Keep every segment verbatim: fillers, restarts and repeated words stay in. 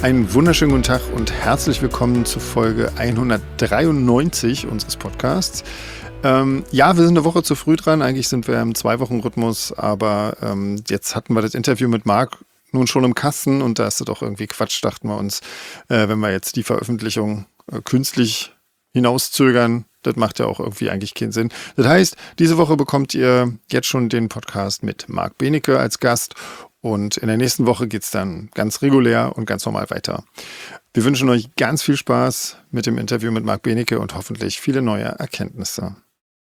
Einen wunderschönen guten Tag und herzlich willkommen zu Folge hundertdreiundneunzig unseres Podcasts. Ähm, ja, wir sind eine Woche zu früh dran. Eigentlich sind wir im Zwei-Wochen-Rhythmus, aber ähm, jetzt hatten wir das Interview mit Marc nun schon im Kasten und da ist das doch irgendwie Quatsch, dachten wir uns, äh, wenn wir jetzt die Veröffentlichung äh, künstlich hinauszögern, das macht ja auch irgendwie eigentlich keinen Sinn. Das heißt, diese Woche bekommt ihr jetzt schon den Podcast mit Marc Benecke als Gast und in der nächsten Woche geht es dann ganz regulär und ganz normal weiter. Wir wünschen euch ganz viel Spaß mit dem Interview mit Marc Benecke und hoffentlich viele neue Erkenntnisse.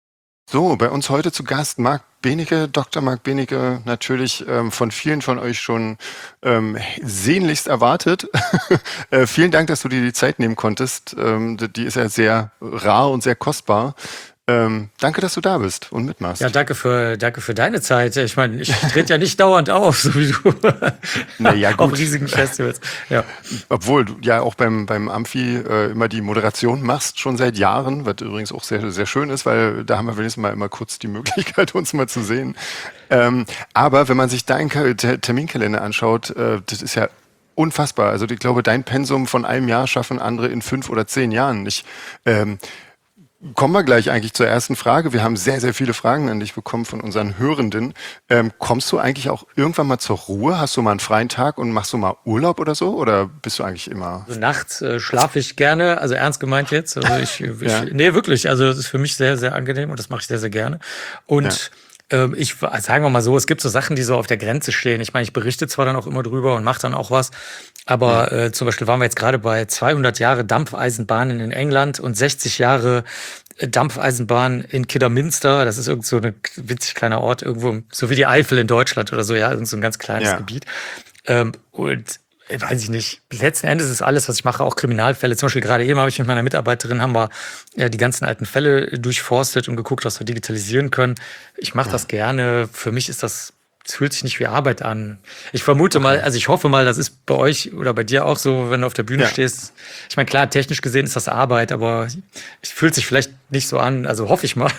So, bei uns heute zu Gast Marc Benecke, Doktor Marc Benecke, natürlich ähm, von vielen von euch schon ähm, sehnlichst erwartet. äh, vielen Dank, dass du dir die Zeit nehmen konntest. Ähm, die ist ja sehr rar und sehr kostbar. Ähm, danke, dass du da bist und mitmachst. Ja, danke für, danke für deine Zeit. Ich meine, ich trete ja nicht dauernd auf, so wie du Na ja, gut. auf riesigen Festivals. Ja. Obwohl du ja auch beim, beim Amphi äh, immer die Moderation machst, schon seit Jahren, was übrigens auch sehr, sehr schön ist, weil da haben wir wenigstens mal immer kurz die Möglichkeit, uns mal zu sehen. Ähm, aber wenn man sich deinen Ka- Ter- Terminkalender anschaut, äh, das ist ja unfassbar. Also ich glaube, dein Pensum von einem Jahr schaffen andere in fünf oder zehn Jahren nicht. Ähm, Kommen wir gleich eigentlich zur ersten Frage. Wir haben sehr, sehr viele Fragen an dich bekommen von unseren Hörenden. Ähm, kommst du eigentlich auch irgendwann mal zur Ruhe? Hast du mal einen freien Tag und machst du mal Urlaub oder so? Oder bist du eigentlich immer... Also nachts äh, schlafe ich gerne, also ernst gemeint jetzt. Also ich, ich, Ja. Nee, wirklich. Also das ist für mich sehr, sehr angenehm und das mache ich sehr, sehr gerne. Und ähm, ich, sagen wir mal so, es gibt so Sachen, die so auf der Grenze stehen. Ich meine, ich berichte zwar dann auch immer drüber und mache dann auch was, aber äh, zum Beispiel waren wir jetzt gerade bei zweihundert Jahre Dampfeisenbahnen in England und sechzig Jahre Dampfeisenbahn in Kidderminster. Das ist irgend so ein witzig kleiner Ort, irgendwo, so wie die Eifel in Deutschland oder so, ja, irgend so ein ganz kleines Ja. Gebiet. Ähm, und äh, weiß ich nicht, letzten Endes ist alles, was ich mache, auch Kriminalfälle. Zum Beispiel gerade eben habe ich mit meiner Mitarbeiterin, haben wir ja, die ganzen alten Fälle durchforstet und geguckt, was wir digitalisieren können. Ich mache das gerne. Für mich ist das Es fühlt sich nicht wie Arbeit an. Ich vermute mal, also ich hoffe mal, das ist bei euch oder bei dir auch so, wenn du auf der Bühne Ja. stehst. Ich meine, klar, technisch gesehen ist das Arbeit, aber es fühlt sich vielleicht nicht so an. Also hoffe ich mal.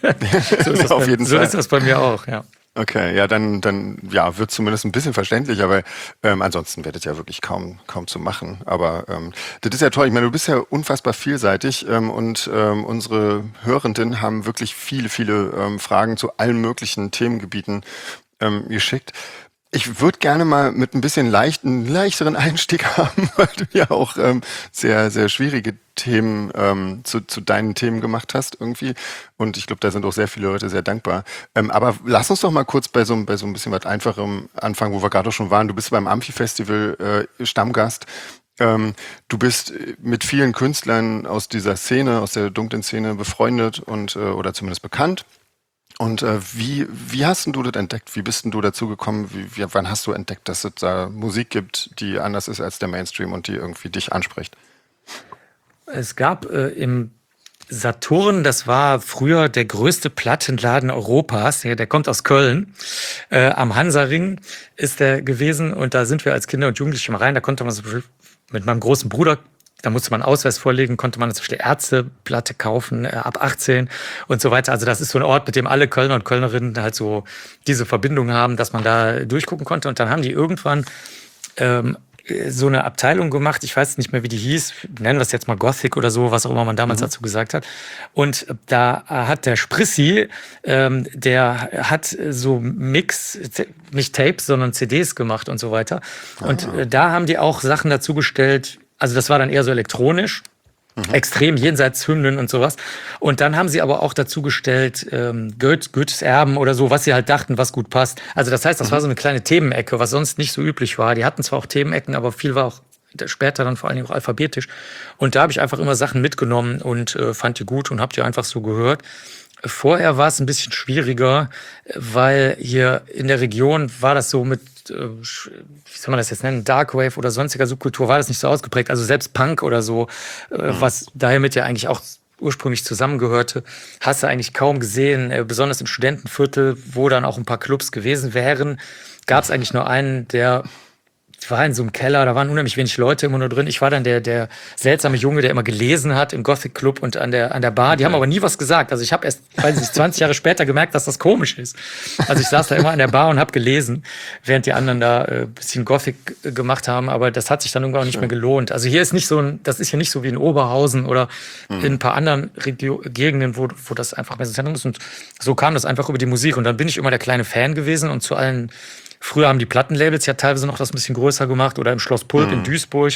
so ist das Auf bei, jeden so Fall. ist das bei mir auch, ja. Okay, ja, dann, dann ja, wird zumindest ein bisschen verständlich, aber ähm, ansonsten wird es ja wirklich kaum, kaum zu machen. Aber ähm, das ist ja toll. Ich meine, du bist ja unfassbar vielseitig ähm, und ähm, unsere Hörenden haben wirklich viele, viele ähm, Fragen zu allen möglichen Themengebieten ähm, geschickt. Ich würde gerne mal mit ein bisschen leichten, leichteren Einstieg haben, weil du ja auch ähm, sehr, sehr schwierige Themen ähm, zu, zu deinen Themen gemacht hast irgendwie. Und ich glaube, da sind auch sehr viele Leute sehr dankbar. Ähm, aber lass uns doch mal kurz bei so, bei so ein bisschen was Einfacherem anfangen, wo wir gerade schon waren. Du bist beim Amphi-Festival äh, Stammgast. Ähm, du bist mit vielen Künstlern aus dieser Szene, aus der dunklen Szene befreundet und äh, oder zumindest bekannt. Und äh, wie, wie hast denn du das entdeckt? Wie bist denn du dazu gekommen? Wie, wie, wann hast du entdeckt, dass es da Musik gibt, die anders ist als der Mainstream und die irgendwie dich anspricht? Es gab äh, im Saturn, das war früher der größte Plattenladen Europas, der, der kommt aus Köln, äh, am Hansaring ist der gewesen und da sind wir als Kinder und Jugendliche mal rein, da konnte man so mit meinem großen Bruder, da musste man einen Ausweis vorlegen, konnte man zum Beispiel Ärzteplatte kaufen, äh, ab achtzehn und so weiter. Also das ist so ein Ort, mit dem alle Kölner und Kölnerinnen halt so diese Verbindung haben, dass man da durchgucken konnte. Und dann haben die irgendwann ähm, so eine Abteilung gemacht, ich weiß nicht mehr, wie die hieß, nennen wir es jetzt mal Gothic oder so, was auch immer man damals mhm. dazu gesagt hat. Und da hat der Sprissi, ähm, der hat so Mix, nicht Tapes, sondern C Ds gemacht und so weiter. Ah. Und äh, da haben die auch Sachen dazu gestellt, also das war dann eher so elektronisch, mhm. extrem jenseits Hymnen und sowas. Und dann haben sie aber auch dazu gestellt, ähm, Goethe, Goethes Erben oder so, was sie halt dachten, was gut passt. Also das heißt, das mhm. war so eine kleine Themenecke, was sonst nicht so üblich war. Die hatten zwar auch Themenecken, aber viel war auch später dann vor allem auch alphabetisch. Und da habe ich einfach immer Sachen mitgenommen und äh, fand die gut und habe die einfach so gehört. Vorher war es ein bisschen schwieriger, weil hier in der Region war das so mit, wie soll man das jetzt nennen, Darkwave oder sonstiger Subkultur, war das nicht so ausgeprägt. Also selbst Punk oder so, was daher mit ja eigentlich auch ursprünglich zusammengehörte, hast du eigentlich kaum gesehen. Besonders im Studentenviertel, wo dann auch ein paar Clubs gewesen wären, gab es eigentlich nur einen, der ich war in so einem Keller, da waren unheimlich wenig Leute immer nur drin. Ich war dann der, der seltsame Junge, der immer gelesen hat im Gothic Club und an der, an der Bar. Die okay. haben aber nie was gesagt. Also ich habe erst, weiß ich, zwanzig Jahre später gemerkt, dass das komisch ist. Also ich saß da immer an der Bar und habe gelesen, während die anderen da ein äh, bisschen Gothic gemacht haben. Aber das hat sich dann irgendwann auch nicht mehr gelohnt. Also hier ist nicht so ein, das ist hier nicht so wie in Oberhausen oder mhm. in ein paar anderen Regio- Gegenden, wo, wo das einfach mehr so Zentrum ist. Und so kam das einfach über die Musik. Und dann bin ich immer der kleine Fan gewesen und zu allen. Früher haben die Plattenlabels ja teilweise noch das ein bisschen größer gemacht oder im Schloss Pulp mhm. in Duisburg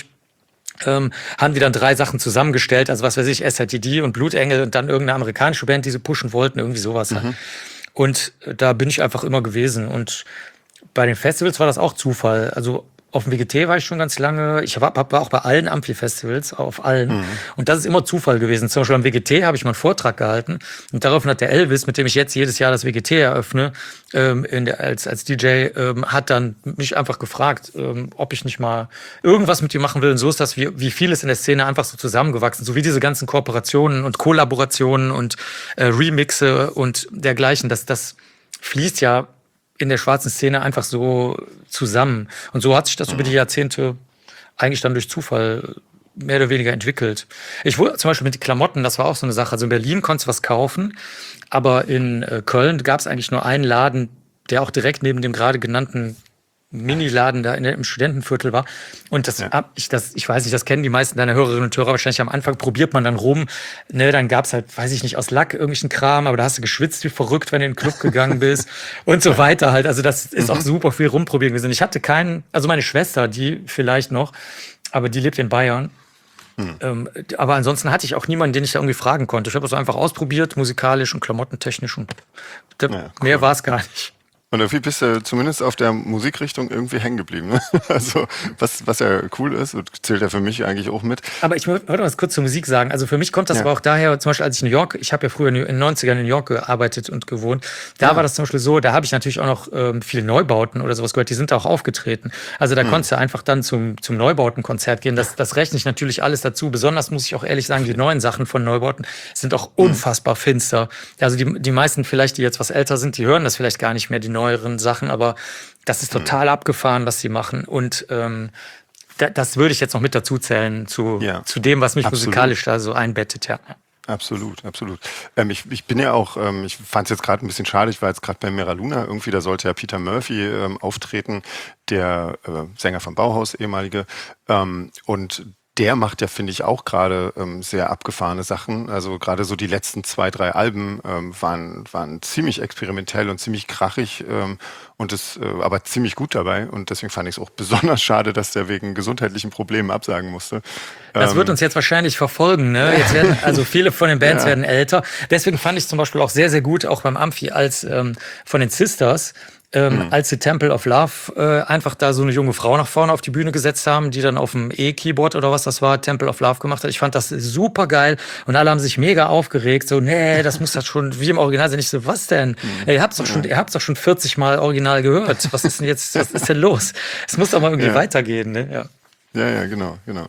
ähm, haben die dann drei Sachen zusammengestellt, also was weiß ich, S H T D und Blutengel und dann irgendeine amerikanische Band, die sie pushen wollten, irgendwie sowas halt. Mhm. Und da bin ich einfach immer gewesen und bei den Festivals war das auch Zufall, also auf dem W G T war ich schon ganz lange. Ich war, war auch bei allen Amphi-Festivals, auf allen. Mhm. Und das ist immer Zufall gewesen. Zum Beispiel am W G T habe ich mal einen Vortrag gehalten. Und daraufhin hat der Elvis, mit dem ich jetzt jedes Jahr das W G T eröffne, ähm, in der, als, als D J, ähm, hat dann mich einfach gefragt, ähm, ob ich nicht mal irgendwas mit ihm machen will. Und so ist das, wie, wie vieles in der Szene einfach so zusammengewachsen. So wie diese ganzen Kooperationen und Kollaborationen und äh, Remixe und dergleichen. Das, das fließt ja in der schwarzen Szene einfach so zusammen. Und so hat sich das mhm. über die Jahrzehnte eigentlich dann durch Zufall mehr oder weniger entwickelt. Ich wurde zum Beispiel mit den Klamotten, das war auch so eine Sache. Also in Berlin konntest du was kaufen, aber in äh, Köln gab es eigentlich nur einen Laden, der auch direkt neben dem gerade genannten Mini-Laden da in der, im Studentenviertel war. Und das, ja. ab, ich, das, ich weiß nicht, das kennen die meisten deiner Hörerinnen und Hörer wahrscheinlich am Anfang, probiert man dann rum. Ne, dann gab's halt, weiß ich nicht, aus Lack irgendwelchen Kram, aber da hast du geschwitzt wie verrückt, wenn du in den Club gegangen bist und so weiter halt. Also das ist mhm. auch super viel rumprobieren gewesen. Ich hatte keinen, also meine Schwester, die vielleicht noch, aber die lebt in Bayern. Mhm. Ähm, aber ansonsten hatte ich auch niemanden, den ich da irgendwie fragen konnte. Ich habe das einfach ausprobiert, musikalisch und klamottentechnisch und da, ja, cool. mehr war es gar nicht. Und irgendwie bist du zumindest auf der Musikrichtung irgendwie hängen geblieben. Ne? Also was, was ja cool ist und zählt ja für mich eigentlich auch mit. Aber ich wollte mal kurz zur Musik sagen. Also für mich kommt das ja. aber auch daher, zum Beispiel als ich in New York, ich habe ja früher in den neunzigern in New York gearbeitet und gewohnt. Da ja. war das zum Beispiel so, da habe ich natürlich auch noch ähm, viele Neubauten oder sowas gehört, die sind da auch aufgetreten. Also da hm. konntest du einfach dann zum, zum Neubautenkonzert gehen. Das, das rechne ich natürlich alles dazu. Besonders muss ich auch ehrlich sagen, die neuen Sachen von Neubauten sind auch unfassbar hm. finster. Also die, die meisten vielleicht, die jetzt was älter sind, die hören das vielleicht gar nicht mehr, die neueren Sachen, aber das ist total mhm. abgefahren, was sie machen. Und ähm, da, das würde ich jetzt noch mit dazu zählen zu, ja. zu dem, was mich absolut. musikalisch da so einbettet. Ja. Absolut, absolut. Ähm, ich, ich bin ja auch, ähm, ich fand es jetzt gerade ein bisschen schade, ich war jetzt gerade bei Mera Luna, irgendwie, da sollte ja Peter Murphy ähm, auftreten, der äh, Sänger vom Bauhaus, ehemalige. Ähm, und der macht ja, finde ich, auch gerade ähm, sehr abgefahrene Sachen. Also gerade so die letzten zwei, drei Alben ähm, waren, waren ziemlich experimentell und ziemlich krachig ähm, und es äh, aber ziemlich gut dabei. Und deswegen fand ich es auch besonders schade, dass der wegen gesundheitlichen Problemen absagen musste. Das ähm, wird uns jetzt wahrscheinlich verfolgen. Ne? Jetzt werden, also viele von den Bands ja. werden älter. Deswegen fand ich es zum Beispiel auch sehr, sehr gut, auch beim Amphi, als ähm, von den Sisters, Ähm, mhm. als die Temple of Love äh, einfach da so eine junge Frau nach vorne auf die Bühne gesetzt haben, die dann auf dem E-Keyboard oder was das war, Temple of Love gemacht hat. Ich fand das super geil und alle haben sich mega aufgeregt. So, nee, das muss das schon wie im Original sein. Ich so, was denn? Mhm. Ey, ihr habt's doch schon, ihr habt's doch schon vierzig Mal original gehört. Was ist denn jetzt, was ist denn los? Es muss doch mal irgendwie ja. weitergehen, ne? Ja, ja, ja genau, genau.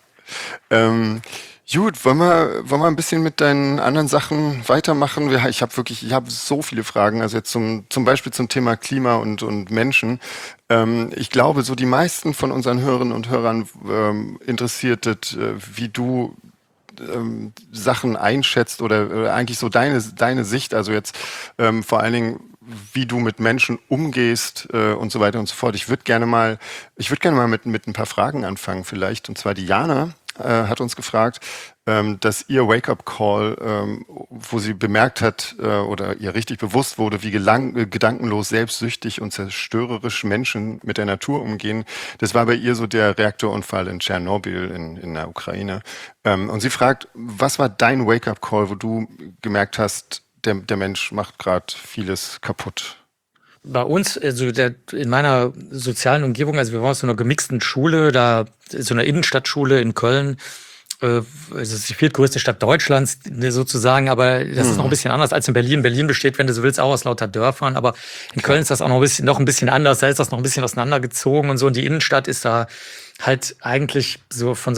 Ähm, Gut, wollen wir, wollen wir ein bisschen mit deinen anderen Sachen weitermachen? Ich habe wirklich, ich habe so viele Fragen, also jetzt zum, zum Beispiel zum Thema Klima und, und Menschen. Ähm, ich glaube, so die meisten von unseren Hörerinnen und Hörern ähm, interessiert es, äh, wie du ähm, Sachen einschätzt oder äh, eigentlich so deine, deine Sicht, also jetzt ähm, vor allen Dingen, wie du mit Menschen umgehst äh, und so weiter und so fort. Ich würde gerne mal, ich würde gerne mal mit, mit ein paar Fragen anfangen vielleicht, und zwar die Jana äh, hat uns gefragt, ähm, dass ihr Wake-up-Call, ähm, wo sie bemerkt hat äh, oder ihr richtig bewusst wurde, wie gelang, äh, gedankenlos, selbstsüchtig und zerstörerisch Menschen mit der Natur umgehen. Das war bei ihr so der Reaktorunfall in Tschernobyl in, in der Ukraine. Ähm, und sie fragt, was war dein Wake-up-Call, wo du gemerkt hast, der, der Mensch macht gerade vieles kaputt? Bei uns, also der, in meiner sozialen Umgebung, also wir waren aus so einer gemixten Schule, da so einer Innenstadtschule in Köln, äh, es ist die viertgrößte Stadt Deutschlands sozusagen, aber das hm. ist noch ein bisschen anders als in Berlin. Berlin besteht, wenn du so willst, auch aus lauter Dörfern, aber in Köln ist das auch noch ein bisschen, noch ein bisschen anders, da ist das noch ein bisschen auseinandergezogen und so, und die Innenstadt ist da halt eigentlich so von so einer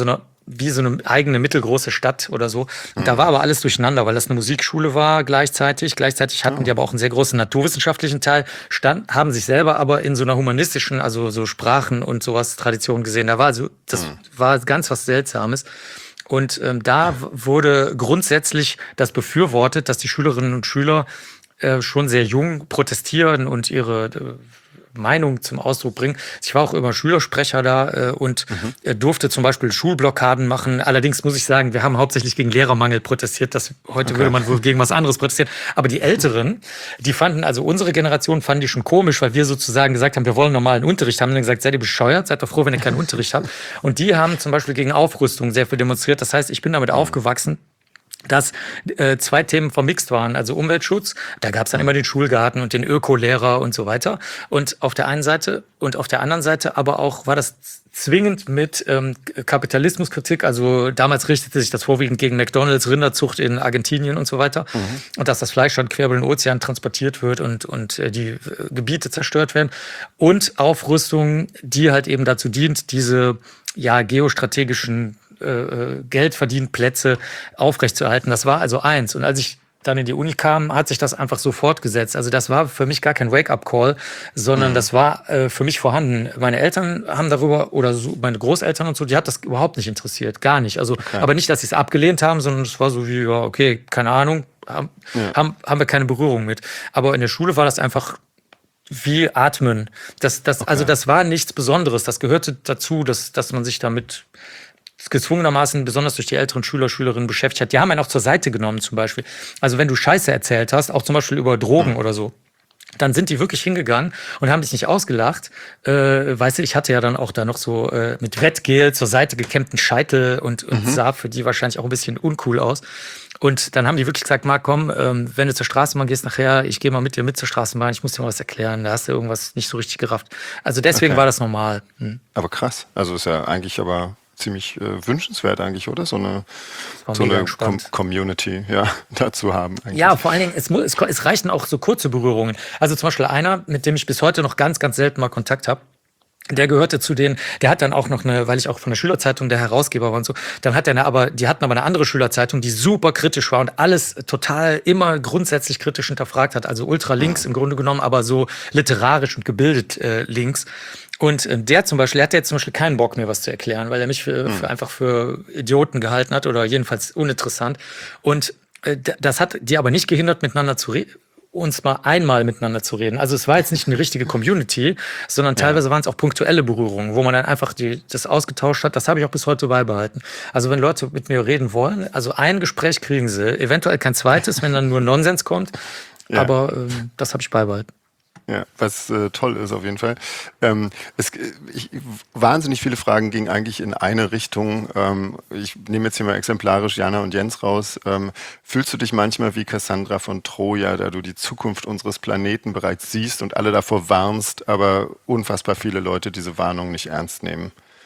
wie so eine eigene mittelgroße Stadt oder so. Und da war aber alles durcheinander, weil das eine Musikschule war gleichzeitig. Gleichzeitig hatten die aber auch einen sehr großen naturwissenschaftlichen Teil, stand, haben sich selber aber in so einer humanistischen, also so Sprachen und sowas Tradition gesehen. Da war also, das war ganz was Seltsames. Und ähm, da w- wurde grundsätzlich das befürwortet, dass die Schülerinnen und Schüler äh, schon sehr jung protestieren und ihre äh, Meinung zum Ausdruck bringen. Ich war auch immer Schülersprecher da äh, und Mhm. äh, durfte zum Beispiel Schulblockaden machen. Allerdings muss ich sagen, wir haben hauptsächlich gegen Lehrermangel protestiert. Das, heute Okay. würde man wohl gegen was anderes protestieren. Aber die Älteren, die fanden, also unsere Generation fanden die schon komisch, weil wir sozusagen gesagt haben, wir wollen normalen Unterricht. Haben dann gesagt, seid ihr bescheuert? Seid doch froh, wenn ihr keinen Unterricht habt. Und die haben zum Beispiel gegen Aufrüstung sehr viel demonstriert. Das heißt, ich bin damit aufgewachsen, dass äh, zwei Themen vermixt waren, also Umweltschutz, da gab es dann immer den Schulgarten und den Ökolehrer und so weiter. Und auf der einen Seite und auf der anderen Seite aber auch war das zwingend mit ähm, Kapitalismuskritik, also damals richtete sich das vorwiegend gegen McDonalds, Rinderzucht in Argentinien und so weiter. Mhm. Und dass das Fleisch dann quer über den Ozean transportiert wird und, und äh, die äh, Gebiete zerstört werden. Und Aufrüstung, die halt eben dazu dient, diese ja geostrategischen äh, Geldverdienplätze aufrechtzuerhalten. Das war also eins. Und als ich dann in die Uni kam, hat sich das einfach so fortgesetzt. Also das war für mich gar kein Wake-up-Call, sondern mhm. das war äh, für mich vorhanden. Meine Eltern haben darüber, oder so, meine Großeltern und so, die hat das überhaupt nicht interessiert, gar nicht. Also, okay. Aber nicht, dass sie es abgelehnt haben, sondern es war so wie, ja, okay, keine Ahnung, haben, ja. haben, haben wir keine Berührung mit. Aber in der Schule war das einfach wie Atmen. Das, das, okay. Also das war nichts Besonderes. Das gehörte dazu, dass, dass man sich damit gezwungenermaßen besonders durch die älteren Schüler, Schülerinnen beschäftigt hat. Die haben einen auch zur Seite genommen zum Beispiel. Also wenn du Scheiße erzählt hast, auch zum Beispiel über Drogen mhm. oder so, dann sind die wirklich hingegangen und haben dich nicht ausgelacht. Äh, weißt du, ich hatte ja dann auch da noch so äh, mit Wettgel zur Seite gekämmten Scheitel und, und mhm. sah für die wahrscheinlich auch ein bisschen uncool aus. Und dann haben die wirklich gesagt, Marc, komm, ähm, wenn du zur Straßenbahn gehst nachher, ich gehe mal mit dir mit zur Straßenbahn, ich muss dir mal was erklären, da hast du irgendwas nicht so richtig gerafft. Also deswegen okay. war das normal. Hm. Aber krass, also ist ja eigentlich aber ziemlich äh, wünschenswert eigentlich, oder? So eine, so eine Com- Community ja, dazu haben. Eigentlich. Ja, vor allen Dingen, es, es, es reichen auch so kurze Berührungen. Also zum Beispiel einer, mit dem ich bis heute noch ganz, ganz selten mal Kontakt habe, der gehörte zu denen, der hat dann auch noch eine, weil ich auch von der Schülerzeitung der Herausgeber war und so, dann hat er eine, aber die hatten aber eine andere Schülerzeitung, die super kritisch war und alles total immer grundsätzlich kritisch hinterfragt hat, also ultra links im Grunde genommen, aber so literarisch und gebildet äh, links. Und äh, der zum Beispiel, der hatte jetzt zum Beispiel keinen Bock, mir was zu erklären, weil er mich für, für einfach für Idioten gehalten hat oder jedenfalls uninteressant. Und äh, das hat die aber nicht gehindert, miteinander zu reden. uns mal einmal miteinander zu reden. Also es war jetzt nicht eine richtige Community, sondern teilweise ja. waren es auch punktuelle Berührungen, wo man dann einfach die, das ausgetauscht hat. Das habe ich auch bis heute beibehalten. Also wenn Leute mit mir reden wollen, also ein Gespräch kriegen sie, eventuell kein zweites, wenn dann nur Nonsens kommt, ja. aber ähm, das habe ich beibehalten. Ja, was äh, toll ist auf jeden Fall. Ähm, es, ich, wahnsinnig viele Fragen gingen eigentlich in eine Richtung. Ähm, ich nehme jetzt hier mal exemplarisch Jana und Jens raus. Ähm, fühlst du dich manchmal wie Cassandra von Troja, da du die Zukunft unseres Planeten bereits siehst und alle davor warnst, aber unfassbar viele Leute diese Warnung nicht ernst nehmen?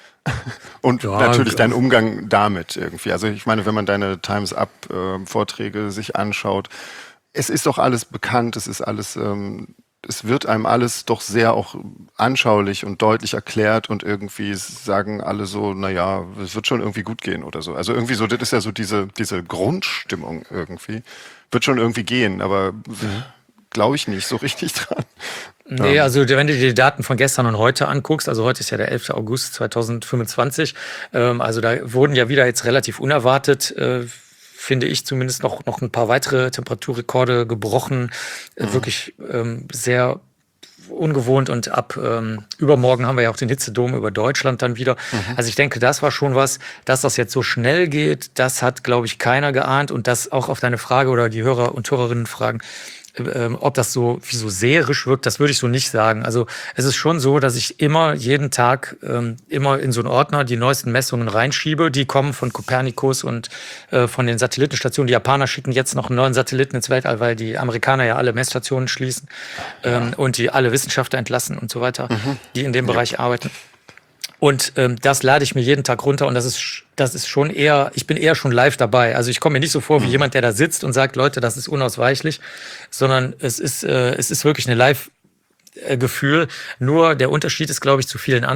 Und ja, natürlich dein Umgang damit irgendwie. Also ich meine, wenn man deine Times Up-Vorträge äh, sich anschaut, es ist doch alles bekannt, es ist alles... Ähm, es wird einem alles doch sehr auch anschaulich und deutlich erklärt und irgendwie sagen alle so, naja, es wird schon irgendwie gut gehen oder so. Also irgendwie so, das ist ja so diese, diese Grundstimmung irgendwie. Wird schon irgendwie gehen, aber mhm. glaube ich nicht so richtig dran. Nee, also wenn du dir die Daten von gestern und heute anguckst, also heute ist ja der elfter August zweitausendfünfundzwanzig, ähm, also da wurden ja wieder jetzt relativ unerwartet äh, finde ich zumindest noch, noch ein paar weitere Temperaturrekorde gebrochen. Mhm. Wirklich ähm, sehr ungewohnt und ab ähm, übermorgen haben wir ja auch den Hitzedom über Deutschland dann wieder. Mhm. Also ich denke, das war schon was, dass das jetzt so schnell geht, das hat, glaube ich, keiner geahnt und das auch auf deine Frage oder die Hörer und Hörerinnen fragen, Ähm, ob das so wie so seherisch wirkt, das würde ich so nicht sagen. Also es ist schon so, dass ich immer jeden Tag ähm, immer in so einen Ordner die neuesten Messungen reinschiebe. Die kommen von Copernicus und äh, von den Satellitenstationen. Die Japaner schicken jetzt noch einen neuen Satelliten ins Weltall, weil die Amerikaner ja alle Messstationen schließen ähm, ja. und die alle Wissenschaftler entlassen und so weiter, mhm. die in dem ja. Bereich arbeiten. Und ähm, das lade ich mir jeden Tag runter und das ist das ist schon eher, ich bin eher schon live dabei. Also ich komme mir nicht so vor wie jemand, der da sitzt und sagt, Leute, das ist unausweichlich, sondern es ist äh, es ist wirklich eine Live-Gefühl. Nur der Unterschied ist, glaube ich, zu vielen anderen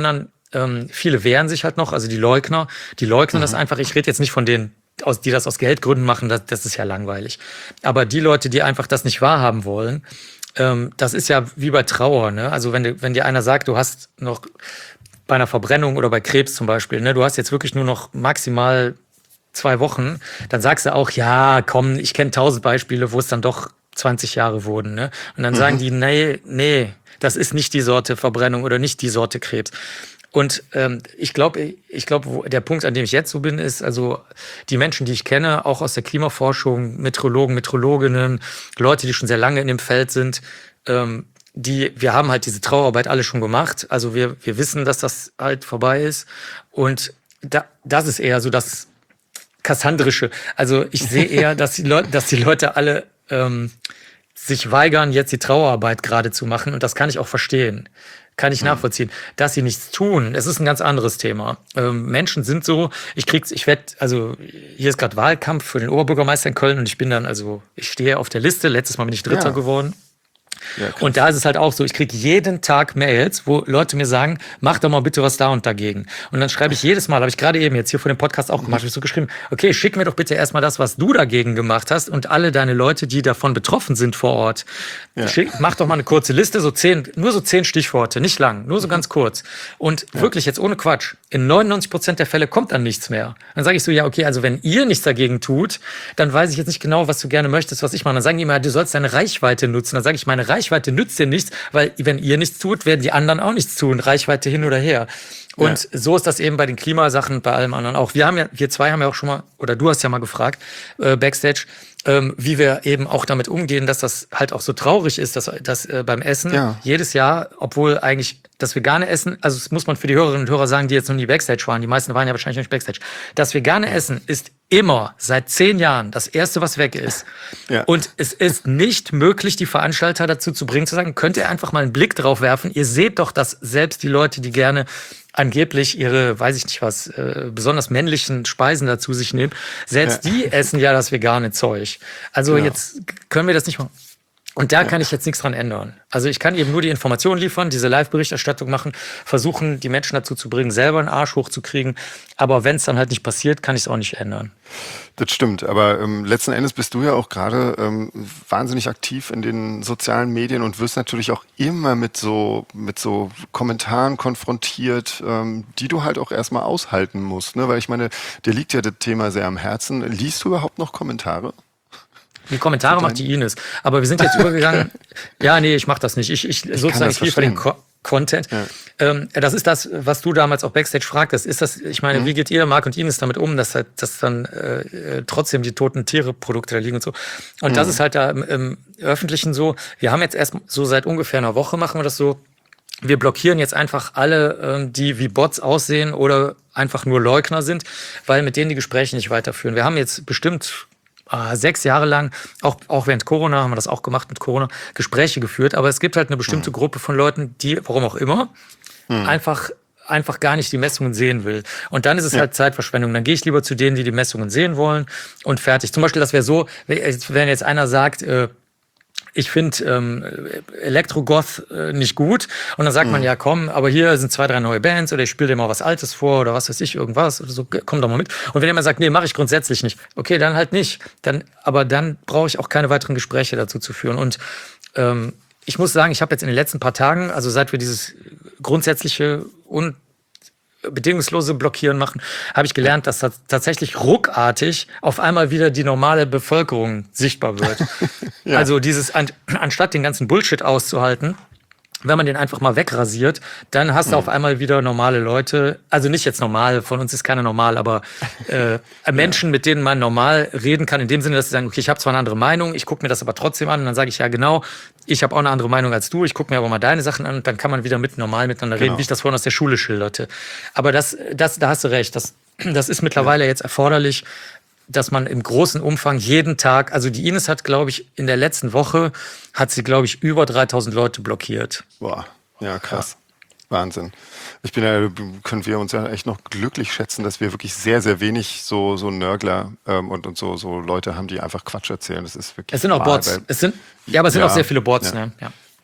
Ähm, viele wehren sich halt noch, also die Leugner, die leugnen mhm. das einfach. Ich rede jetzt nicht von denen, aus, die das aus Geldgründen machen, das, das ist ja langweilig. Aber die Leute, die einfach das nicht wahrhaben wollen, ähm, das ist ja wie bei Trauer, ne? Also wenn, wenn dir einer sagt, du hast noch bei einer Verbrennung oder bei Krebs zum Beispiel, ne, du hast jetzt wirklich nur noch maximal zwei Wochen, dann sagst du auch, ja, komm, ich kenne tausend Beispiele, wo es dann doch zwanzig Jahre wurden, ne? Und dann mhm. sagen die, nee, nee, das ist nicht die Sorte Verbrennung oder nicht die Sorte Krebs. Und ähm, ich glaube, ich glaube, der Punkt, an dem ich jetzt so bin, ist, also die Menschen, die ich kenne, auch aus der Klimaforschung, Meteorologen, Meteorologinnen, Leute, die schon sehr lange in dem Feld sind, ähm, die, wir haben halt diese Trauerarbeit alle schon gemacht. Also wir, wir wissen, dass das halt vorbei ist. Und da, das ist eher so das Kassandrische. Also ich sehe eher, dass die Leute, dass die Leute alle ähm, sich weigern, jetzt die Trauerarbeit gerade zu machen. Und das kann ich auch verstehen. Kann ich nachvollziehen. Dass sie nichts tun, es ist ein ganz anderes Thema. Ähm, Menschen sind so, ich krieg's, ich werde, also hier ist gerade Wahlkampf für den Oberbürgermeister in Köln und ich bin dann, also ich stehe auf der Liste, letztes Mal bin ich Dritter ja. geworden. Ja, und da ist es halt auch so, ich kriege jeden Tag Mails, wo Leute mir sagen, mach doch mal bitte was da und dagegen. Und dann schreibe ich jedes Mal, habe ich gerade eben jetzt hier vor dem Podcast auch gemacht, habe ich so geschrieben, okay, schick mir doch bitte erstmal das, was du dagegen gemacht hast und alle deine Leute, die davon betroffen sind vor Ort. Ja. Schick, mach doch mal eine kurze Liste, so zehn, nur so zehn Stichworte, nicht lang, nur so ganz kurz. Und ja. wirklich jetzt ohne Quatsch, in neunundneunzig Prozent der Fälle kommt dann nichts mehr. Dann sage ich so, ja okay, also wenn ihr nichts dagegen tut, dann weiß ich jetzt nicht genau, was du gerne möchtest, was ich mache. Dann sagen die immer, du sollst deine Reichweite nutzen. Dann sage ich, meine Reichweite nützt dir nichts, weil wenn ihr nichts tut, werden die anderen auch nichts tun. Reichweite hin oder her. Und ja. so ist das eben bei den Klimasachen, bei allem anderen auch. Wir haben ja, wir zwei haben ja auch schon mal, oder du hast ja mal gefragt, äh, Backstage, ähm, wie wir eben auch damit umgehen, dass das halt auch so traurig ist, dass, dass äh, beim Essen ja. jedes Jahr, obwohl eigentlich das vegane Essen, also das muss man für die Hörerinnen und Hörer sagen, die jetzt noch nie Backstage waren, die meisten waren ja wahrscheinlich noch nicht Backstage, das vegane Essen ist immer seit zehn Jahren das Erste, was weg ist. Ja. Und es ist nicht möglich, die Veranstalter dazu zu bringen, zu sagen, könnt ihr einfach mal einen Blick drauf werfen, ihr seht doch, dass selbst die Leute, die gerne angeblich ihre, weiß ich nicht was, äh, besonders männlichen Speisen dazu sich nehmen, selbst ja. die essen ja das vegane Zeug. Also ja. jetzt können wir das nicht machen. Und da kann ich jetzt nichts dran ändern. Also ich kann eben nur die Informationen liefern, diese Live-Berichterstattung machen, versuchen, die Menschen dazu zu bringen, selber einen Arsch hochzukriegen. Aber wenn es dann halt nicht passiert, kann ich es auch nicht ändern. Das stimmt, aber ähm, letzten Endes bist du ja auch gerade ähm, wahnsinnig aktiv in den sozialen Medien und wirst natürlich auch immer mit so mit so Kommentaren konfrontiert, ähm, die du halt auch erstmal aushalten musst, ne? Weil ich meine, dir liegt ja das Thema sehr am Herzen. Liest du überhaupt noch Kommentare? Die Kommentare macht die Ines. Aber wir sind jetzt übergegangen. Ja, nee, ich mach das nicht. Ich, ich, ich sozusagen viel für den Co- Content. Ja. Ähm, das ist das, was du damals auch Backstage fragtest. Ist das, ich meine, mhm. wie geht ihr, Marc und Ines, damit um, dass halt, dass dann äh, trotzdem die toten Tiere-Produkte da liegen und so. Und mhm. das ist halt da im, im Öffentlichen so. Wir haben jetzt erst so seit ungefähr einer Woche machen wir das so. Wir blockieren jetzt einfach alle, ähm, die wie Bots aussehen oder einfach nur Leugner sind, weil mit denen die Gespräche nicht weiterführen. Wir haben jetzt bestimmt äh, sechs Jahre lang, auch, auch während Corona, haben wir das auch gemacht mit Corona, Gespräche geführt. Aber es gibt halt eine bestimmte mhm. Gruppe von Leuten, die, warum auch immer, mhm. einfach einfach gar nicht die Messungen sehen will. Und dann ist es ja. halt Zeitverschwendung. Dann gehe ich lieber zu denen, die die Messungen sehen wollen und fertig. Zum Beispiel, das wäre so, wenn jetzt einer sagt, äh, ich finde ähm, Elektrogoth äh, nicht gut. Und dann sagt mhm. man, ja komm, aber hier sind zwei, drei neue Bands oder ich spiele dir mal was Altes vor oder was weiß ich, irgendwas oder so, komm doch mal mit. Und wenn jemand sagt, nee, mache ich grundsätzlich nicht, okay, dann halt nicht. Dann, aber dann brauche ich auch keine weiteren Gespräche dazu zu führen. Und ähm, ich muss sagen, ich habe jetzt in den letzten paar Tagen, also seit wir dieses grundsätzliche und bedingungslose Blockieren machen, habe ich gelernt, dass das tatsächlich ruckartig auf einmal wieder die normale Bevölkerung sichtbar wird. ja. Also dieses, an, anstatt den ganzen Bullshit auszuhalten, wenn man den einfach mal wegrasiert, dann hast du mhm. auf einmal wieder normale Leute, also nicht jetzt normal, von uns ist keiner normal, aber äh, Menschen, ja. mit denen man normal reden kann, in dem Sinne, dass sie sagen, okay, ich habe zwar eine andere Meinung, ich gucke mir das aber trotzdem an und dann sage ich, ja genau, ich habe auch eine andere Meinung als du, ich gucke mir aber mal deine Sachen an und dann kann man wieder mit normal miteinander genau. reden, wie ich das vorhin aus der Schule schilderte. Aber das, das, da hast du recht, das, das ist mittlerweile ja. jetzt erforderlich, dass man im großen Umfang jeden Tag, also die Ines hat, glaube ich, in der letzten Woche, hat sie, glaube ich, über dreitausend Leute blockiert. Boah, ja, krass. Ja. Wahnsinn. Ich bin ja, können wir uns ja echt noch glücklich schätzen, dass wir wirklich sehr, sehr wenig so, so Nörgler ähm, und, und so, so Leute haben, die einfach Quatsch erzählen. Das ist wirklich. Es sind auch Bots. Es sind, ja, aber es sind ja, auch sehr viele Bots, ja. ne? Ja.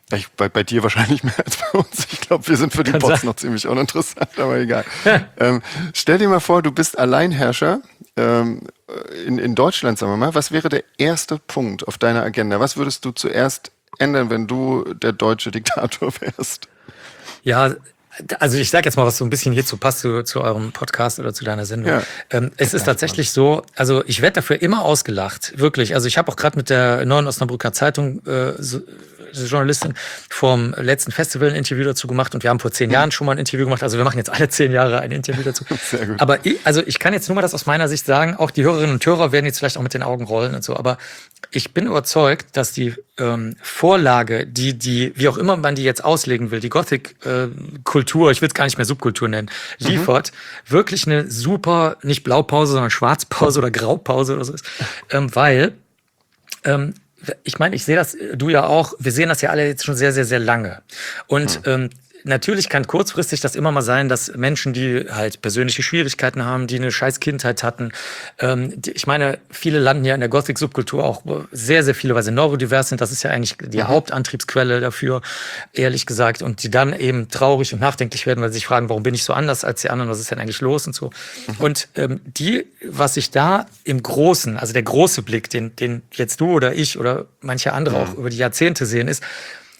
Ich, bei, bei dir wahrscheinlich mehr als bei uns. Ich glaube, wir sind für die Kann Bots sein. noch ziemlich uninteressant, aber egal. ähm, stell dir mal vor, du bist Alleinherrscher ähm, in, in Deutschland, sagen wir mal. Was wäre der erste Punkt auf deiner Agenda? Was würdest du zuerst ändern, wenn du der deutsche Diktator wärst? Ja, also ich sage jetzt mal, was so ein bisschen hierzu passt, zu, zu eurem Podcast oder zu deiner Sendung. Ja. Ähm, es ist tatsächlich so, also ich werde dafür immer ausgelacht, wirklich. Also ich habe auch gerade mit der Neuen Osnabrücker Zeitung äh, so, Journalistin vom letzten Festival ein Interview dazu gemacht und wir haben vor zehn Jahren schon mal ein Interview gemacht. Also wir machen jetzt alle zehn Jahre ein Interview dazu. Sehr gut. Aber ich, also ich kann jetzt nur mal das aus meiner Sicht sagen, auch die Hörerinnen und Hörer werden jetzt vielleicht auch mit den Augen rollen und so, aber ich bin überzeugt, dass die ähm, Vorlage, die, die, wie auch immer man die jetzt auslegen will, die Gothic-Kultur, äh, ich will es gar nicht mehr Subkultur nennen, liefert mhm. wirklich eine super, nicht Blaupause, sondern Schwarzpause oder Graupause oder so ist, ähm, weil ähm, ich meine, ich sehe das, du ja auch, wir sehen das ja alle jetzt schon sehr, sehr, sehr lange. Und mhm. ähm, natürlich kann kurzfristig das immer mal sein, dass Menschen, die halt persönliche Schwierigkeiten haben, die eine scheiß Kindheit hatten, ähm, die, ich meine, viele landen ja in der Gothic-Subkultur auch sehr, sehr viele, weil sie neurodivers sind. Das ist ja eigentlich die mhm. Hauptantriebsquelle dafür, ehrlich gesagt. Und die dann eben traurig und nachdenklich werden, weil sie sich fragen, warum bin ich so anders als die anderen, was ist denn eigentlich los und so. Mhm. Und ähm, die, was ich da im Großen, also der große Blick, den, den jetzt du oder ich oder manche andere mhm. auch über die Jahrzehnte sehen, ist,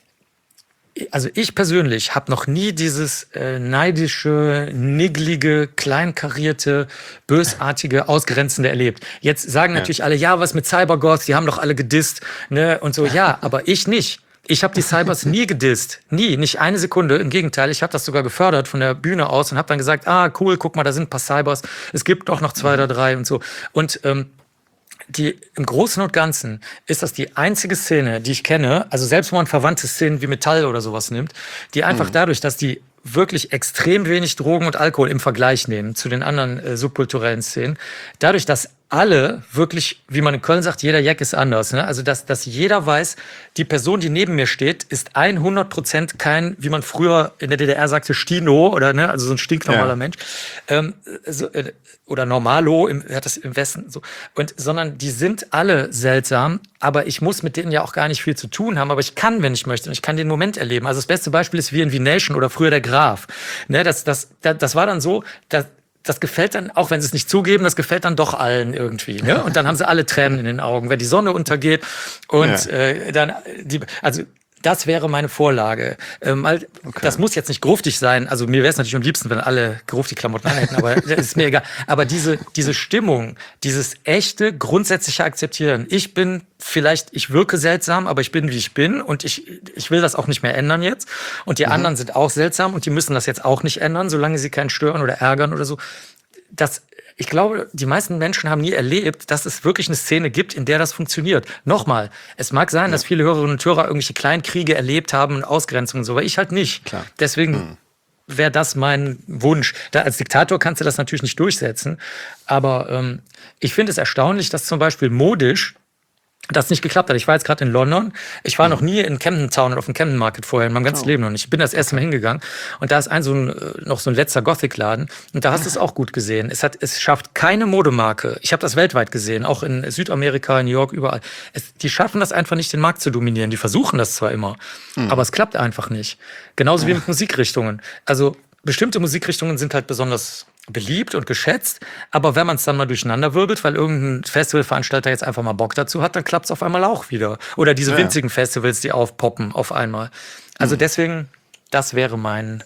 also ich persönlich habe noch nie dieses äh, neidische, nigglige, kleinkarierte, bösartige, ausgrenzende erlebt. Jetzt sagen ja. natürlich alle, ja, was mit Cybergoths, die haben doch alle gedisst, ne, und so. Ja, aber ich nicht. Ich habe die Cybers nie gedisst. Nie, nicht eine Sekunde. Im Gegenteil, ich habe das sogar gefördert von der Bühne aus und habe dann gesagt, ah, cool, guck mal, da sind ein paar Cybers. Es gibt doch noch zwei oder drei und so. Und ähm, die, im Großen und Ganzen ist das die einzige Szene, die ich kenne, also selbst wenn man verwandte Szenen wie Metall oder sowas nimmt, die einfach mhm. dadurch, dass die wirklich extrem wenig Drogen und Alkohol im Vergleich nehmen zu den anderen äh, subkulturellen Szenen, dadurch, dass alle wirklich, wie man in Köln sagt, jeder Jack ist anders. Ne? Also, dass, dass jeder weiß, die Person, die neben mir steht, ist hundert Prozent kein, wie man früher in der D D R sagte, Stino oder ne, also so ein stinknormaler ja. Mensch. Ähm, so, äh, oder Normalo, im, hat das im Westen so. Und, sondern die sind alle seltsam, aber ich muss mit denen ja auch gar nicht viel zu tun haben, aber ich kann, wenn ich möchte, und ich kann den Moment erleben. Also das beste Beispiel ist V N V Nation oder früher der Graf. Ne, das, das, das, das war dann so, dass das gefällt dann, auch wenn sie es nicht zugeben, das gefällt dann doch allen irgendwie. Ne? Und dann haben sie alle Tränen in den Augen, wenn die Sonne untergeht. Und ja. äh, dann, die, also das wäre meine Vorlage. Ähm, okay. Das muss jetzt nicht gruftig sein. Also mir wäre es natürlich am liebsten, wenn alle gruftig Klamotten anhätten, aber das ist mir egal. Aber diese, diese Stimmung, dieses echte, grundsätzliche Akzeptieren. Ich bin vielleicht, ich wirke seltsam, aber ich bin, wie ich bin und ich, ich will das auch nicht mehr ändern jetzt. Und die mhm. anderen sind auch seltsam und die müssen das jetzt auch nicht ändern, solange sie keinen stören oder ärgern oder so. Das Ich glaube, die meisten Menschen haben nie erlebt, dass es wirklich eine Szene gibt, in der das funktioniert. Nochmal, es mag sein, ja. dass viele Hörerinnen und Hörer irgendwelche kleinen Kriege erlebt haben und Ausgrenzungen und so, aber ich halt nicht. Klar. Deswegen mhm. wäre das mein Wunsch. Da, als Diktator kannst du das natürlich nicht durchsetzen, aber ähm, ich finde es erstaunlich, dass zum Beispiel modisch das nicht geklappt hat. Ich war jetzt gerade in London. Ich war mhm. noch nie in Camden Town und auf dem Camden Market vorher in meinem ganzen oh. Leben noch nicht. Ich bin das erste Mal hingegangen und da ist ein so ein noch so ein letzter Gothic-Laden und da hast du es auch gut gesehen. Es hat, es schafft keine Modemarke. Ich habe das weltweit gesehen, auch in Südamerika, in New York, überall. Es, die schaffen das einfach nicht, den Markt zu dominieren. Die versuchen das zwar immer, mhm. aber es klappt einfach nicht. Genauso ja. wie mit Musikrichtungen. Also bestimmte Musikrichtungen sind halt besonders beliebt und geschätzt, aber wenn man es dann mal durcheinander wirbelt, weil irgendein Festivalveranstalter jetzt einfach mal Bock dazu hat, dann klappt es auf einmal auch wieder. Oder diese ja. winzigen Festivals, die aufpoppen auf einmal. Also mhm. deswegen, das wäre mein,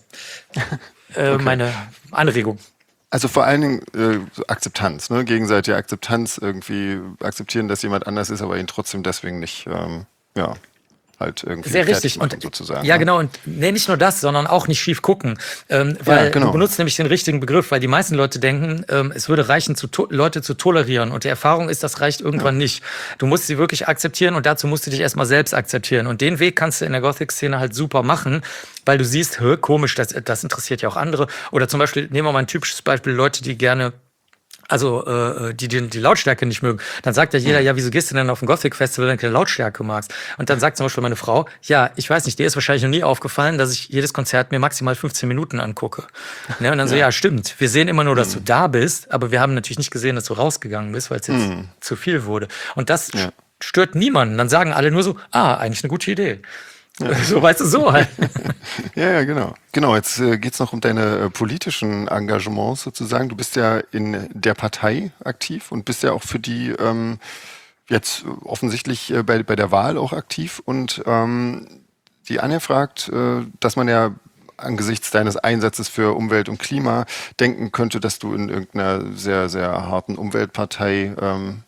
äh, okay. meine Anregung. Also vor allen Dingen äh, so Akzeptanz, ne? Gegenseitige Akzeptanz, irgendwie akzeptieren, dass jemand anders ist, aber ihn trotzdem deswegen nicht, ähm, ja... halt irgendwie sehr richtig machen, und sozusagen. Ja, genau. Und nee, nicht nur das, sondern auch nicht schief gucken. Ähm, weil ja, genau. du benutzt nämlich den richtigen Begriff, weil die meisten Leute denken, ähm, es würde reichen, zu to- Leute zu tolerieren. Und die Erfahrung ist, das reicht irgendwann ja. nicht. Du musst sie wirklich akzeptieren und dazu musst du dich erstmal selbst akzeptieren. Und den Weg kannst du in der Gothic-Szene halt super machen, weil du siehst, hö, komisch, das, das interessiert ja auch andere. Oder zum Beispiel, nehmen wir mal ein typisches Beispiel, Leute, die gerne also äh, die, die die Lautstärke nicht mögen, dann sagt ja jeder, ja, wieso gehst du denn auf ein Gothic-Festival, wenn du keine Lautstärke magst? Und dann sagt zum Beispiel meine Frau, ja, ich weiß nicht, dir ist wahrscheinlich noch nie aufgefallen, dass ich jedes Konzert mir maximal fünfzehn Minuten angucke. Ne? Und dann so, ja. ja, stimmt, wir sehen immer nur, dass mhm. du da bist, aber wir haben natürlich nicht gesehen, dass du rausgegangen bist, weil es jetzt mhm. zu viel wurde. Und das ja. stört niemanden. Dann sagen alle nur so, ah, eigentlich eine gute Idee. Ja. So, weißt du, so halt. Ja, ja, genau. Genau, jetzt äh, geht es noch um deine äh, politischen Engagements sozusagen. Du bist ja in der Partei aktiv und bist ja auch für die ähm, jetzt offensichtlich äh, bei, bei der Wahl auch aktiv. Und ähm, die Anja fragt, äh, dass man ja angesichts deines Einsatzes für Umwelt und Klima denken könnte, dass du in irgendeiner sehr, sehr harten Umweltpartei ähm,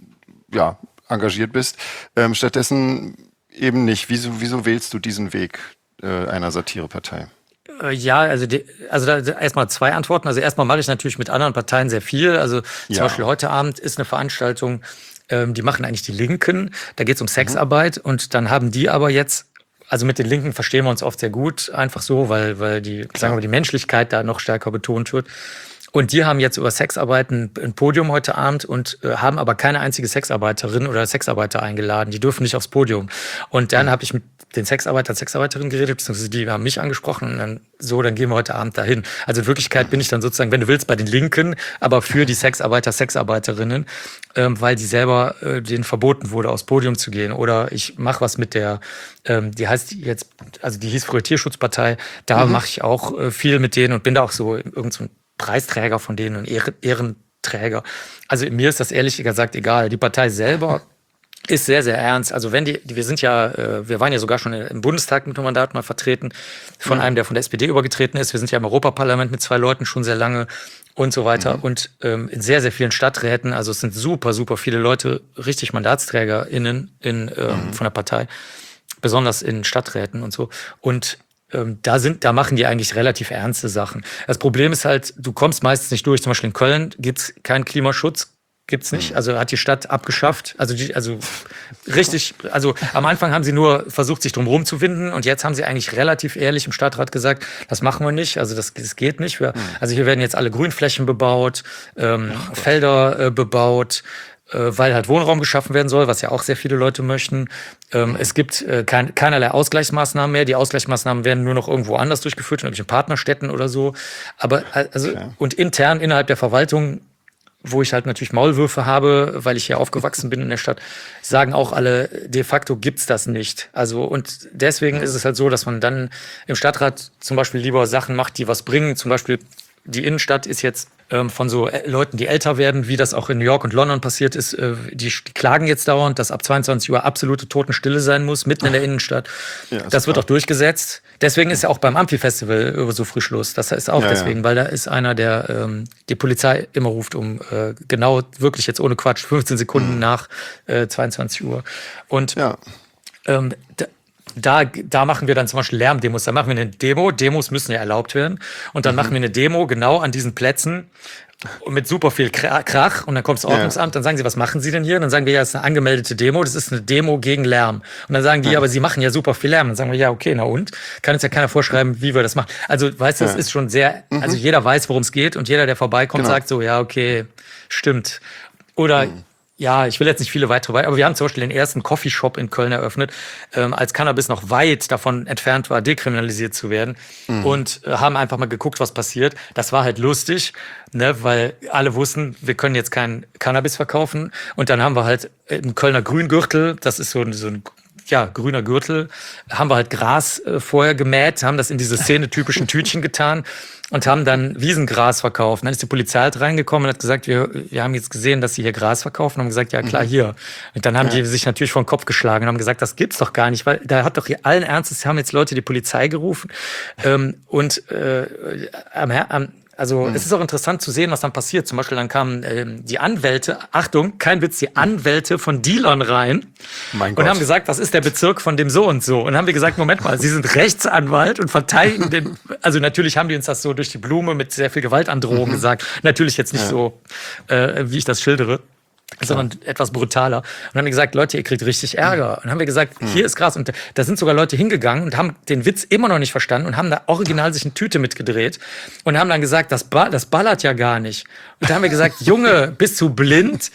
ja, engagiert bist. Ähm, stattdessen eben nicht. Wieso, wieso wählst du diesen Weg äh, einer Satirepartei? Äh, Ja, also, die, also da erstmal zwei Antworten. Also erstmal mache ich natürlich mit anderen Parteien sehr viel. Also zum Ja. Beispiel heute Abend ist eine Veranstaltung, ähm, die machen eigentlich die Linken. Da geht es um Sexarbeit und dann haben die aber jetzt, also mit den Linken verstehen wir uns oft sehr gut, einfach so, weil, weil die, sagen wir, die Menschlichkeit da noch stärker betont wird. Und die haben jetzt über Sexarbeit ein, ein Podium heute Abend und äh, haben aber keine einzige Sexarbeiterin oder Sexarbeiter eingeladen. Die dürfen nicht aufs Podium. Und dann habe ich mit den Sexarbeitern, Sexarbeiterinnen geredet, beziehungsweise die haben mich angesprochen und dann so, dann gehen wir heute Abend dahin. Also in Wirklichkeit bin ich dann sozusagen, wenn du willst, bei den Linken, aber für die Sexarbeiter, Sexarbeiterinnen, ähm, weil die selber äh, denen verboten wurde, aufs Podium zu gehen. Oder ich mache was mit der, ähm, die heißt jetzt, also die hieß früher Tierschutzpartei, da mhm. mache ich auch äh, viel mit denen und bin da auch so irgend so ein Preisträger von denen und Ehren, Ehrenträger. Also mir ist das ehrlich gesagt egal. Die Partei selber ist sehr, sehr ernst. Also wenn die, wir sind ja, äh, wir waren ja sogar schon im Bundestag mit einem Mandat mal vertreten, von mhm. einem, der von der S P D übergetreten ist. Wir sind ja im Europaparlament mit zwei Leuten schon sehr lange und so weiter. Mhm. Und ähm, in sehr, sehr vielen Stadträten, also es sind super, super viele Leute, richtig MandatsträgerInnen in, ähm, mhm. von der Partei, besonders in Stadträten und so. Und Da, sind, da machen die eigentlich relativ ernste Sachen. Das Problem ist halt, du kommst meistens nicht durch. Zum Beispiel in Köln gibt's keinen Klimaschutz, gibt's nicht. Also hat die Stadt abgeschafft. Also, die, also richtig, also am Anfang haben sie nur versucht, sich drum rumzuwinden und jetzt haben sie eigentlich relativ ehrlich im Stadtrat gesagt, das machen wir nicht, also das, das geht nicht. Wir, also hier werden jetzt alle Grünflächen bebaut, ähm, Ach, Felder äh, bebaut, weil halt Wohnraum geschaffen werden soll, was ja auch sehr viele Leute möchten. Ähm, es gibt äh, kein, keinerlei Ausgleichsmaßnahmen mehr. Die Ausgleichsmaßnahmen werden nur noch irgendwo anders durchgeführt, in irgendwelchen Partnerstädten oder so. Aber also okay. Und intern innerhalb der Verwaltung, wo ich halt natürlich Maulwürfe habe, weil ich hier aufgewachsen bin in der Stadt, sagen auch alle, de facto gibt's das nicht. Also und deswegen ist es halt so, dass man dann im Stadtrat zum Beispiel lieber Sachen macht, die was bringen. Zum Beispiel die Innenstadt ist jetzt ähm, von so Leuten, die älter werden, wie das auch in New York und London passiert ist, äh, die, die klagen jetzt dauernd, dass ab zweiundzwanzig Uhr absolute Totenstille sein muss, mitten in der Innenstadt. Ja, das wird auch durchgesetzt. Deswegen ist ja auch beim Amphi-Festival so früh Schluss. Das ist auch ja, deswegen, ja. weil da ist einer, der ähm, die Polizei immer ruft, um äh, genau, wirklich jetzt ohne Quatsch, fünfzehn Sekunden mhm. nach äh, zweiundzwanzig Uhr. Und ja. ähm, da, Da, da machen wir dann zum Beispiel Lärmdemos. Da machen wir eine Demo. Demos müssen ja erlaubt werden. Und dann mhm. machen wir eine Demo genau an diesen Plätzen mit super viel Krach. Und dann kommt das Ordnungsamt. Dann sagen sie, was machen Sie denn hier? Und dann sagen wir, ja, das ist eine angemeldete Demo. Das ist eine Demo gegen Lärm. Und dann sagen die, ja, aber Sie machen ja super viel Lärm. Dann sagen wir, ja, okay, na und? Kann uns ja keiner vorschreiben, wie wir das machen. Also, weißt du, das ja. ist schon sehr, also jeder weiß, worum es geht. Und jeder, der vorbeikommt, genau. sagt so, ja, okay, stimmt. Oder, mhm. Ja, ich will jetzt nicht viele weitere, aber wir haben zum Beispiel den ersten Coffeeshop in Köln eröffnet, ähm, als Cannabis noch weit davon entfernt war, dekriminalisiert zu werden mhm. und äh, haben einfach mal geguckt, was passiert. Das war halt lustig, ne, weil alle wussten, wir können jetzt kein Cannabis verkaufen und dann haben wir halt im Kölner Grüngürtel, das ist so, so ein ja, grüner Gürtel, haben wir halt Gras äh, vorher gemäht, haben das in diese Szene-typischen Tütchen getan und haben dann Wiesengras verkauft. Und dann ist die Polizei halt reingekommen und hat gesagt, wir, wir haben jetzt gesehen, dass sie hier Gras verkaufen und haben gesagt, ja klar, hier. Und dann haben ja. die sich natürlich vor den Kopf geschlagen und haben gesagt, das gibt's doch gar nicht, weil da hat doch hier allen Ernstes, haben jetzt Leute die Polizei gerufen ähm, und äh, am, am Also mhm. es ist auch interessant zu sehen, was dann passiert. Zum Beispiel dann kamen ähm, die Anwälte, Achtung, kein Witz, die Anwälte von Dealern rein mein und Gott. haben gesagt, das ist der Bezirk von dem so und so. Und dann haben wir gesagt, Moment mal, Sie sind Rechtsanwalt und verteidigen den, also natürlich haben die uns das so durch die Blume mit sehr viel Gewaltandrohung mhm. gesagt. Natürlich jetzt nicht ja. so, äh, wie ich das schildere. Klar. Sondern etwas brutaler. Und dann haben wir gesagt, Leute, ihr kriegt richtig Ärger. Und dann haben wir gesagt, hier ist Gras. Und da sind sogar Leute hingegangen und haben den Witz immer noch nicht verstanden und haben da original sich eine Tüte mitgedreht und haben dann gesagt, das, ba- das ballert ja gar nicht. Und da haben wir gesagt, Junge, bist du blind?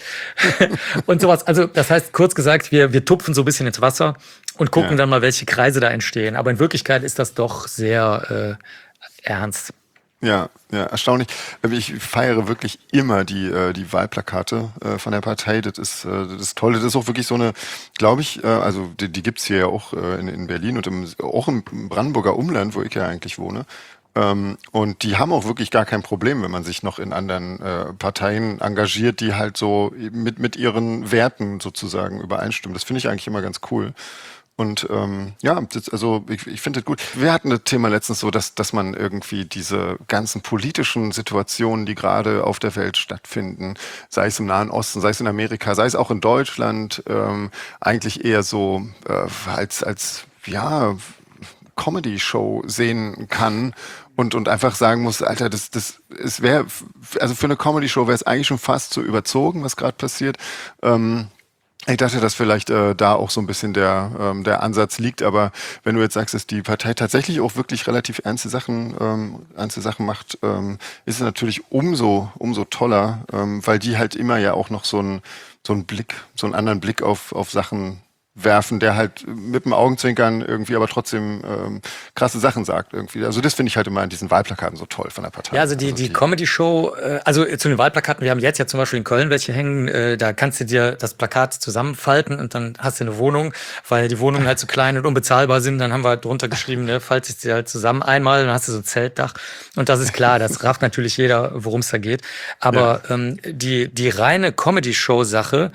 Und sowas. Also das heißt, kurz gesagt, wir, wir tupfen so ein bisschen ins Wasser und gucken ja. dann mal, welche Kreise da entstehen. Aber in Wirklichkeit ist das doch sehr äh, ernst. Ja, ja, erstaunlich. Ich feiere wirklich immer die, äh, die Wahlplakate äh, von der Partei. Das ist, äh, das ist toll. Das ist auch wirklich so eine, glaube ich, äh, also die, die gibt's hier ja auch äh, in, in Berlin und im, auch im Brandenburger Umland, wo ich ja eigentlich wohne. Ähm, und die haben auch wirklich gar kein Problem, wenn man sich noch in anderen äh, Parteien engagiert, die halt so mit, mit ihren Werten sozusagen übereinstimmen. Das finde ich eigentlich immer ganz cool. Und ähm, ja, das, also ich, ich finde das gut. Wir hatten das Thema letztens so, dass, dass man irgendwie diese ganzen politischen Situationen, die gerade auf der Welt stattfinden, sei es im Nahen Osten, sei es in Amerika, sei es auch in Deutschland, ähm, eigentlich eher so äh, als, als ja, Comedy-Show sehen kann und, und einfach sagen muss, Alter, das, das, es wäre, also für eine Comedy-Show wäre es eigentlich schon fast zu überzogen, was gerade passiert. Ähm, Ich dachte, dass vielleicht äh, da auch so ein bisschen der, ähm, der Ansatz liegt, aber wenn du jetzt sagst, dass die Partei tatsächlich auch wirklich relativ ernste Sachen, ähm, ernste Sachen macht, ähm, ist es natürlich umso, umso toller, ähm, weil die halt immer ja auch noch so einen, so einen Blick, so einen anderen Blick auf, auf Sachen werfen, der halt mit dem Augenzwinkern irgendwie aber trotzdem ähm, krasse Sachen sagt irgendwie. Also das finde ich halt immer an diesen Wahlplakaten so toll von der Partei. Ja, also die, Also die Comedy-Show, äh, also zu den Wahlplakaten, wir haben jetzt ja zum Beispiel in Köln welche hängen, äh, da kannst du dir das Plakat zusammenfalten und dann hast du eine Wohnung, weil die Wohnungen halt so klein und unbezahlbar sind, dann haben wir halt drunter geschrieben, ne, faltet es dir halt zusammen einmal, dann hast du so ein Zeltdach und das ist klar, das rafft natürlich jeder, worum es da geht. Aber ja. ähm, die, die reine Comedy-Show-Sache,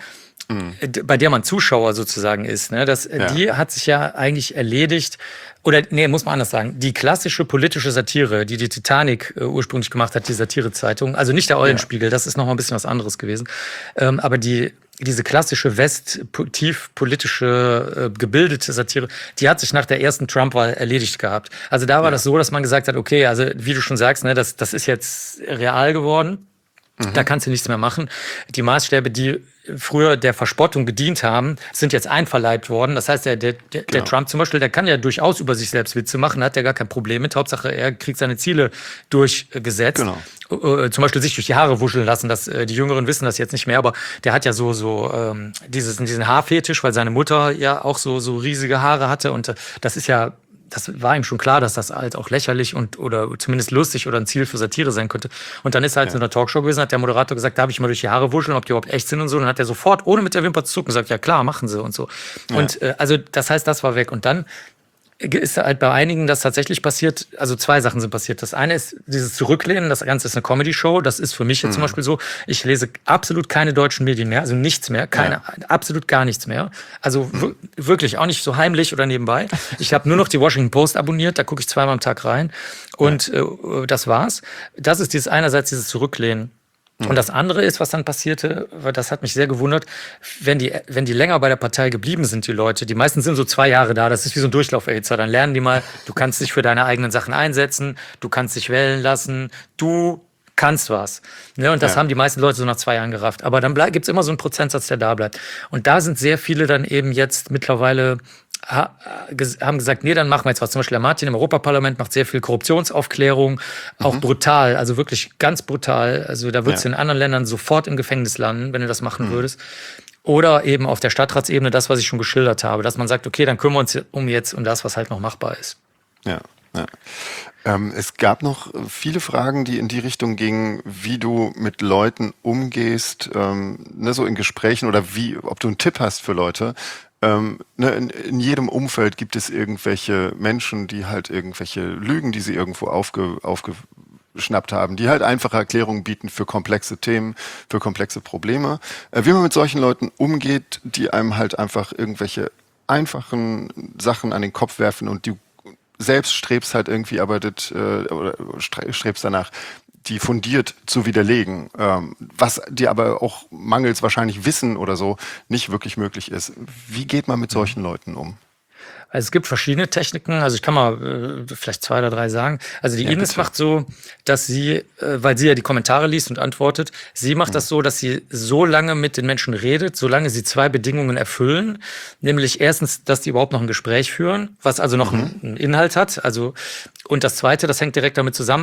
bei der man Zuschauer sozusagen ist, ne, das, ja. die hat sich ja eigentlich erledigt, oder nee, muss man anders sagen, die klassische politische Satire, die die Titanic äh, ursprünglich gemacht hat, die Satirezeitung, also nicht der Eulenspiegel, ja. das ist noch mal ein bisschen was anderes gewesen, ähm, aber die diese klassische West-tief politische, äh, gebildete Satire, die hat sich nach der ersten Trump-Wahl erledigt gehabt. Also da war ja. das so, dass man gesagt hat, okay, also wie du schon sagst, ne, das, das ist jetzt real geworden. Mhm. Da kannst du nichts mehr machen. Die Maßstäbe, die früher der Verspottung gedient haben, sind jetzt einverleibt worden. Das heißt, der, der, der genau. Trump zum Beispiel, der kann ja durchaus über sich selbst Witze machen, hat ja gar kein Problem mit. Hauptsache, er kriegt seine Ziele durchgesetzt. Genau. Äh, zum Beispiel sich durch die Haare wuscheln lassen. Das, äh, die Jüngeren wissen das jetzt nicht mehr, aber der hat ja so, so ähm, dieses, diesen Haarfetisch, weil seine Mutter ja auch so, so riesige Haare hatte. Und äh, das ist ja... Das war ihm schon klar, dass das halt auch lächerlich und oder zumindest lustig oder ein Ziel für Satire sein könnte. Und dann ist er halt ja. in einer Talkshow gewesen, hat der Moderator gesagt, darf ich mal durch die Haare wuscheln, ob die überhaupt echt sind und so. Und dann hat er sofort, ohne mit der Wimper zu zucken, gesagt, ja klar, machen sie und so. Ja. Und äh, also das heißt, das war weg. Und dann ist halt bei einigen das tatsächlich passiert, also zwei Sachen sind passiert. Das eine ist dieses Zurücklehnen, das Ganze ist eine Comedy-Show, das ist für mich jetzt mhm. zum Beispiel so, ich lese absolut keine deutschen Medien mehr, also nichts mehr, keine, ja. absolut gar nichts mehr. Also mhm. wirklich, auch nicht so heimlich oder nebenbei. Ich habe nur noch die Washington Post abonniert, da gucke ich zweimal am Tag rein und ja. äh, das war's. Das ist dieses einerseits dieses Zurücklehnen. Und das andere ist, was dann passierte, weil das hat mich sehr gewundert, wenn die, wenn die länger bei der Partei geblieben sind, die Leute, die meisten sind so zwei Jahre da, das ist wie so ein Durchlauferhitzer, dann lernen die mal, du kannst dich für deine eigenen Sachen einsetzen, du kannst dich wählen lassen, du kannst was. Ne, und das ja. haben die meisten Leute so nach zwei Jahren gerafft. Aber dann gibt es immer so einen Prozentsatz, der da bleibt. Und da sind sehr viele dann eben jetzt mittlerweile Ha, haben gesagt, nee, dann machen wir jetzt was. Zum Beispiel der Martin im Europaparlament macht sehr viel Korruptionsaufklärung, auch mhm. brutal, also wirklich ganz brutal. Also da würdest ja. du in anderen Ländern sofort im Gefängnis landen, wenn du das machen mhm. würdest. Oder eben auf der Stadtratsebene das, was ich schon geschildert habe, dass man sagt, okay, dann kümmern wir uns um jetzt um das, was halt noch machbar ist. Ja, ja. Ähm, es gab noch viele Fragen, die in die Richtung gingen, wie du mit Leuten umgehst, ähm, ne, so in Gesprächen oder wie, ob du einen Tipp hast für Leute. Ähm, ne, in, in jedem Umfeld gibt es irgendwelche Menschen, die halt irgendwelche Lügen, die sie irgendwo aufge, aufgeschnappt haben, die halt einfache Erklärungen bieten für komplexe Themen, für komplexe Probleme. Äh, wie man mit solchen Leuten umgeht, die einem halt einfach irgendwelche einfachen Sachen an den Kopf werfen und du selbst strebst halt irgendwie, aber das, äh, oder strebst danach, die fundiert zu widerlegen, ähm, was dir aber auch mangels wahrscheinlich Wissen oder so nicht wirklich möglich ist. Wie geht man mit solchen Leuten um? Also es gibt verschiedene Techniken, also ich kann mal äh, vielleicht zwei oder drei sagen. Also die ja, Ines bitte. macht so, dass sie, äh, weil sie ja die Kommentare liest und antwortet, sie macht mhm. das so, dass sie so lange mit den Menschen redet, solange sie zwei Bedingungen erfüllen. Nämlich erstens, dass die überhaupt noch ein Gespräch führen, was also noch mhm. einen, einen Inhalt hat. Also und das Zweite, das hängt direkt damit zusammen,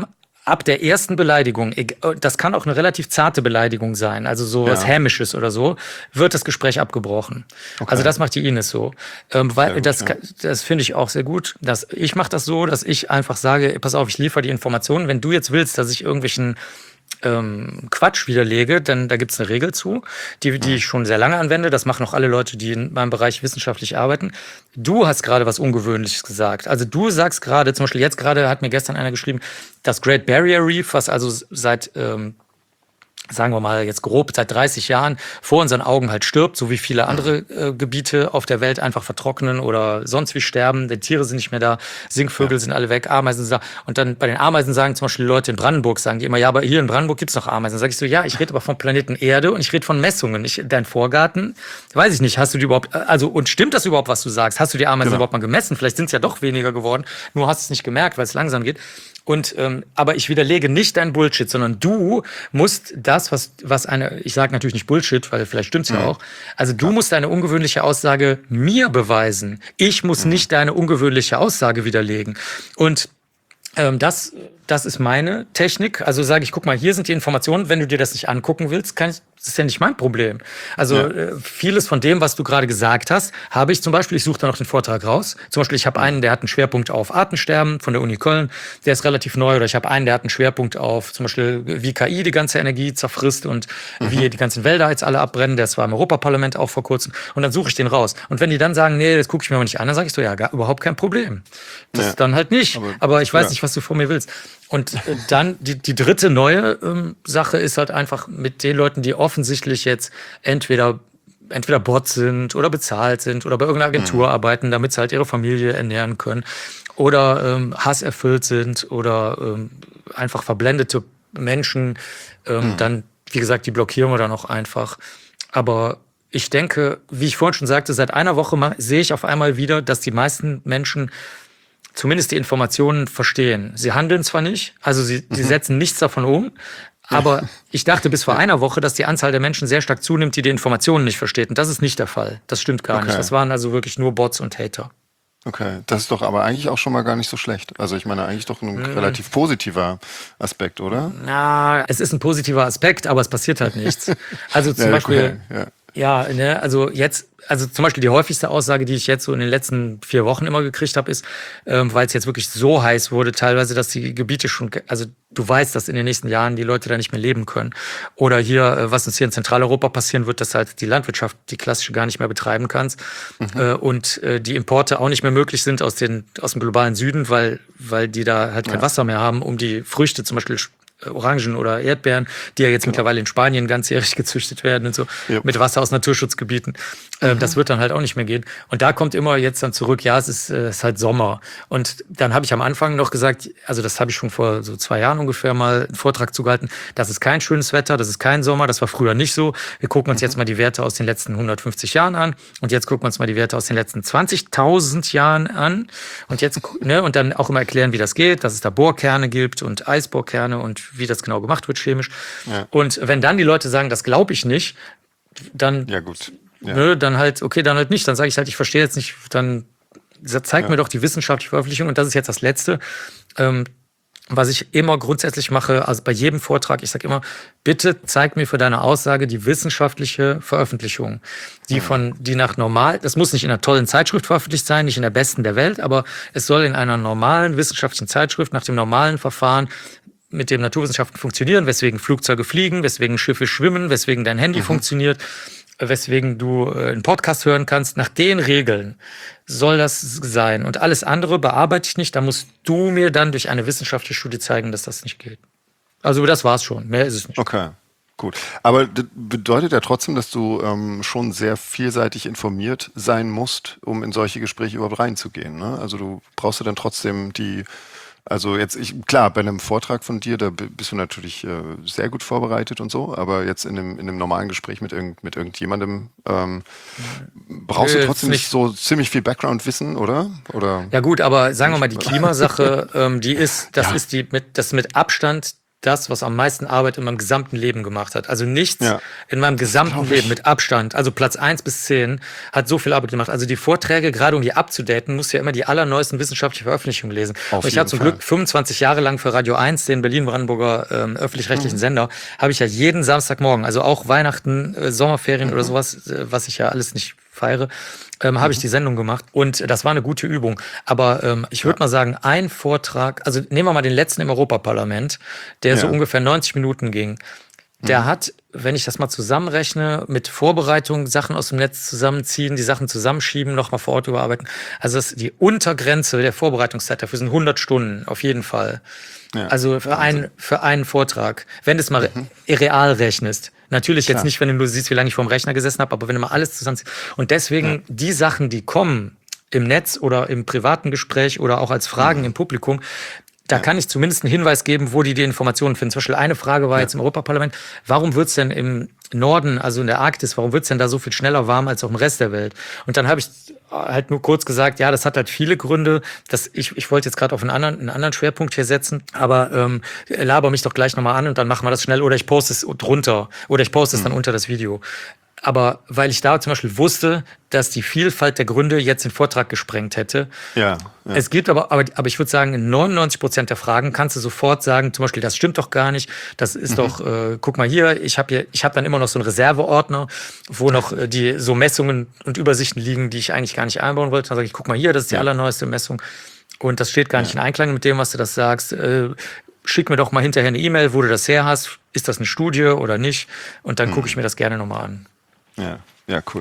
ab der ersten Beleidigung, das kann auch eine relativ zarte Beleidigung sein, also sowas Ja. Hämisches oder so, wird das Gespräch abgebrochen. Okay. Also das macht die Ines so. Ähm, weil Sehr gut, das, ja. das finde ich auch sehr gut. Dass, ich mache das so, dass ich einfach sage, pass auf, ich liefere die Informationen. Wenn du jetzt willst, dass ich irgendwelchen ähm, Quatsch widerlege, dann da gibt es eine Regel zu, die, die ich schon sehr lange anwende. Das machen auch alle Leute, die in meinem Bereich wissenschaftlich arbeiten. Du hast gerade was Ungewöhnliches gesagt. Also du sagst gerade, zum Beispiel jetzt gerade hat mir gestern einer geschrieben, das Great Barrier Reef, was also seit ähm, sagen wir mal jetzt grob, seit dreißig Jahren vor unseren Augen halt stirbt, so wie viele andere äh, Gebiete auf der Welt einfach vertrocknen oder sonst wie sterben. Die Tiere sind nicht mehr da, Singvögel ja. sind alle weg, Ameisen sind da. Und dann bei den Ameisen sagen zum Beispiel die Leute in Brandenburg, sagen die immer, ja, aber hier in Brandenburg gibt's noch Ameisen. Dann sag ich so, ja, ich rede aber vom Planeten Erde und ich rede von Messungen. Ich, dein Vorgarten, weiß ich nicht, hast du die überhaupt, also und stimmt das überhaupt, was du sagst? Hast du die Ameisen genau. überhaupt mal gemessen? Vielleicht sind es ja doch weniger geworden, nur hast es nicht gemerkt, weil es langsam geht. Und ähm, aber ich widerlege nicht dein Bullshit, sondern du musst das, was was eine, ich sage natürlich nicht Bullshit, weil vielleicht stimmt's ja, ja auch. Also du ja. musst deine ungewöhnliche Aussage mir beweisen. Ich muss mhm. nicht deine ungewöhnliche Aussage widerlegen. Und ähm, das das ist meine Technik. Also sage ich, guck mal, hier sind die Informationen. Wenn du dir das nicht angucken willst, kann ich, das ist ja nicht mein Problem. Also ja. äh, vieles von dem, was du gerade gesagt hast, habe ich zum Beispiel, ich suche da noch den Vortrag raus. Zum Beispiel, ich habe einen, der hat einen Schwerpunkt auf Artensterben von der Uni Köln. Der ist relativ neu. Oder ich habe einen, der hat einen Schwerpunkt auf zum Beispiel, wie K I die ganze Energie zerfrisst und mhm. wie die ganzen Wälder jetzt alle abbrennen. Der war im Europaparlament auch vor kurzem. Und dann suche ich den raus. Und wenn die dann sagen, nee, das gucke ich mir aber nicht an, dann sage ich so, ja, gar, überhaupt kein Problem. Das ja. dann halt nicht. Aber, aber ich weiß ja. nicht, was du von mir willst. Und äh, dann die, die dritte neue ähm, Sache ist halt einfach mit den Leuten, die offensichtlich jetzt entweder entweder Bots sind oder bezahlt sind oder bei irgendeiner Agentur mhm. arbeiten, damit sie halt ihre Familie ernähren können oder ähm, hasserfüllt sind oder ähm, einfach verblendete Menschen, ähm, mhm. dann, wie gesagt, die blockieren wir dann auch einfach. Aber ich denke, wie ich vorhin schon sagte, seit einer Woche ma- sehe ich auf einmal wieder, dass die meisten Menschen zumindest die Informationen verstehen. Sie handeln zwar nicht, also sie, mhm. sie setzen nichts davon um, aber ich dachte bis vor einer Woche, dass die Anzahl der Menschen sehr stark zunimmt, die die Informationen nicht verstehen. Und das ist nicht der Fall. Das stimmt gar okay. nicht. Das waren also wirklich nur Bots und Hater. Okay, das ist doch aber eigentlich auch schon mal gar nicht so schlecht. Also ich meine, eigentlich doch ein hm. relativ positiver Aspekt, oder? Na, es ist ein positiver Aspekt, aber es passiert halt nichts. Also zum ja, Beispiel, okay, ja. ja, ne, also jetzt, also zum Beispiel die häufigste Aussage, die ich jetzt so in den letzten vier Wochen immer gekriegt habe, ist, ähm, weil es jetzt wirklich so heiß wurde, teilweise, dass die Gebiete schon, also du weißt, dass in den nächsten Jahren die Leute da nicht mehr leben können. Oder hier, äh, was uns hier in Zentraleuropa passieren wird, dass halt die Landwirtschaft, die klassische, gar nicht mehr betreiben kannst mhm. äh, und äh, die Importe auch nicht mehr möglich sind aus, den, aus dem globalen Süden, weil, weil die da halt kein ja. Wasser mehr haben, um die Früchte zum Beispiel Orangen oder Erdbeeren, die ja jetzt genau. mittlerweile in Spanien ganzjährig gezüchtet werden und so, ja. mit Wasser aus Naturschutzgebieten. Ähm, mhm. Das wird dann halt auch nicht mehr gehen. Und da kommt immer jetzt dann zurück, ja, es ist, äh, es ist halt Sommer. Und dann habe ich am Anfang noch gesagt, also das habe ich schon vor so zwei Jahren ungefähr mal einen Vortrag zugehalten, das ist kein schönes Wetter, das ist kein Sommer, das war früher nicht so. Wir gucken uns mhm. jetzt mal die Werte aus den letzten hundertfünfzig Jahren an und jetzt gucken wir uns mal die Werte aus den letzten zwanzigtausend Jahren an und jetzt, ne, und dann auch immer erklären, wie das geht, dass es da Bohrkerne gibt und Eisbohrkerne und wie das genau gemacht wird chemisch. Ja. Und wenn dann die Leute sagen, das glaube ich nicht, dann, ja, gut. Ja. Ne, dann halt, okay, dann halt nicht. Dann sage ich halt, ich verstehe jetzt nicht, dann zeig ja. mir doch die wissenschaftliche Veröffentlichung. Und das ist jetzt das Letzte, ähm, was ich immer grundsätzlich mache, also bei jedem Vortrag, ich sage immer, bitte zeig mir für deine Aussage die wissenschaftliche Veröffentlichung, die von, die nach normal, das muss nicht in einer tollen Zeitschrift veröffentlicht sein, nicht in der besten der Welt, aber es soll in einer normalen wissenschaftlichen Zeitschrift nach dem normalen Verfahren mit dem Naturwissenschaften funktionieren, weswegen Flugzeuge fliegen, weswegen Schiffe schwimmen, weswegen dein Handy mhm. funktioniert, weswegen du äh, einen Podcast hören kannst. Nach den Regeln soll das sein. Und alles andere bearbeite ich nicht. Da musst du mir dann durch eine wissenschaftliche Studie zeigen, dass das nicht geht. Also das war's schon. Mehr ist es nicht. Okay, gut. Aber das bedeutet ja trotzdem, dass du ähm, schon sehr vielseitig informiert sein musst, um in solche Gespräche überhaupt reinzugehen. Ne? Also du brauchst du dann trotzdem die Also jetzt, ich, klar, bei einem Vortrag von dir, da bist du natürlich äh, sehr gut vorbereitet und so, aber jetzt in einem, in einem normalen Gespräch mit, irgend, mit irgendjemandem ähm, brauchst du trotzdem nicht so ziemlich viel Background-Wissen, oder? oder? Ja gut, aber sagen wir mal, die Klimasache, ähm, die ist, das ja. ist die mit, das mit Abstand das, was am meisten Arbeit in meinem gesamten Leben gemacht hat. Also nichts Ja. in meinem gesamten Leben mit Abstand, also Platz eins bis zehn, hat so viel Arbeit gemacht. Also die Vorträge, gerade um die abzudaten, musst du ja immer die allerneuesten wissenschaftlichen Veröffentlichungen lesen. Auf Und ich jeden hatte zum Fall. Glück fünfundzwanzig Jahre lang für Radio eins, den Berlin-Brandenburger ähm, öffentlich-rechtlichen Mhm. Sender, habe ich ja jeden Samstagmorgen, also auch Weihnachten, äh, Sommerferien Mhm. oder sowas, äh, was ich ja alles nicht feiere, ähm, habe ich die Sendung gemacht. Und das war eine gute Übung. Aber ähm, ich würde Ja. mal sagen, ein Vortrag, also nehmen wir mal den letzten im Europaparlament, der so Ja. ungefähr neunzig Minuten ging. Der hat, wenn ich das mal zusammenrechne, mit Vorbereitung, Sachen aus dem Netz zusammenziehen, die Sachen zusammenschieben, nochmal vor Ort überarbeiten. Also das, die Untergrenze der Vorbereitungszeit dafür sind hundert Stunden, auf jeden Fall. Ja. Also für, Wahnsinn. ein, für einen Vortrag, wenn du es mal re- real rechnest. Natürlich Klar. jetzt nicht, wenn du nur siehst, wie lange ich vor dem Rechner gesessen habe, aber wenn du mal alles zusammenziehst. Und deswegen Ja. die Sachen, die kommen im Netz oder im privaten Gespräch oder auch als Fragen im Publikum, da kann ich zumindest einen Hinweis geben, wo die die Informationen finden. Zum Beispiel eine Frage war Ja. jetzt im Europaparlament, warum wird's denn im Norden, also in der Arktis, warum wird's denn da so viel schneller warm als auch im Rest der Welt? Und dann habe ich halt nur kurz gesagt, ja, das hat halt viele Gründe. Das, ich, ich wollte jetzt gerade auf einen anderen, einen anderen Schwerpunkt hier setzen, aber ähm, laber mich doch gleich nochmal an und dann machen wir das schnell oder ich poste es drunter oder ich poste es dann unter das Video. Aber weil ich da zum Beispiel wusste, dass die Vielfalt der Gründe jetzt den Vortrag gesprengt hätte. Ja, ja. Es gibt aber, aber, aber ich würde sagen, in neunundneunzig Prozent der Fragen kannst du sofort sagen, zum Beispiel, das stimmt doch gar nicht. Das ist Mhm. doch, äh, guck mal hier, ich habe hier, ich habe dann immer noch so einen Reserveordner, wo noch äh, die so Messungen und Übersichten liegen, die ich eigentlich gar nicht einbauen wollte. Dann sage ich, guck mal hier, das ist die Ja. allerneueste Messung. Und das steht gar nicht in Einklang mit dem, was du das sagst. Äh, schick mir doch mal hinterher eine E-Mail, wo du das her hast. Ist das eine Studie oder nicht? Und dann gucke ich mir das gerne nochmal an. Ja, ja, cool.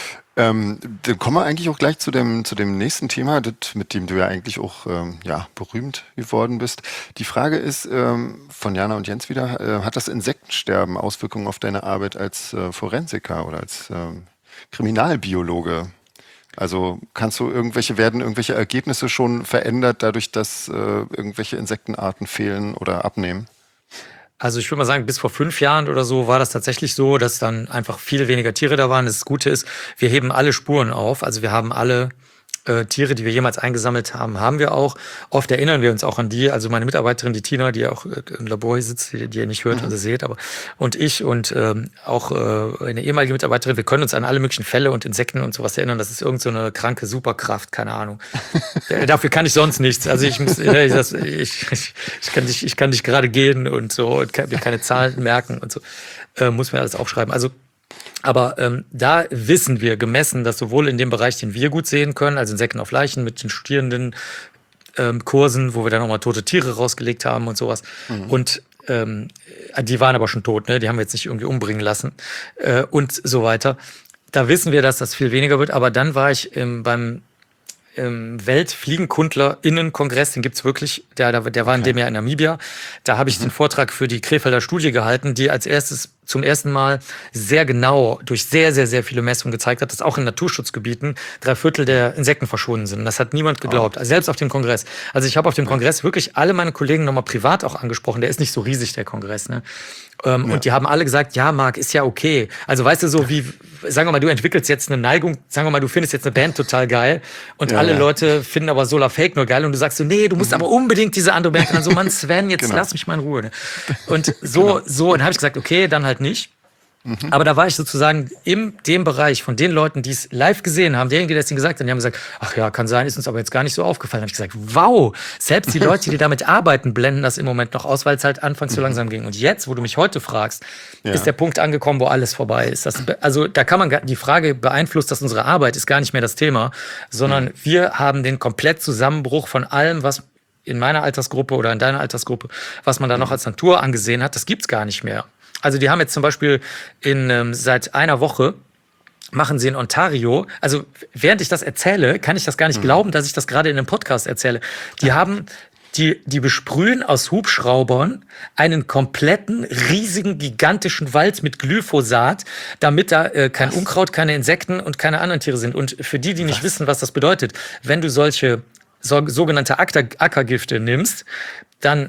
Ähm, dann kommen wir eigentlich auch gleich zu dem, zu dem nächsten Thema, das, mit dem du ja eigentlich auch ähm, ja, berühmt geworden bist. Die Frage ist ähm, von Jana und Jens wieder, äh, hat das Insektensterben Auswirkungen auf deine Arbeit als äh, Forensiker oder als ähm, Kriminalbiologe? Also kannst du irgendwelche, werden irgendwelche Ergebnisse schon verändert, dadurch, dass äh, irgendwelche Insektenarten fehlen oder abnehmen? Also ich würde mal sagen, bis vor fünf Jahren oder so war das tatsächlich so, dass dann einfach viel weniger Tiere da waren. Das Gute ist, wir heben alle Spuren auf. Also wir haben alle äh, Tiere, die wir jemals eingesammelt haben, haben wir auch. Oft erinnern wir uns auch an die. Also meine Mitarbeiterin, die Tina, die auch äh, im Labor hier sitzt, die, die ihr nicht hört Mhm. oder seht, aber und ich und ähm, auch äh, eine ehemalige Mitarbeiterin, wir können uns an alle möglichen Fälle und Insekten und sowas erinnern. Das ist irgend so eine kranke Superkraft, keine Ahnung. Äh, Dafür kann ich sonst nichts. Also ich muss, äh, ich, das, ich, ich, ich kann nicht, ich kann nicht gerade gehen und so und kann mir keine Zahlen merken und so. Äh, muss mir alles aufschreiben. Also aber ähm, da wissen wir gemessen, dass sowohl in dem Bereich, den wir gut sehen können, also Insekten auf Leichen mit den Studierenden ähm, Kursen, wo wir dann nochmal tote Tiere rausgelegt haben und sowas. Und ähm, die waren aber schon tot, ne? Die haben wir jetzt nicht irgendwie umbringen lassen äh, und so weiter. Da wissen wir, dass das viel weniger wird. Aber dann war ich ähm, beim ähm, WeltfliegenkundlerInnen-Kongress, den gibt's wirklich, der, der, der war in Okay. dem Jahr in Namibia. Da habe ich den Vortrag für die Krefelder Studie gehalten, die als erstes zum ersten Mal sehr genau durch sehr, sehr, sehr viele Messungen gezeigt hat, dass auch in Naturschutzgebieten drei Viertel der Insekten verschwunden sind. Und das hat niemand geglaubt, also selbst auf dem Kongress. Also ich habe auf dem Kongress wirklich alle meine Kollegen nochmal privat auch angesprochen. Der ist nicht so riesig, der Kongress, ne? Ähm, Ja. Und die haben alle gesagt, ja, Marc, ist ja okay. Also weißt du, so wie, sagen wir mal, du entwickelst jetzt eine Neigung, sagen wir mal, du findest jetzt eine Band total geil und Ja, alle ja. Leute finden aber Solar Fake nur geil und du sagst so, nee, du musst aber unbedingt diese andere Band. Und dann so, Mann, Sven, jetzt Genau. lass mich mal in Ruhe. Ne? Und so, so, und dann habe ich gesagt, okay, dann halt nicht. Aber da war ich sozusagen in dem Bereich von den Leuten, die es live gesehen haben, derjenige, der es ihnen gesagt hat, die haben gesagt, ach ja, kann sein, ist uns aber jetzt gar nicht so aufgefallen. Da habe ich gesagt, wow, selbst die Leute, die damit arbeiten, blenden das im Moment noch aus, weil es halt anfangs so langsam ging. Und jetzt, wo du mich heute fragst, Ja. ist der Punkt angekommen, wo alles vorbei ist. Das, also da kann man, gar- die Frage beeinflusst das unsere Arbeit, ist gar nicht mehr das Thema, sondern wir haben den Komplettzusammenbruch von allem, was in meiner Altersgruppe oder in deiner Altersgruppe, was man da noch als Natur angesehen hat, das gibt's gar nicht mehr. Also die haben jetzt zum Beispiel in, ähm, seit einer Woche machen sie in Ontario, also während ich das erzähle, kann ich das gar nicht glauben, dass ich das gerade in einem Podcast erzähle. Die haben, die, die besprühen aus Hubschraubern einen kompletten, riesigen, gigantischen Wald mit Glyphosat, damit da äh, kein Unkraut, keine Insekten und keine anderen Tiere sind. Und für die, die nicht wissen, was das bedeutet, wenn du solche so, sogenannte Acker- Ackergifte nimmst, dann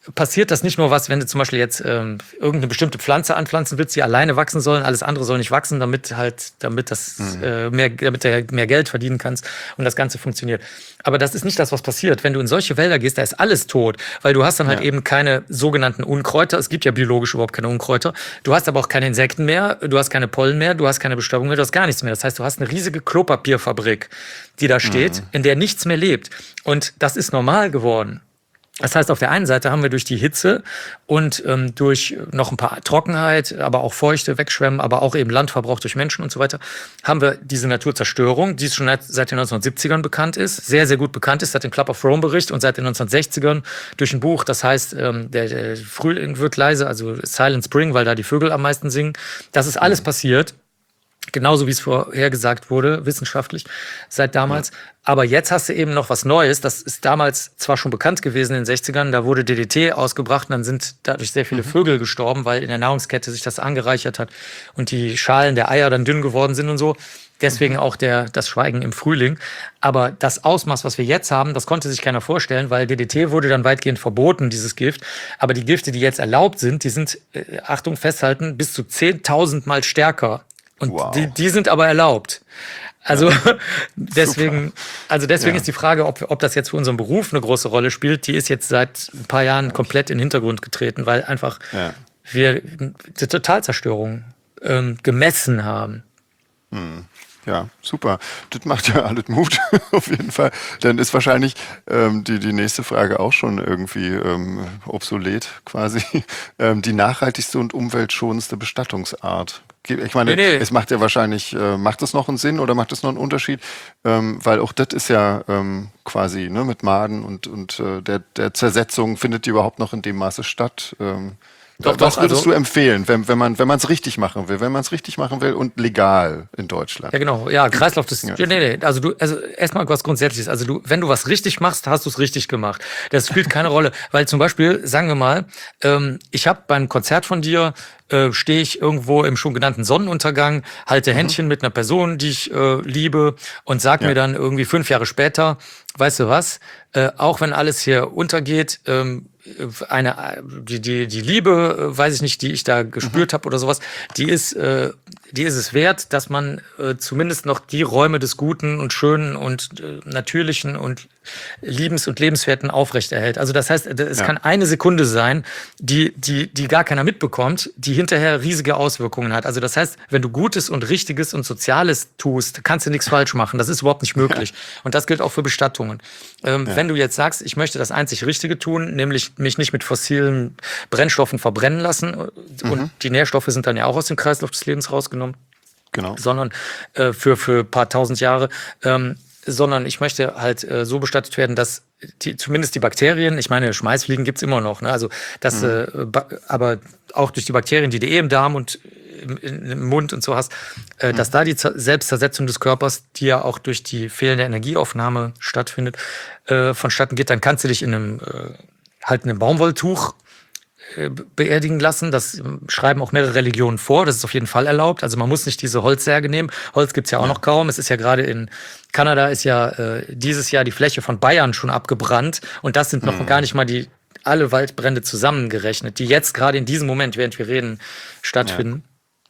passiert das nicht nur was, wenn du zum Beispiel jetzt ähm, irgendeine bestimmte Pflanze anpflanzen willst, die alleine wachsen sollen, alles andere soll nicht wachsen, damit halt, damit das mhm. äh, mehr, damit du mehr Geld verdienen kannst und das Ganze funktioniert. Aber das ist nicht das, was passiert. Wenn du in solche Wälder gehst, da ist alles tot, weil du hast dann halt ja. eben keine sogenannten Unkräuter. Es gibt ja biologisch überhaupt keine Unkräuter. Du hast aber auch keine Insekten mehr, du hast keine Pollen mehr, du hast keine Bestäubung mehr, du hast gar nichts mehr. Das heißt, du hast eine riesige Klopapierfabrik, die da steht, mhm. in der nichts mehr lebt. Und das ist normal geworden. Das heißt, auf der einen Seite haben wir durch die Hitze und ähm, durch noch ein paar Trockenheit, aber auch Feuchte, Wegschwemmen, aber auch eben Landverbrauch durch Menschen und so weiter, haben wir diese Naturzerstörung, die schon seit den neunzehnhundertsiebzigern bekannt ist, sehr, sehr gut bekannt ist, seit dem Club of Rome-Bericht und seit den neunzehnhundertsechzigern durch ein Buch, das heißt, ähm, der, der Frühling wird leise, also Silent Spring, weil da die Vögel am meisten singen. Das ist alles passiert. Genauso wie es vorhergesagt wurde, wissenschaftlich, seit damals. Ja. Aber jetzt hast du eben noch was Neues. Das ist damals zwar schon bekannt gewesen in den sechzigern, da wurde D D T ausgebracht und dann sind dadurch sehr viele mhm. Vögel gestorben, weil in der Nahrungskette sich das angereichert hat und die Schalen der Eier dann dünn geworden sind und so. Deswegen auch der, das Schweigen im Frühling. Aber das Ausmaß, was wir jetzt haben, das konnte sich keiner vorstellen, weil D D T wurde dann weitgehend verboten, dieses Gift. Aber die Gifte, die jetzt erlaubt sind, die sind, äh, Achtung, festhalten, bis zu zehntausend Mal stärker. Und wow. die, die sind aber erlaubt. Also ja. deswegen, Super. also deswegen ja. ist die Frage, ob, ob das jetzt für unseren Beruf eine große Rolle spielt, die ist jetzt seit ein paar Jahren komplett in den Hintergrund getreten, weil einfach ja. wir die Totalzerstörung ähm, gemessen haben. Hm. Ja, super. Das macht ja alles Mut, auf jeden Fall. Dann ist wahrscheinlich ähm, die, die nächste Frage auch schon irgendwie ähm, obsolet quasi. Ähm, die nachhaltigste und umweltschonendste Bestattungsart. Ich meine, nee, nee. es macht ja wahrscheinlich, äh, macht das noch einen Sinn oder macht das noch einen Unterschied? Ähm, weil auch das ist ja ähm, quasi ne, mit Maden und, und äh, der, der Zersetzung, findet die überhaupt noch in dem Maße statt? Ähm, Doch, was würdest also, du empfehlen, wenn, wenn man wenn man es richtig machen will, wenn man es richtig machen will und legal in Deutschland? Ja, genau. Ja, Kreislauf des. Ja. Nee, nee. Also du, also erstmal was Grundsätzliches. Also du, wenn du was richtig machst, hast du es richtig gemacht. Das spielt keine Rolle, weil zum Beispiel, sagen wir mal, ähm, ich habe beim Konzert von dir äh, stehe ich irgendwo im schon genannten Sonnenuntergang, halte mhm. Händchen mit einer Person, die ich äh, liebe, und sag ja. mir dann irgendwie fünf Jahre später, weißt du was? Äh, auch wenn alles hier untergeht. Ähm, eine die die die Liebe, weiß ich nicht, die ich da gespürt mhm. habe oder sowas, die ist äh, die ist es wert, dass man äh, zumindest noch die Räume des Guten und Schönen und äh, Natürlichen und Liebens- und Lebenswerten aufrechterhält. Also das heißt, es ja. kann eine Sekunde sein, die die die gar keiner mitbekommt, die hinterher riesige Auswirkungen hat. Also das heißt, wenn du Gutes und Richtiges und Soziales tust, kannst du nichts falsch machen. Das ist überhaupt nicht möglich. Ja. Und das gilt auch für Bestattungen. Ähm, ja. Wenn du jetzt sagst, ich möchte das einzig Richtige tun, nämlich mich nicht mit fossilen Brennstoffen verbrennen lassen, mhm. und die Nährstoffe sind dann ja auch aus dem Kreislauf des Lebens rausgenommen, genau. sondern äh, für für ein paar tausend Jahre, ähm, sondern ich möchte halt äh, so bestattet werden, dass die, zumindest die Bakterien, ich meine, Schmeißfliegen gibt's immer noch, ne? Also das, mhm. äh, ba- aber auch durch die Bakterien, die du eh im Darm und im, im Mund und so hast, äh, mhm. dass da die Z- Selbstzersetzung des Körpers, die ja auch durch die fehlende Energieaufnahme stattfindet, äh, vonstatten geht, dann kannst du dich in einem äh, halt in einem Baumwolltuch äh, beerdigen lassen. Das schreiben auch mehrere Religionen vor. Das ist auf jeden Fall erlaubt. Also man muss nicht diese Holzsärge nehmen. Holz gibt's ja auch ja. noch kaum. Es ist ja gerade in Kanada ist ja äh, dieses Jahr die Fläche von Bayern schon abgebrannt. Und das sind noch mhm. gar nicht mal die alle Waldbrände zusammengerechnet, die jetzt gerade in diesem Moment, während wir reden, stattfinden. Ja.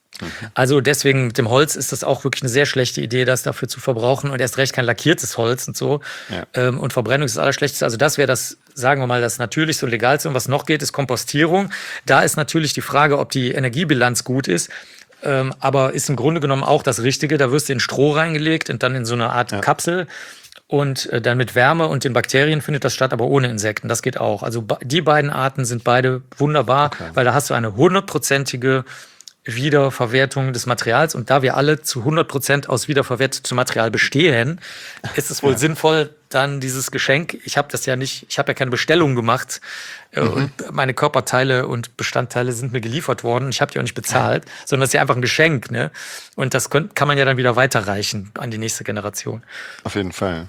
Also deswegen mit dem Holz ist das auch wirklich eine sehr schlechte Idee, das dafür zu verbrauchen, und erst recht kein lackiertes Holz und so. Ja. Ähm, und Verbrennung ist das Allerschlechteste. Also das wäre das, sagen wir mal, das Natürlichste und Legalste. Und was noch geht, ist Kompostierung. Da ist natürlich die Frage, ob die Energiebilanz gut ist. Ähm, aber ist im Grunde genommen auch das Richtige. Da wirst du in Stroh reingelegt und dann in so eine Art ja. Kapsel. Und äh, dann mit Wärme und den Bakterien findet das statt, aber ohne Insekten. Das geht auch. Also ba- die beiden Arten sind beide wunderbar, okay. weil da hast du eine hundertprozentige Wiederverwertung des Materials, und da wir alle zu hundert Prozent aus wiederverwertetem Material bestehen, ist es wohl ja. sinnvoll, dann dieses Geschenk, ich habe das ja nicht, ich habe ja keine Bestellung gemacht, mhm. und meine Körperteile und Bestandteile sind mir geliefert worden, ich habe die auch nicht bezahlt, ja. sondern es ist ja einfach ein Geschenk, ne? Und das könnt, kann man ja dann wieder weiterreichen an die nächste Generation. Auf jeden Fall.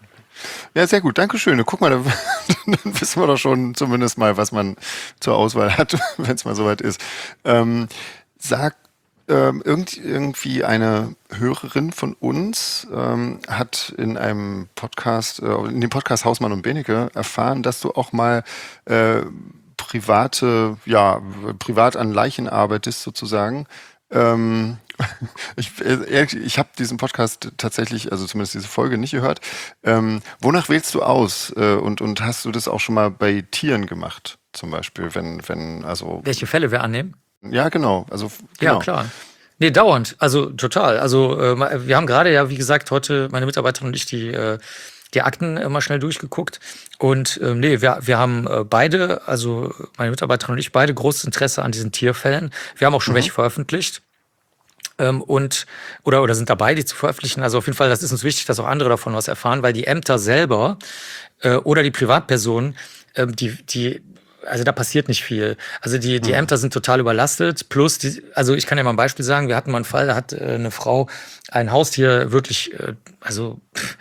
Ja, sehr gut, danke schön. Guck mal, dann, dann wissen wir doch schon zumindest mal, was man zur Auswahl hat, wenn es mal soweit ist. Ähm, Sag, ähm, irgend, irgendwie eine Hörerin von uns ähm, hat in einem Podcast, äh, in dem Podcast Hausmann und Benecke erfahren, dass du auch mal äh, private, ja, privat an Leichen arbeitest sozusagen. Ähm, ich ich habe diesen Podcast tatsächlich, also zumindest diese Folge nicht gehört. Ähm, wonach wählst du aus? Äh, und, und hast du das auch schon mal bei Tieren gemacht? Zum Beispiel, wenn, wenn, also. Welche Fälle wir annehmen? Ja, genau. Also, genau. Ja, klar. Nee, dauernd. Also total. Also äh, wir haben gerade ja, wie gesagt, heute meine Mitarbeiterin und ich die, äh, die Akten äh, mal schnell durchgeguckt. Und äh, nee, wir, wir haben äh, beide, also meine Mitarbeiterin und ich, beide großes Interesse an diesen Tierfällen. Wir haben auch schon Mhm. welche veröffentlicht. Ähm, und oder, oder sind dabei, die zu veröffentlichen. Also auf jeden Fall, das ist uns wichtig, dass auch andere davon was erfahren, weil die Ämter selber äh, oder die Privatpersonen, ähm, die, die also da passiert nicht viel. Also die, die Ämter sind total überlastet. Plus, die, also ich kann ja mal ein Beispiel sagen, wir hatten mal einen Fall, da hat äh, eine Frau ein Haustier wirklich, äh, also pff,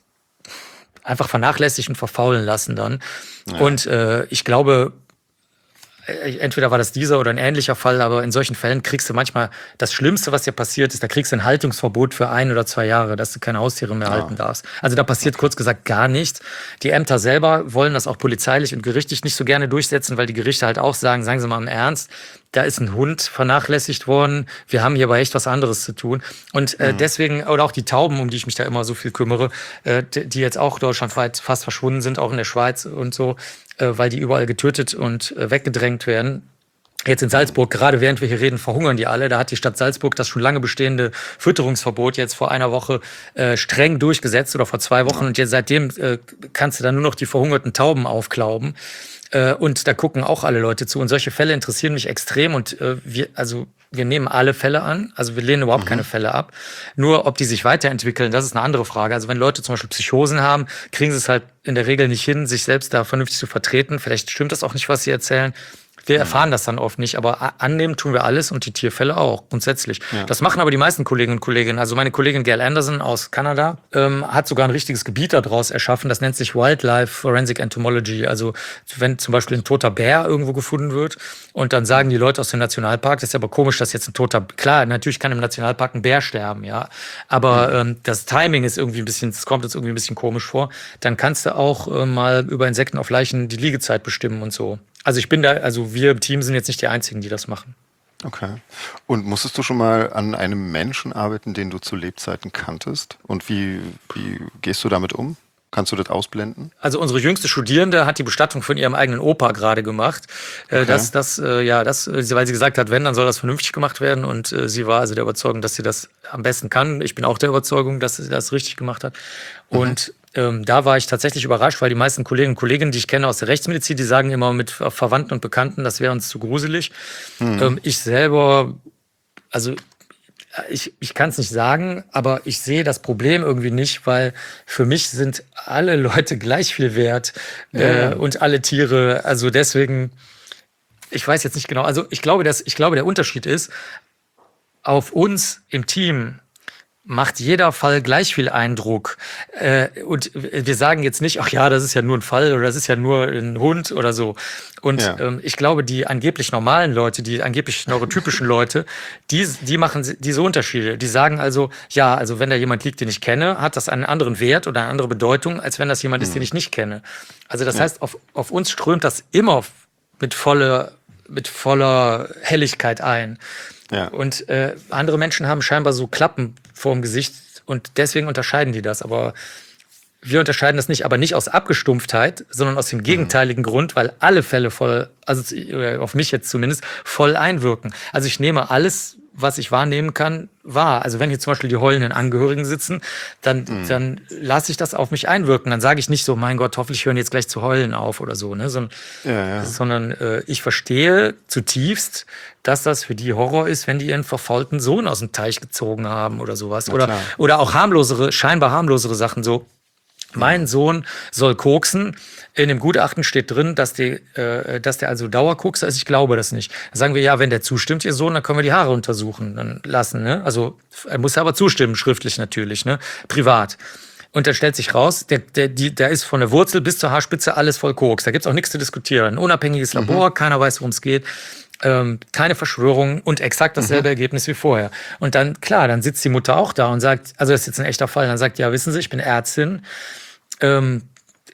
einfach vernachlässigt und verfaulen lassen dann. Ja. Und äh, ich glaube, entweder war das dieser oder ein ähnlicher Fall, aber in solchen Fällen kriegst du manchmal, das Schlimmste, was dir passiert ist, da kriegst du ein Haltungsverbot für ein oder zwei Jahre, dass du keine Haustiere mehr Ah. halten darfst. Also da passiert kurz gesagt gar nichts. Die Ämter selber wollen das auch polizeilich und gerichtlich nicht so gerne durchsetzen, weil die Gerichte halt auch sagen, sagen Sie mal im Ernst, da ist ein Hund vernachlässigt worden, wir haben hier aber echt was anderes zu tun. Und äh, deswegen, oder auch die Tauben, um die ich mich da immer so viel kümmere, äh, die jetzt auch deutschlandweit fast verschwunden sind, auch in der Schweiz und so, äh, weil die überall getötet und äh, weggedrängt werden. Jetzt in Salzburg, gerade während wir hier reden, verhungern die alle. Da hat die Stadt Salzburg das schon lange bestehende Fütterungsverbot jetzt vor einer Woche äh, streng durchgesetzt oder vor zwei Wochen. Und jetzt seitdem äh, kannst du dann nur noch die verhungerten Tauben aufklauben. Äh, und da gucken auch alle Leute zu. Und solche Fälle interessieren mich extrem. Und äh, wir, also wir nehmen alle Fälle an. Also wir lehnen überhaupt mhm. keine Fälle ab. Nur ob die sich weiterentwickeln, das ist eine andere Frage. Also wenn Leute zum Beispiel Psychosen haben, kriegen sie es halt in der Regel nicht hin, sich selbst da vernünftig zu vertreten. Vielleicht stimmt das auch nicht, was sie erzählen. Wir erfahren das dann oft nicht, aber annehmen tun wir alles und die Tierfälle auch, grundsätzlich. Ja. Das machen aber die meisten Kolleginnen und Kollegen. Also meine Kollegin Gail Anderson aus Kanada ähm, hat sogar ein richtiges Gebiet daraus erschaffen. Das nennt sich Wildlife Forensic Entomology. Also wenn zum Beispiel ein toter Bär irgendwo gefunden wird und dann sagen die Leute aus dem Nationalpark, das ist aber komisch, dass jetzt ein toter, klar, natürlich kann im Nationalpark ein Bär sterben, ja, aber ähm, das Timing ist irgendwie ein bisschen, das kommt jetzt irgendwie ein bisschen komisch vor. Dann kannst du auch äh, mal über Insekten auf Leichen die Liegezeit bestimmen und so. Also ich bin da, also wir im Team sind jetzt nicht die Einzigen, die das machen. Okay. Und musstest du schon mal an einem Menschen arbeiten, den du zu Lebzeiten kanntest? Und wie, wie gehst du damit um? Kannst du das ausblenden? Also unsere jüngste Studierende hat die Bestattung von ihrem eigenen Opa gerade gemacht. Okay. Das, das, äh, ja, das, weil sie gesagt hat, wenn, dann soll das vernünftig gemacht werden. Und äh, sie war also der Überzeugung, dass sie das am besten kann. Ich bin auch der Überzeugung, dass sie das richtig gemacht hat. Und mhm. ähm, da war ich tatsächlich überrascht, weil die meisten Kolleginnen und Kollegen, die ich kenne aus der Rechtsmedizin, die sagen immer mit Verwandten und Bekannten, das wäre uns zu gruselig. Mhm. Ähm, ich selber, also Ich, ich kann es nicht sagen, aber ich sehe das Problem irgendwie nicht, weil für mich sind alle Leute gleich viel wert äh, ja. und alle Tiere. Also deswegen, ich weiß jetzt nicht genau. Also ich glaube, dass, ich glaube, der Unterschied ist, auf uns im Team macht jeder Fall gleich viel Eindruck. Äh, und wir sagen jetzt nicht, ach ja, das ist ja nur ein Fall oder das ist ja nur ein Hund oder so. Und ja. ähm, ich glaube, die angeblich normalen Leute, die angeblich neurotypischen Leute, die, die machen diese Unterschiede. Die sagen also, ja, also wenn da jemand liegt, den ich kenne, hat das einen anderen Wert oder eine andere Bedeutung, als wenn das jemand mhm. ist, den ich nicht kenne. Also das ja. heißt, auf, auf uns strömt das immer mit voller, mit voller Helligkeit ein. Ja. Und äh, andere Menschen haben scheinbar so Klappen vorm Gesicht und deswegen unterscheiden die das. Aber wir unterscheiden das nicht, aber nicht aus Abgestumpftheit, sondern aus dem gegenteiligen mhm. Grund, weil alle Fälle voll, also auf mich jetzt zumindest, voll einwirken. Also ich nehme alles, was ich wahrnehmen kann, wahr. Also wenn hier zum Beispiel die heulenden Angehörigen sitzen, dann, mhm. dann lasse ich das auf mich einwirken. Dann sage ich nicht so, mein Gott, hoffentlich hören jetzt gleich zu heulen auf oder so, ne? Sondern, ja, ja. sondern äh, ich verstehe zutiefst, dass das für die Horror ist, wenn die ihren verfaulten Sohn aus dem Teich gezogen haben oder sowas. Oder, oder auch harmlosere, scheinbar harmlosere Sachen so. Mein Sohn soll koksen. In dem Gutachten steht drin, dass, die, äh, dass der also Dauerkokser ist. Ich glaube das nicht. Dann sagen wir, ja, wenn der zustimmt, ihr Sohn, dann können wir die Haare untersuchen dann lassen. Ne? Also er muss aber zustimmen, schriftlich natürlich, ne? Privat. Und dann stellt sich raus, der, der, die, der ist von der Wurzel bis zur Haarspitze alles voll Koks. Da gibt's auch nichts zu diskutieren. Ein unabhängiges Labor, mhm. keiner weiß, worum es geht. Ähm, keine Verschwörung und exakt dasselbe mhm. Ergebnis wie vorher. Und dann, klar, dann sitzt die Mutter auch da und sagt, also das ist jetzt ein echter Fall, dann sagt, ja, wissen Sie, ich bin Ärztin, ähm,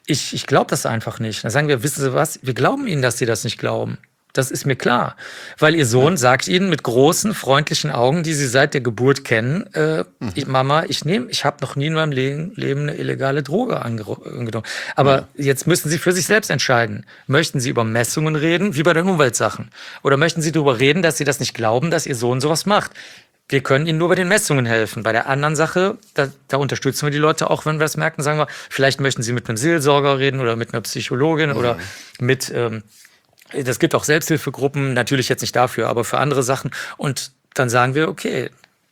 ich, ich glaube das einfach nicht. Dann sagen wir, wissen Sie was, wir glauben Ihnen, dass Sie das nicht glauben. Das ist mir klar. Weil Ihr Sohn ja. sagt Ihnen mit großen, freundlichen Augen, die Sie seit der Geburt kennen, äh, mhm. ich, Mama, ich nehme, ich habe noch nie in meinem Leben, Leben eine illegale Droge angenommen. Aber ja. jetzt müssen Sie für sich selbst entscheiden. Möchten Sie über Messungen reden, wie bei den Umweltsachen? Oder möchten Sie darüber reden, dass Sie das nicht glauben, dass Ihr Sohn sowas macht? Wir können Ihnen nur bei den Messungen helfen. Bei der anderen Sache, da, da unterstützen wir die Leute auch, wenn wir das merken, sagen wir, vielleicht möchten Sie mit einem Seelsorger reden oder mit einer Psychologin mhm. oder mit... Ähm, Das gibt auch Selbsthilfegruppen, natürlich jetzt nicht dafür, aber für andere Sachen. Und dann sagen wir, okay,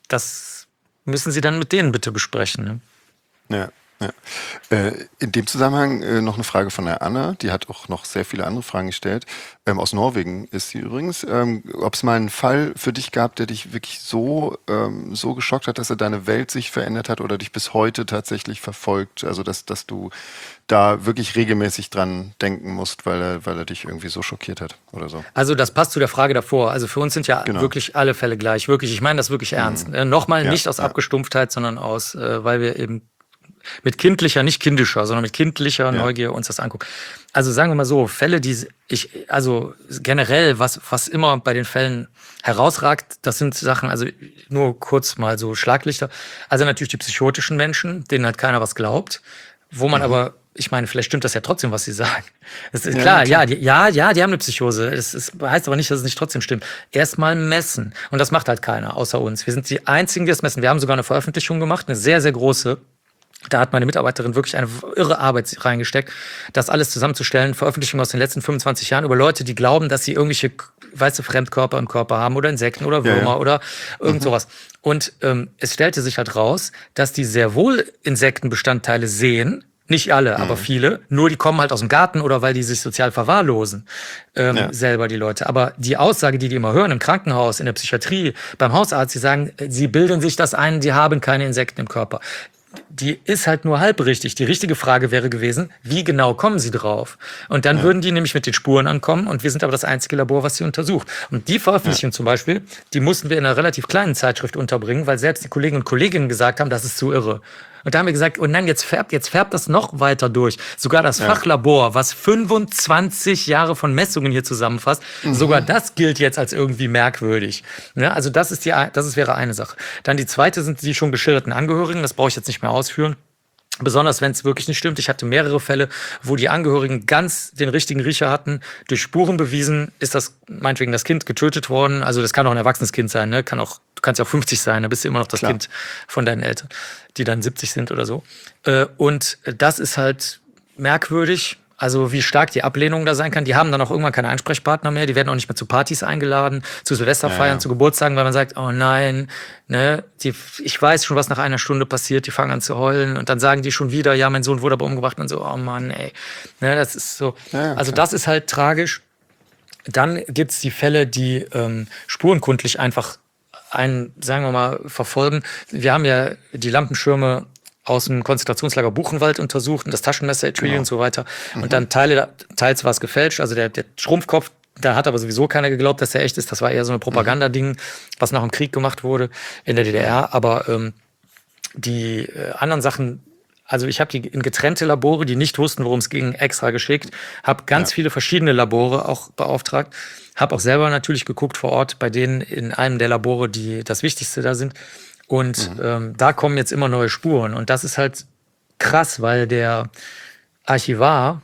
das müssen Sie dann mit denen bitte besprechen. Ne? Ja, ja. Äh, in dem Zusammenhang äh, noch eine Frage von der Anna, die hat auch noch sehr viele andere Fragen gestellt. Ähm, aus Norwegen ist sie übrigens. Ähm, ob es mal einen Fall für dich gab, der dich wirklich so, ähm, so geschockt hat, dass er deine Welt sich verändert hat oder dich bis heute tatsächlich verfolgt? Also, dass, dass du da wirklich regelmäßig dran denken musst, weil er, weil er dich irgendwie so schockiert hat oder so. Also das passt zu der Frage davor. Also für uns sind ja genau. wirklich alle Fälle gleich. Wirklich, ich meine das wirklich ernst. Mhm. Äh, Nochmal ja, nicht aus ja. Abgestumpftheit, sondern aus, äh, weil wir eben mit kindlicher, nicht kindischer, sondern mit kindlicher ja. Neugier uns das angucken. Also sagen wir mal so, Fälle, die ich, also generell, was, was immer bei den Fällen herausragt, das sind Sachen, also nur kurz mal so Schlaglichter. Also natürlich die psychotischen Menschen, denen halt keiner was glaubt, wo man mhm. aber ich meine, vielleicht stimmt das ja trotzdem, was Sie sagen. Das ist ja, klar, klar, ja, die, ja, ja, die haben eine Psychose. Das ist, heißt aber nicht, dass es nicht trotzdem stimmt. Erstmal messen. Und das macht halt keiner, außer uns. Wir sind die Einzigen, die das messen. Wir haben sogar eine Veröffentlichung gemacht, eine sehr, sehr große. Da hat meine Mitarbeiterin wirklich eine irre Arbeit reingesteckt, das alles zusammenzustellen. Veröffentlichungen aus den letzten fünfundzwanzig Jahren über Leute, die glauben, dass sie irgendwelche, weißt du, Fremdkörper im Körper haben oder Insekten oder Würmer ja, ja. oder irgend mhm. sowas. Und ähm, es stellte sich halt raus, dass die sehr wohl Insektenbestandteile sehen. Nicht alle, mhm. aber viele. Nur die kommen halt aus dem Garten oder weil die sich sozial verwahrlosen, ähm, ja. selber die Leute. Aber die Aussage, die die immer hören im Krankenhaus, in der Psychiatrie, beim Hausarzt, die sagen, sie bilden sich das ein, die haben keine Insekten im Körper. Die ist halt nur halb richtig. Die richtige Frage wäre gewesen, wie genau kommen sie drauf? Und dann ja. würden die nämlich mit den Spuren ankommen und wir sind aber das einzige Labor, was sie untersucht. Und die Veröffentlichung ja. zum Beispiel, die mussten wir in einer relativ kleinen Zeitschrift unterbringen, weil selbst die Kollegen und Kolleginnen gesagt haben, das ist zu irre. Und da haben wir gesagt, oh nein, jetzt färbt, jetzt färbt das noch weiter durch. Sogar das ja. Fachlabor, was fünfundzwanzig Jahre von Messungen hier zusammenfasst, mhm. sogar das gilt jetzt als irgendwie merkwürdig. Ja, also das ist die, das ist, wäre eine Sache. Dann die zweite sind die schon geschilderten Angehörigen, das brauche ich jetzt nicht mehr ausführen. Besonders wenn es wirklich nicht stimmt. Ich hatte mehrere Fälle, wo die Angehörigen ganz den richtigen Riecher hatten. Durch Spuren bewiesen ist das meinetwegen das Kind getötet worden. Also das kann auch ein erwachsenes Kind sein. Ne? Kann auch, du kannst ja auch fünfzig sein, da bist du immer noch das Klar. Kind von deinen Eltern, die dann siebzig sind oder so. Und das ist halt merkwürdig. Also wie stark die Ablehnung da sein kann. Die haben dann auch irgendwann keine Ansprechpartner mehr. Die werden auch nicht mehr zu Partys eingeladen, zu Silvesterfeiern, ja, ja. zu Geburtstagen, weil man sagt, oh nein, ne, die, ich weiß schon, was nach einer Stunde passiert. Die fangen an zu heulen und dann sagen die schon wieder, ja, mein Sohn wurde aber umgebracht und so, oh Mann, ey. Ne, das ist so. Ja, also das ist halt tragisch. Dann gibt's die Fälle, die ähm, spurenkundlich einfach einen, sagen wir mal, verfolgen. Wir haben ja die Lampenschirme aus dem Konzentrationslager Buchenwald untersucht und das Taschenmesser-Etui genau. und so weiter. Mhm. Und dann Teile, teils war es gefälscht, also der, der Schrumpfkopf, da hat aber sowieso keiner geglaubt, dass er echt ist. Das war eher so ein Propagandading, was nach dem Krieg gemacht wurde in der D D R. Aber ähm, die äh, anderen Sachen, also ich habe die in getrennte Labore, die nicht wussten, worum es ging, extra geschickt, habe ganz ja. viele verschiedene Labore auch beauftragt, habe auch selber natürlich geguckt vor Ort bei denen in einem der Labore, die das Wichtigste da sind. Und mhm. ähm, da kommen jetzt immer neue Spuren. Und das ist halt krass, weil der Archivar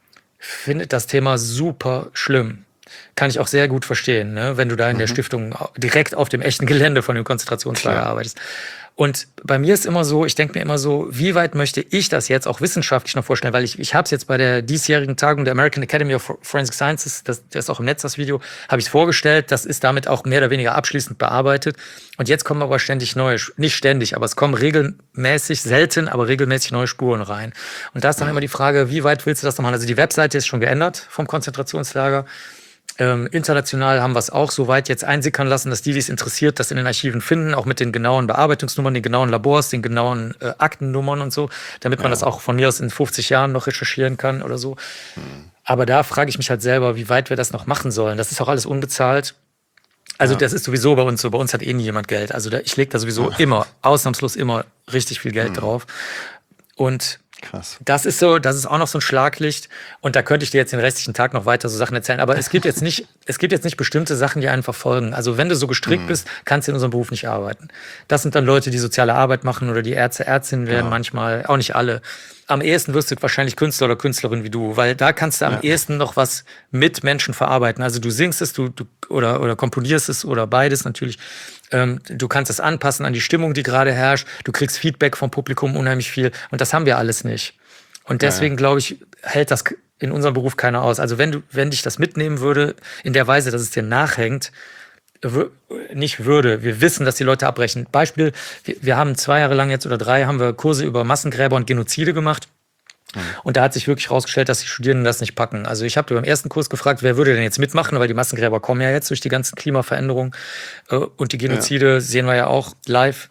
findet das Thema super schlimm. Kann ich auch sehr gut verstehen, ne? Wenn du da in mhm. der Stiftung direkt auf dem echten Gelände von dem Konzentrationslager Klar. arbeitest. Und bei mir ist immer so, ich denke mir immer so, wie weit möchte ich das jetzt auch wissenschaftlich noch vorstellen? Weil ich, ich habe es jetzt bei der diesjährigen Tagung der American Academy of Forensic Sciences, das, das ist auch im Netz, das Video, habe ich es vorgestellt. Das ist damit auch mehr oder weniger abschließend bearbeitet. Und jetzt kommen aber ständig neue, nicht ständig, aber es kommen regelmäßig, selten, aber regelmäßig neue Spuren rein. Und da ist dann immer die Frage, wie weit willst du das noch machen? Also die Webseite ist schon geändert vom Konzentrationslager. Ähm, international haben wir es auch so weit jetzt einsickern lassen, dass die, die es interessiert, das in den Archiven finden, auch mit den genauen Bearbeitungsnummern, den genauen Labors, den genauen äh, Aktennummern und so, damit man ja. das auch von mir aus in fünfzig Jahren noch recherchieren kann oder so. Mhm. Aber da frage ich mich halt selber, wie weit wir das noch machen sollen. Das ist auch alles unbezahlt. Also ja. das ist sowieso bei uns so. Bei uns hat eh nie jemand Geld. Also da, ich lege da sowieso ja. immer, ausnahmslos immer richtig viel Geld mhm. drauf. Und Krass. Das ist so, das ist auch noch so ein Schlaglicht. Und da könnte ich dir jetzt den restlichen Tag noch weiter so Sachen erzählen. Aber es gibt jetzt nicht, es gibt jetzt nicht bestimmte Sachen, die einen verfolgen. Also wenn du so gestrickt mhm. bist, kannst du in unserem Beruf nicht arbeiten. Das sind dann Leute, die soziale Arbeit machen oder die Ärzte, Ärztinnen werden ja. manchmal, auch nicht alle. Am ehesten wirst du wahrscheinlich Künstler oder Künstlerin wie du, weil da kannst du am ja. ehesten noch was mit Menschen verarbeiten. Also du singst es, du, du oder, oder komponierst es oder beides natürlich. Ähm, du kannst es anpassen an die Stimmung, die gerade herrscht. Du kriegst Feedback vom Publikum unheimlich viel. Und das haben wir alles nicht. Und deswegen, ja. glaube ich, hält das in unserem Beruf keiner aus. Also wenn du, wenn dich das mitnehmen würde, in der Weise, dass es dir nachhängt, w- nicht würde. Wir wissen, dass die Leute abbrechen. Beispiel, wir, wir haben zwei Jahre lang jetzt oder drei, haben wir Kurse über Massengräber und Genozide gemacht. Mhm. Und da hat sich wirklich herausgestellt, dass die Studierenden das nicht packen. Also ich habe beim ersten Kurs gefragt, wer würde denn jetzt mitmachen, weil die Massengräber kommen ja jetzt durch die ganzen Klimaveränderungen. Und die Genozide ja. sehen wir ja auch live.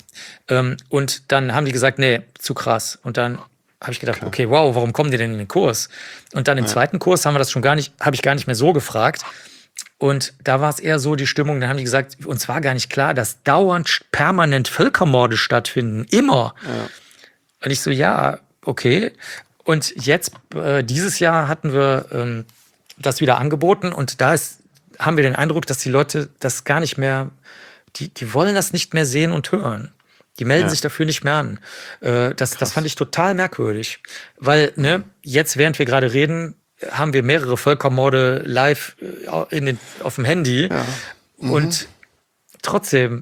Und dann haben die gesagt, nee, zu krass. Und dann habe ich gedacht, okay. okay, wow, warum kommen die denn in den Kurs? Und dann im ja. zweiten Kurs haben wir das schon gar nicht, habe ich gar nicht mehr so gefragt. Und da war es eher so die Stimmung, da haben die gesagt, uns war gar nicht klar, dass dauernd permanent Völkermorde stattfinden, immer. Ja. Und ich so, ja, okay. Und jetzt, äh, dieses Jahr hatten wir ähm, das wieder angeboten und da ist, haben wir den Eindruck, dass die Leute das gar nicht mehr, die, die wollen das nicht mehr sehen und hören. Die melden ja. sich dafür nicht mehr an. Äh, das, das fand ich total merkwürdig. Weil, ne, jetzt, während wir gerade reden, haben wir mehrere Völkermorde live äh, in den, auf dem Handy. Ja. Mhm. Und trotzdem,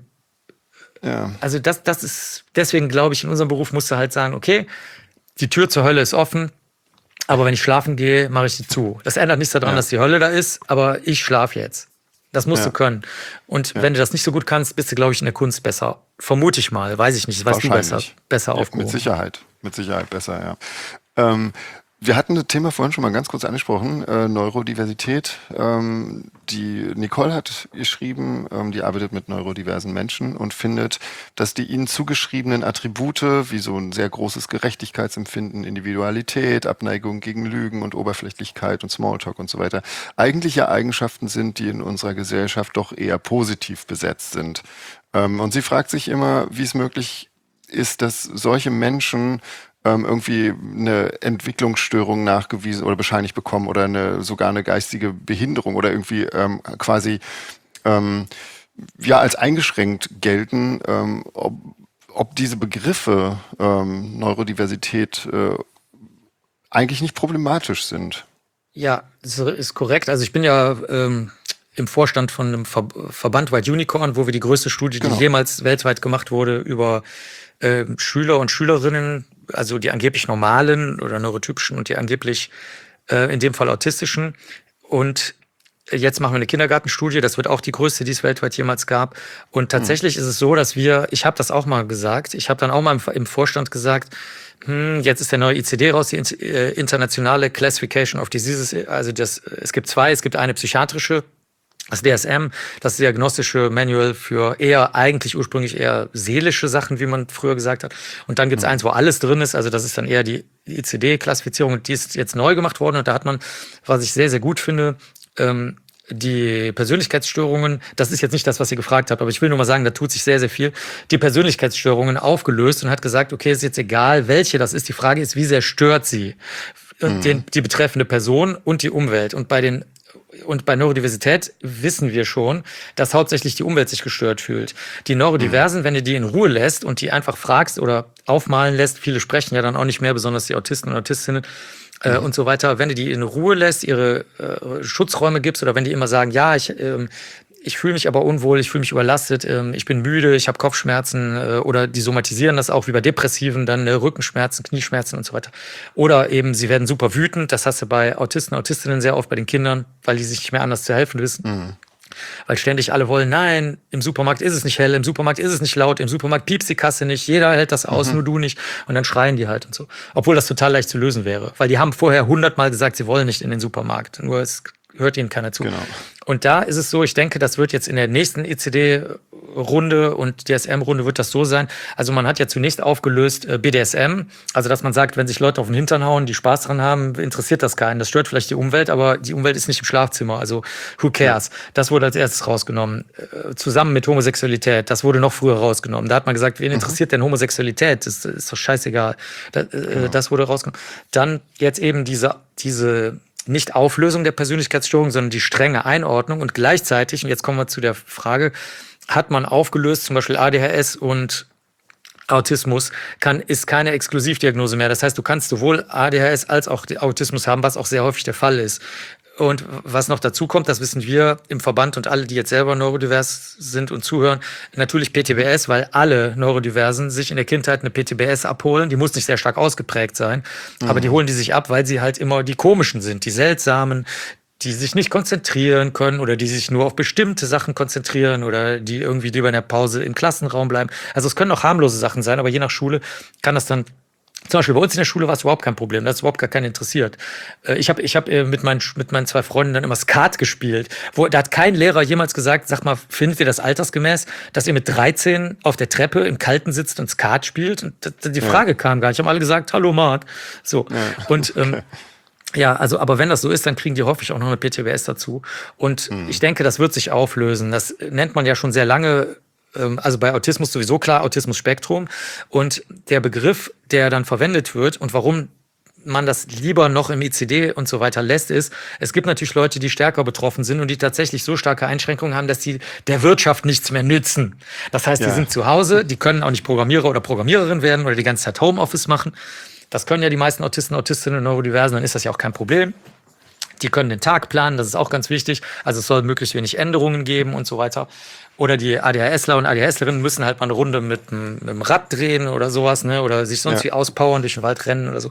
ja. also das, das ist, deswegen glaube ich, in unserem Beruf musst du halt sagen, okay, die Tür zur Hölle ist offen, aber wenn ich schlafen gehe, mache ich sie zu. Das ändert nichts daran, ja. dass die Hölle da ist, aber ich schlafe jetzt. Das musst ja. du können. Und ja. wenn du das nicht so gut kannst, bist du, glaube ich, in der Kunst besser. Vermute ich mal, weiß ich nicht. Das weißt du besser, besser ja, aufgehoben. Mit Sicherheit, mit Sicherheit besser, ja. Ähm, wir hatten das Thema vorhin schon mal ganz kurz angesprochen, äh, Neurodiversität. Ähm, die Nicole hat geschrieben, ähm, die arbeitet mit neurodiversen Menschen und findet, dass die ihnen zugeschriebenen Attribute, wie so ein sehr großes Gerechtigkeitsempfinden, Individualität, Abneigung gegen Lügen und Oberflächlichkeit und Smalltalk und so weiter, eigentlich ja Eigenschaften sind, die in unserer Gesellschaft doch eher positiv besetzt sind. Ähm, und sie fragt sich immer, wie es möglich ist, dass solche Menschen ähm, irgendwie eine Entwicklungsstörung nachgewiesen oder bescheinigt bekommen oder eine sogar eine geistige Behinderung oder irgendwie ähm, quasi ähm, ja als eingeschränkt gelten, ähm, ob, ob diese Begriffe ähm, Neurodiversität äh, eigentlich nicht problematisch sind. Ja, das ist korrekt. Also ich bin ja ähm, im Vorstand von einem Ver- Verband White Unicorn, wo wir die größte Studie, die genau. jemals weltweit gemacht wurde, über äh, Schüler und Schülerinnen, also die angeblich normalen oder neurotypischen und die angeblich äh, in dem Fall autistischen. Und jetzt machen wir eine Kindergartenstudie, das wird auch die größte, die es weltweit jemals gab. Und tatsächlich mhm. ist es so, dass wir, ich habe das auch mal gesagt, ich habe dann auch mal im, im Vorstand gesagt, hm, jetzt ist der neue I C D raus, die äh, internationale Classification of Diseases. Also das, es gibt zwei, es gibt eine psychiatrische, das D S M, das diagnostische Manual für eher, eigentlich ursprünglich eher seelische Sachen, wie man früher gesagt hat. Und dann gibt's mhm. eins, wo alles drin ist, also das ist dann eher die I C D-Klassifizierung, und die ist jetzt neu gemacht worden. Und da hat man, was ich sehr, sehr gut finde, ähm, die Persönlichkeitsstörungen, das ist jetzt nicht das, was ihr gefragt habt, aber ich will nur mal sagen, da tut sich sehr, sehr viel, die Persönlichkeitsstörungen aufgelöst und hat gesagt, okay, ist jetzt egal, welche das ist, die Frage ist, wie sehr stört sie mhm. den, die betreffende Person und die Umwelt. Und bei den Und bei Neurodiversität wissen wir schon, dass hauptsächlich die Umwelt sich gestört fühlt. Die Neurodiversen, mhm. wenn du die in Ruhe lässt und die einfach fragst oder aufmalen lässt, viele sprechen ja dann auch nicht mehr, besonders die Autisten und Autistinnen äh, mhm. und so weiter, wenn du die in Ruhe lässt, ihre äh, Schutzräume gibst oder wenn die immer sagen, ja, ich, äh, ich fühle mich aber unwohl, ich fühle mich überlastet, äh, ich bin müde, ich habe Kopfschmerzen äh, oder die somatisieren das auch wie bei Depressiven, dann äh, Rückenschmerzen, Knieschmerzen und so weiter. Oder eben, sie werden super wütend, das hast du bei Autisten, Autistinnen sehr oft, bei den Kindern, weil die sich nicht mehr anders zu helfen wissen. Mhm. Weil ständig alle wollen, nein, im Supermarkt ist es nicht hell, im Supermarkt ist es nicht laut, im Supermarkt piepst die Kasse nicht, jeder hält das aus, mhm. nur du nicht. Und dann schreien die halt und so. Obwohl das total leicht zu lösen wäre. Weil die haben vorher hundertmal gesagt, sie wollen nicht in den Supermarkt. Nur es hört ihnen keiner zu. Genau. Und da ist es so, ich denke, das wird jetzt in der nächsten E C D-Runde und D S M-Runde wird das so sein. Also man hat ja zunächst aufgelöst äh, B D S M, also dass man sagt, wenn sich Leute auf den Hintern hauen, die Spaß dran haben, interessiert das keinen. Das stört vielleicht die Umwelt, aber die Umwelt ist nicht im Schlafzimmer, also who cares? Ja. Das wurde als erstes rausgenommen. Äh, zusammen mit Homosexualität, das wurde noch früher rausgenommen. Da hat man gesagt, wen mhm. interessiert denn Homosexualität? Das ist doch scheißegal. Das, äh, genau. das wurde rausgenommen. Dann jetzt eben diese, diese nicht Auflösung der Persönlichkeitsstörung, sondern die strenge Einordnung und gleichzeitig, und jetzt kommen wir zu der Frage, hat man aufgelöst, zum Beispiel A D H S und Autismus kann, ist keine Exklusivdiagnose mehr. Das heißt, du kannst sowohl A D H S als auch Autismus haben, was auch sehr häufig der Fall ist. Und was noch dazu kommt, das wissen wir im Verband und alle, die jetzt selber neurodivers sind und zuhören, natürlich P T B S, weil alle Neurodiversen sich in der Kindheit eine P T B S abholen. Die muss nicht sehr stark ausgeprägt sein, mhm. aber die holen die sich ab, weil sie halt immer die komischen sind, die seltsamen, die sich nicht konzentrieren können oder die sich nur auf bestimmte Sachen konzentrieren oder die irgendwie lieber in der Pause im Klassenraum bleiben. Also es können auch harmlose Sachen sein, aber je nach Schule kann das dann. Zum Beispiel bei uns in der Schule war es überhaupt kein Problem, da hat es überhaupt gar keinen interessiert. Ich habe ich hab mit, meinen, mit meinen zwei Freunden dann immer Skat gespielt. Wo, da hat kein Lehrer jemals gesagt, sag mal, findet ihr das altersgemäß, dass ihr mit dreizehn auf der Treppe im Kalten sitzt und Skat spielt? Und die Frage ja. kam gar nicht. Haben alle gesagt, hallo Marc. So. Ja. Und ähm, ja, also, aber wenn das so ist, dann kriegen die häufig auch noch eine P T B S dazu. Und mhm. ich denke, das wird sich auflösen. Das nennt man ja schon sehr lange. Also bei Autismus sowieso klar, Autismus-Spektrum. Und der Begriff, der dann verwendet wird und warum man das lieber noch im I C D und so weiter lässt, ist, es gibt natürlich Leute, die stärker betroffen sind und die tatsächlich so starke Einschränkungen haben, dass sie der Wirtschaft nichts mehr nützen. Das heißt, ja. die sind zu Hause, die können auch nicht Programmierer oder Programmiererin werden oder die ganze Zeit Homeoffice machen. Das können ja die meisten Autisten, Autistinnen und Neurodiversen, dann ist das ja auch kein Problem. Die können den Tag planen, das ist auch ganz wichtig. Also es soll möglichst wenig Änderungen geben und so weiter. Oder die ADHSler und ADHSlerinnen müssen halt mal eine Runde mit dem, mit dem Rad drehen oder sowas, ne? Oder sich sonst ja. wie auspowern, durch den Wald rennen oder so.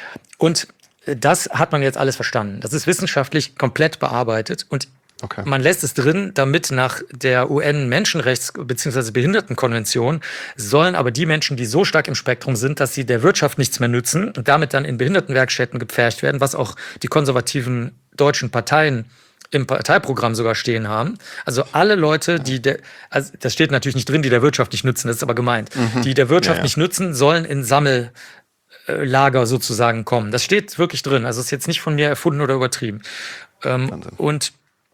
Und das hat man jetzt alles verstanden. Das ist wissenschaftlich komplett bearbeitet und okay. man lässt es drin, damit nach der U N-Menschenrechts- bzw. Behindertenkonvention sollen aber die Menschen, die so stark im Spektrum sind, dass sie der Wirtschaft nichts mehr nützen und damit dann in Behindertenwerkstätten gepfercht werden, was auch die konservativen deutschen Parteien im Parteiprogramm sogar stehen haben. Also alle Leute, die der, also das steht natürlich nicht drin, die der Wirtschaft nicht nützen, das ist aber gemeint, mhm. die der Wirtschaft ja, ja. nicht nützen, sollen in Sammellager sozusagen kommen. Das steht wirklich drin. Also ist jetzt nicht von mir erfunden oder übertrieben. Ähm, und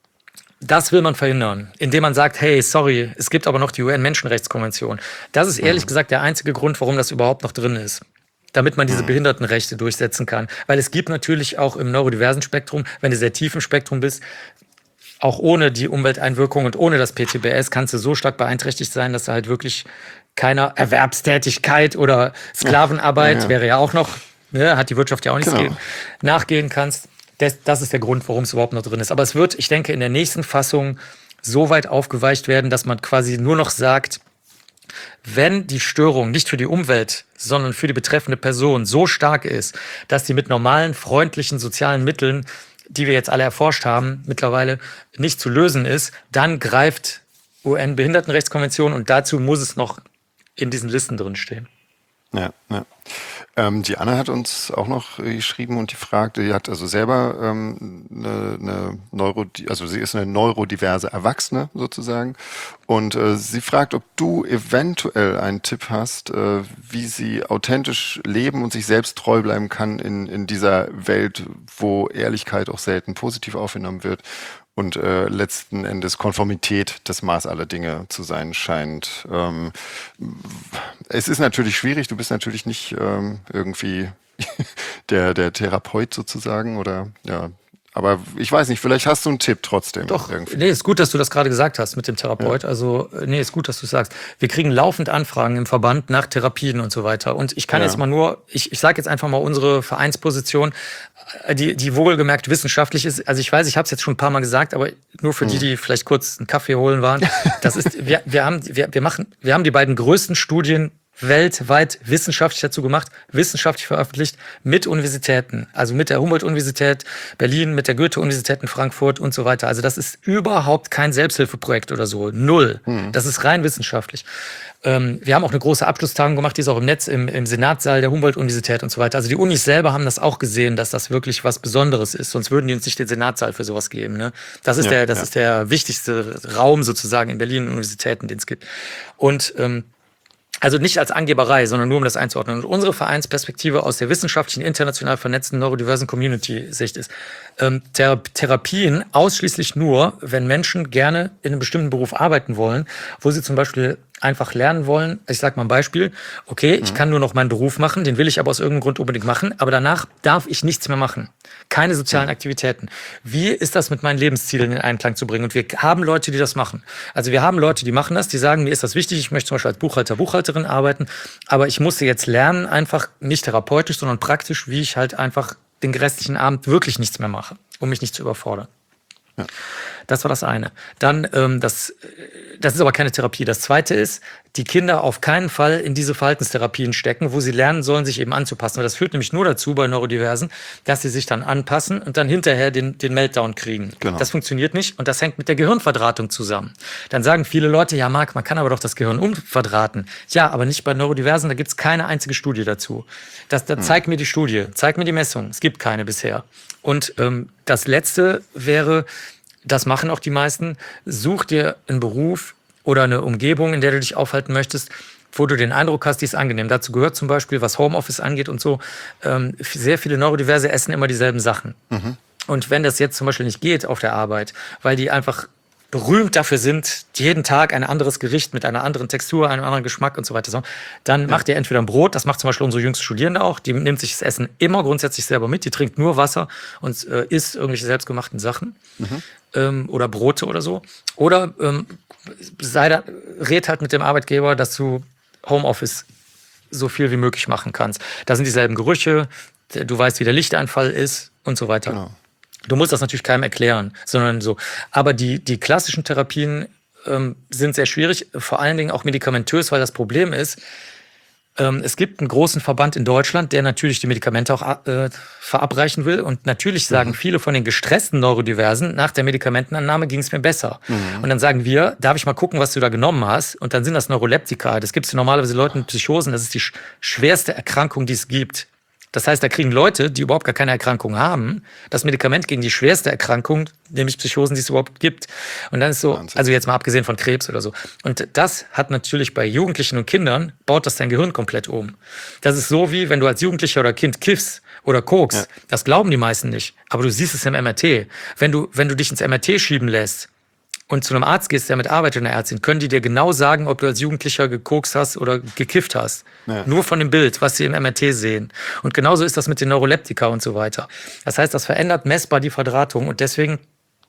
das will man verhindern, indem man sagt, hey, sorry, es gibt aber noch die U N-Menschenrechtskonvention. Das ist ehrlich mhm. gesagt der einzige Grund, warum das überhaupt noch drin ist. Damit man diese Behindertenrechte durchsetzen kann. Weil es gibt natürlich auch im neurodiversen Spektrum, wenn du sehr tief im Spektrum bist, auch ohne die Umwelteinwirkung und ohne das P T B S kannst du so stark beeinträchtigt sein, dass du halt wirklich keiner Erwerbstätigkeit oder Sklavenarbeit, ja, ja. wäre ja auch noch, ne, hat die Wirtschaft ja auch nichts genau. gegeben, nachgehen kannst. Das, das ist der Grund, warum es überhaupt noch drin ist. Aber es wird, ich denke, in der nächsten Fassung so weit aufgeweicht werden, dass man quasi nur noch sagt, wenn die Störung nicht für die Umwelt, sondern für die betreffende Person so stark ist, dass die mit normalen, freundlichen, sozialen Mitteln, die wir jetzt alle erforscht haben, mittlerweile nicht zu lösen ist, dann greift U N-Behindertenrechtskonvention und dazu muss es noch in diesen Listen drin stehen. Ja, ja. Ähm, die Anna hat uns auch noch geschrieben und die fragt, die hat also selber ähm, eine, eine Neuro, also sie ist eine neurodiverse Erwachsene sozusagen und äh, sie fragt, ob du eventuell einen Tipp hast, äh, wie sie authentisch leben und sich selbst treu bleiben kann in, in dieser Welt, wo Ehrlichkeit auch selten positiv aufgenommen wird. Und äh, letzten Endes Konformität das Maß aller Dinge zu sein scheint. Ähm, es ist natürlich schwierig, du bist natürlich nicht ähm, irgendwie der, der Therapeut sozusagen oder ja. Aber ich weiß nicht, vielleicht hast du einen Tipp trotzdem. Doch, irgendwie. Nee, ist gut, dass du das gerade gesagt hast mit dem Therapeut. Ja. Also, nee, ist gut, dass du sagst. Wir kriegen laufend Anfragen im Verband nach Therapien und so weiter. Und ich kann ja. jetzt mal nur, ich, ich sage jetzt einfach mal unsere Vereinsposition, die, die wohlgemerkt wissenschaftlich ist. Also ich weiß, ich habe es jetzt schon ein paar Mal gesagt, aber nur für mhm. die, die vielleicht kurz einen Kaffee holen waren. Das ist, wir, wir haben, wir, wir machen, wir haben die beiden größten Studien weltweit wissenschaftlich dazu gemacht, wissenschaftlich veröffentlicht mit Universitäten, also mit der Humboldt-Universität Berlin, mit der Goethe-Universität in Frankfurt und so weiter. Also das ist überhaupt kein Selbsthilfeprojekt oder so, null. Mhm. Das ist rein wissenschaftlich. Ähm, wir haben auch eine große Abschlusstagung gemacht, die ist auch im Netz, im, im Senatssaal der Humboldt-Universität und so weiter. Also die Unis selber haben das auch gesehen, dass das wirklich was Besonderes ist, sonst würden die uns nicht den Senatssaal für sowas geben. Ne? Das ist, ja, der, das ja. ist der wichtigste Raum sozusagen in Berlin, Universitäten, den es gibt. Und ähm, also nicht als Angeberei, sondern nur um das einzuordnen. Und unsere Vereinsperspektive aus der wissenschaftlichen, international vernetzten, neurodiversen Community-Sicht ist, ähm, Thera- Therapien ausschließlich nur, wenn Menschen gerne in einem bestimmten Beruf arbeiten wollen, wo sie zum Beispiel einfach lernen wollen. Ich sage mal ein Beispiel. Okay, ich kann nur noch meinen Beruf machen, den will ich aber aus irgendeinem Grund unbedingt machen, aber danach darf ich nichts mehr machen. Keine sozialen Aktivitäten. Wie ist das mit meinen Lebenszielen in Einklang zu bringen? Und wir haben Leute, die das machen. Also wir haben Leute, die machen das, die sagen, mir ist das wichtig, ich möchte zum Beispiel als Buchhalter, Buchhalterin arbeiten, aber ich musste jetzt lernen, einfach nicht therapeutisch, sondern praktisch, wie ich halt einfach den restlichen Abend wirklich nichts mehr mache, um mich nicht zu überfordern. Ja. Das war das eine. Dann, ähm, das, das ist aber keine Therapie. Das zweite ist, die Kinder auf keinen Fall in diese Verhaltenstherapien stecken, wo sie lernen sollen, sich eben anzupassen. Weil das führt nämlich nur dazu bei Neurodiversen, dass sie sich dann anpassen und dann hinterher den, den Meltdown kriegen. Genau. Das funktioniert nicht und das hängt mit der Gehirnverdrahtung zusammen. Dann sagen viele Leute, ja Marc, man kann aber doch das Gehirn umverdrahten. Ja, aber nicht bei Neurodiversen, da gibt es keine einzige Studie dazu. Das, das, hm. Zeig mir die Studie, zeig mir die Messung. Es gibt keine bisher. Und ähm, das Letzte wäre, das machen auch die meisten, such dir einen Beruf oder eine Umgebung, in der du dich aufhalten möchtest, wo du den Eindruck hast, die ist angenehm. Dazu gehört zum Beispiel, was Homeoffice angeht und so, ähm, sehr viele Neurodiverse essen immer dieselben Sachen. Mhm. Und wenn das jetzt zum Beispiel nicht geht auf der Arbeit, weil die einfach berühmt dafür sind, jeden Tag ein anderes Gericht mit einer anderen Textur, einem anderen Geschmack und so weiter, dann ja. macht ihr entweder ein Brot, das macht zum Beispiel unsere jüngste Studierende auch, die nimmt sich das Essen immer grundsätzlich selber mit, die trinkt nur Wasser und äh, isst irgendwelche selbstgemachten Sachen mhm. ähm, oder Brote oder so. Oder ähm, sei da, red halt mit dem Arbeitgeber, dass du Homeoffice so viel wie möglich machen kannst. Da sind dieselben Gerüche, du weißt, wie der Lichteinfall ist und so weiter. Genau. Du musst das natürlich keinem erklären, sondern so. Aber die, die klassischen Therapien ähm, sind sehr schwierig, vor allen Dingen auch medikamentös, weil das Problem ist, ähm, es gibt einen großen Verband in Deutschland, der natürlich die Medikamente auch äh, verabreichen will. Und natürlich sagen mhm. viele von den gestressten Neurodiversen, nach der Medikamentenannahme ging es mir besser. Mhm. Und dann sagen wir, darf ich mal gucken, was du da genommen hast? Und dann sind das Neuroleptika. Das gibt es normalerweise Leuten mit Psychosen. Das ist die sch- schwerste Erkrankung, die es gibt. Das heißt, da kriegen Leute, die überhaupt gar keine Erkrankung haben, das Medikament gegen die schwerste Erkrankung, nämlich Psychosen, die es überhaupt gibt. Und dann ist so, Wahnsinn. Also jetzt mal abgesehen von Krebs oder so. Und das hat natürlich bei Jugendlichen und Kindern, baut das dein Gehirn komplett um. Das ist so wie, wenn du als Jugendlicher oder Kind kiffst oder kokst. Ja. Das glauben die meisten nicht. Aber du siehst es im M R T. Wenn du, wenn du dich ins M R T schieben lässt, und zu einem Arzt gehst, der mit arbeitet, einer Ärztin, können die dir genau sagen, ob du als Jugendlicher gekokst hast oder gekifft hast. Ja. Nur von dem Bild, was sie im M R T sehen. Und genauso ist das mit den Neuroleptika und so weiter. Das heißt, das verändert messbar die Verdrahtung und deswegen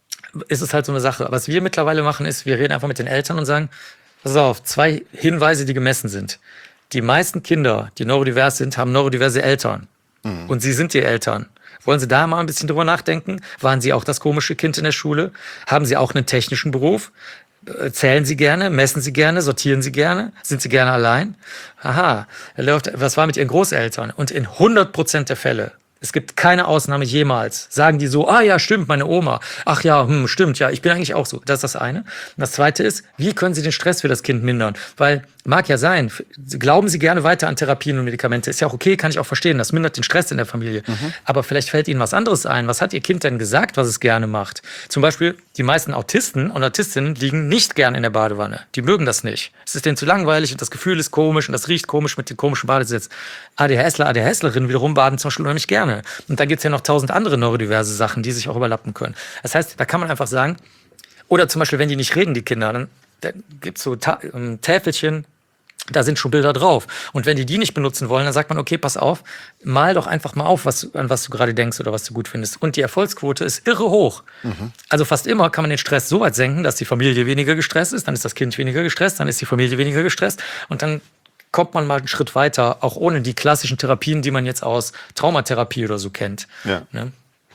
ist es halt so eine Sache. Was wir mittlerweile machen, ist, wir reden einfach mit den Eltern und sagen, pass auf, zwei Hinweise, die gemessen sind. Die meisten Kinder, die neurodivers sind, haben neurodiverse Eltern. Mhm. Und sie sind die Eltern. Wollen Sie da mal ein bisschen drüber nachdenken? Waren Sie auch das komische Kind in der Schule? Haben Sie auch einen technischen Beruf? Zählen Sie gerne? Messen Sie gerne? Sortieren Sie gerne? Sind Sie gerne allein? Aha, was war mit Ihren Großeltern? Und in hundert Prozent der Fälle, es gibt keine Ausnahme jemals, sagen die so, ah ja, stimmt, meine Oma. Ach ja, hm, stimmt, ja, ich bin eigentlich auch so. Das ist das eine. Und das zweite ist, wie können Sie den Stress für das Kind mindern? Weil, mag ja sein, glauben Sie gerne weiter an Therapien und Medikamente. Ist ja auch okay, kann ich auch verstehen, das mindert den Stress in der Familie. Mhm. Aber vielleicht fällt Ihnen was anderes ein. Was hat Ihr Kind denn gesagt, was es gerne macht? Zum Beispiel, die meisten Autisten und Autistinnen liegen nicht gern in der Badewanne. Die mögen das nicht. Es ist denen zu langweilig und das Gefühl ist komisch und das riecht komisch mit den komischen Badesitzen. ADHSler, ADHSlerinnen wiederum baden zum Beispiel unheimlich gerne. Und da gibt es ja noch tausend andere neurodiverse Sachen, die sich auch überlappen können. Das heißt, da kann man einfach sagen, oder zum Beispiel, wenn die nicht reden, die Kinder, dann, dann gibt es so Ta- ähm, Täfelchen, da sind schon Bilder drauf. Und wenn die die nicht benutzen wollen, dann sagt man, okay, pass auf, mal doch einfach mal auf, was, an was du gerade denkst oder was du gut findest. Und die Erfolgsquote ist irre hoch. Mhm. Also fast immer kann man den Stress so weit senken, dass die Familie weniger gestresst ist, dann ist das Kind weniger gestresst, dann ist die Familie weniger gestresst und dann kommt man mal einen Schritt weiter, auch ohne die klassischen Therapien, die man jetzt aus Traumatherapie oder so kennt. Ja. Ne?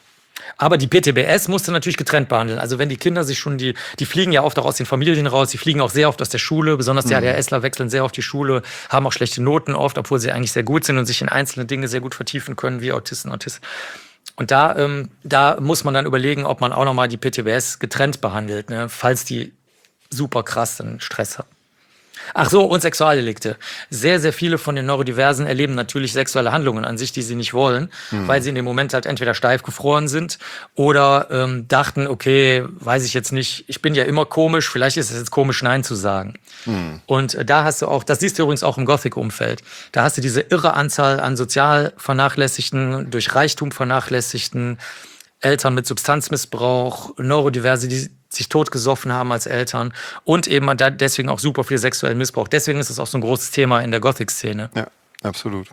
Aber die P T B S musste natürlich getrennt behandeln. Also wenn die Kinder sich schon, die, die fliegen ja oft auch aus den Familien raus, die fliegen auch sehr oft aus der Schule, besonders die ADHSler wechseln sehr oft die Schule, haben auch schlechte Noten oft, obwohl sie eigentlich sehr gut sind und sich in einzelne Dinge sehr gut vertiefen können, wie Autisten, Autisten. Und da, ähm, da muss man dann überlegen, ob man auch nochmal die P T B S getrennt behandelt, ne, falls die super krass dann Stress hat. Ach so, und Sexualdelikte. Sehr, sehr viele von den Neurodiversen erleben natürlich sexuelle Handlungen an sich, die sie nicht wollen, mhm. weil sie in dem Moment halt entweder steif gefroren sind oder ähm, dachten, okay, weiß ich jetzt nicht, ich bin ja immer komisch, vielleicht ist es jetzt komisch, Nein zu sagen. Mhm. Und äh, da hast du auch, das siehst du übrigens auch im Gothic-Umfeld, da hast du diese irre Anzahl an sozial Vernachlässigten, durch Reichtum Vernachlässigten, Eltern mit Substanzmissbrauch, Neurodiverse, die sich totgesoffen haben als Eltern und eben da deswegen auch super viel sexuellen Missbrauch. Deswegen ist es auch so ein großes Thema in der Gothic-Szene. Ja, absolut.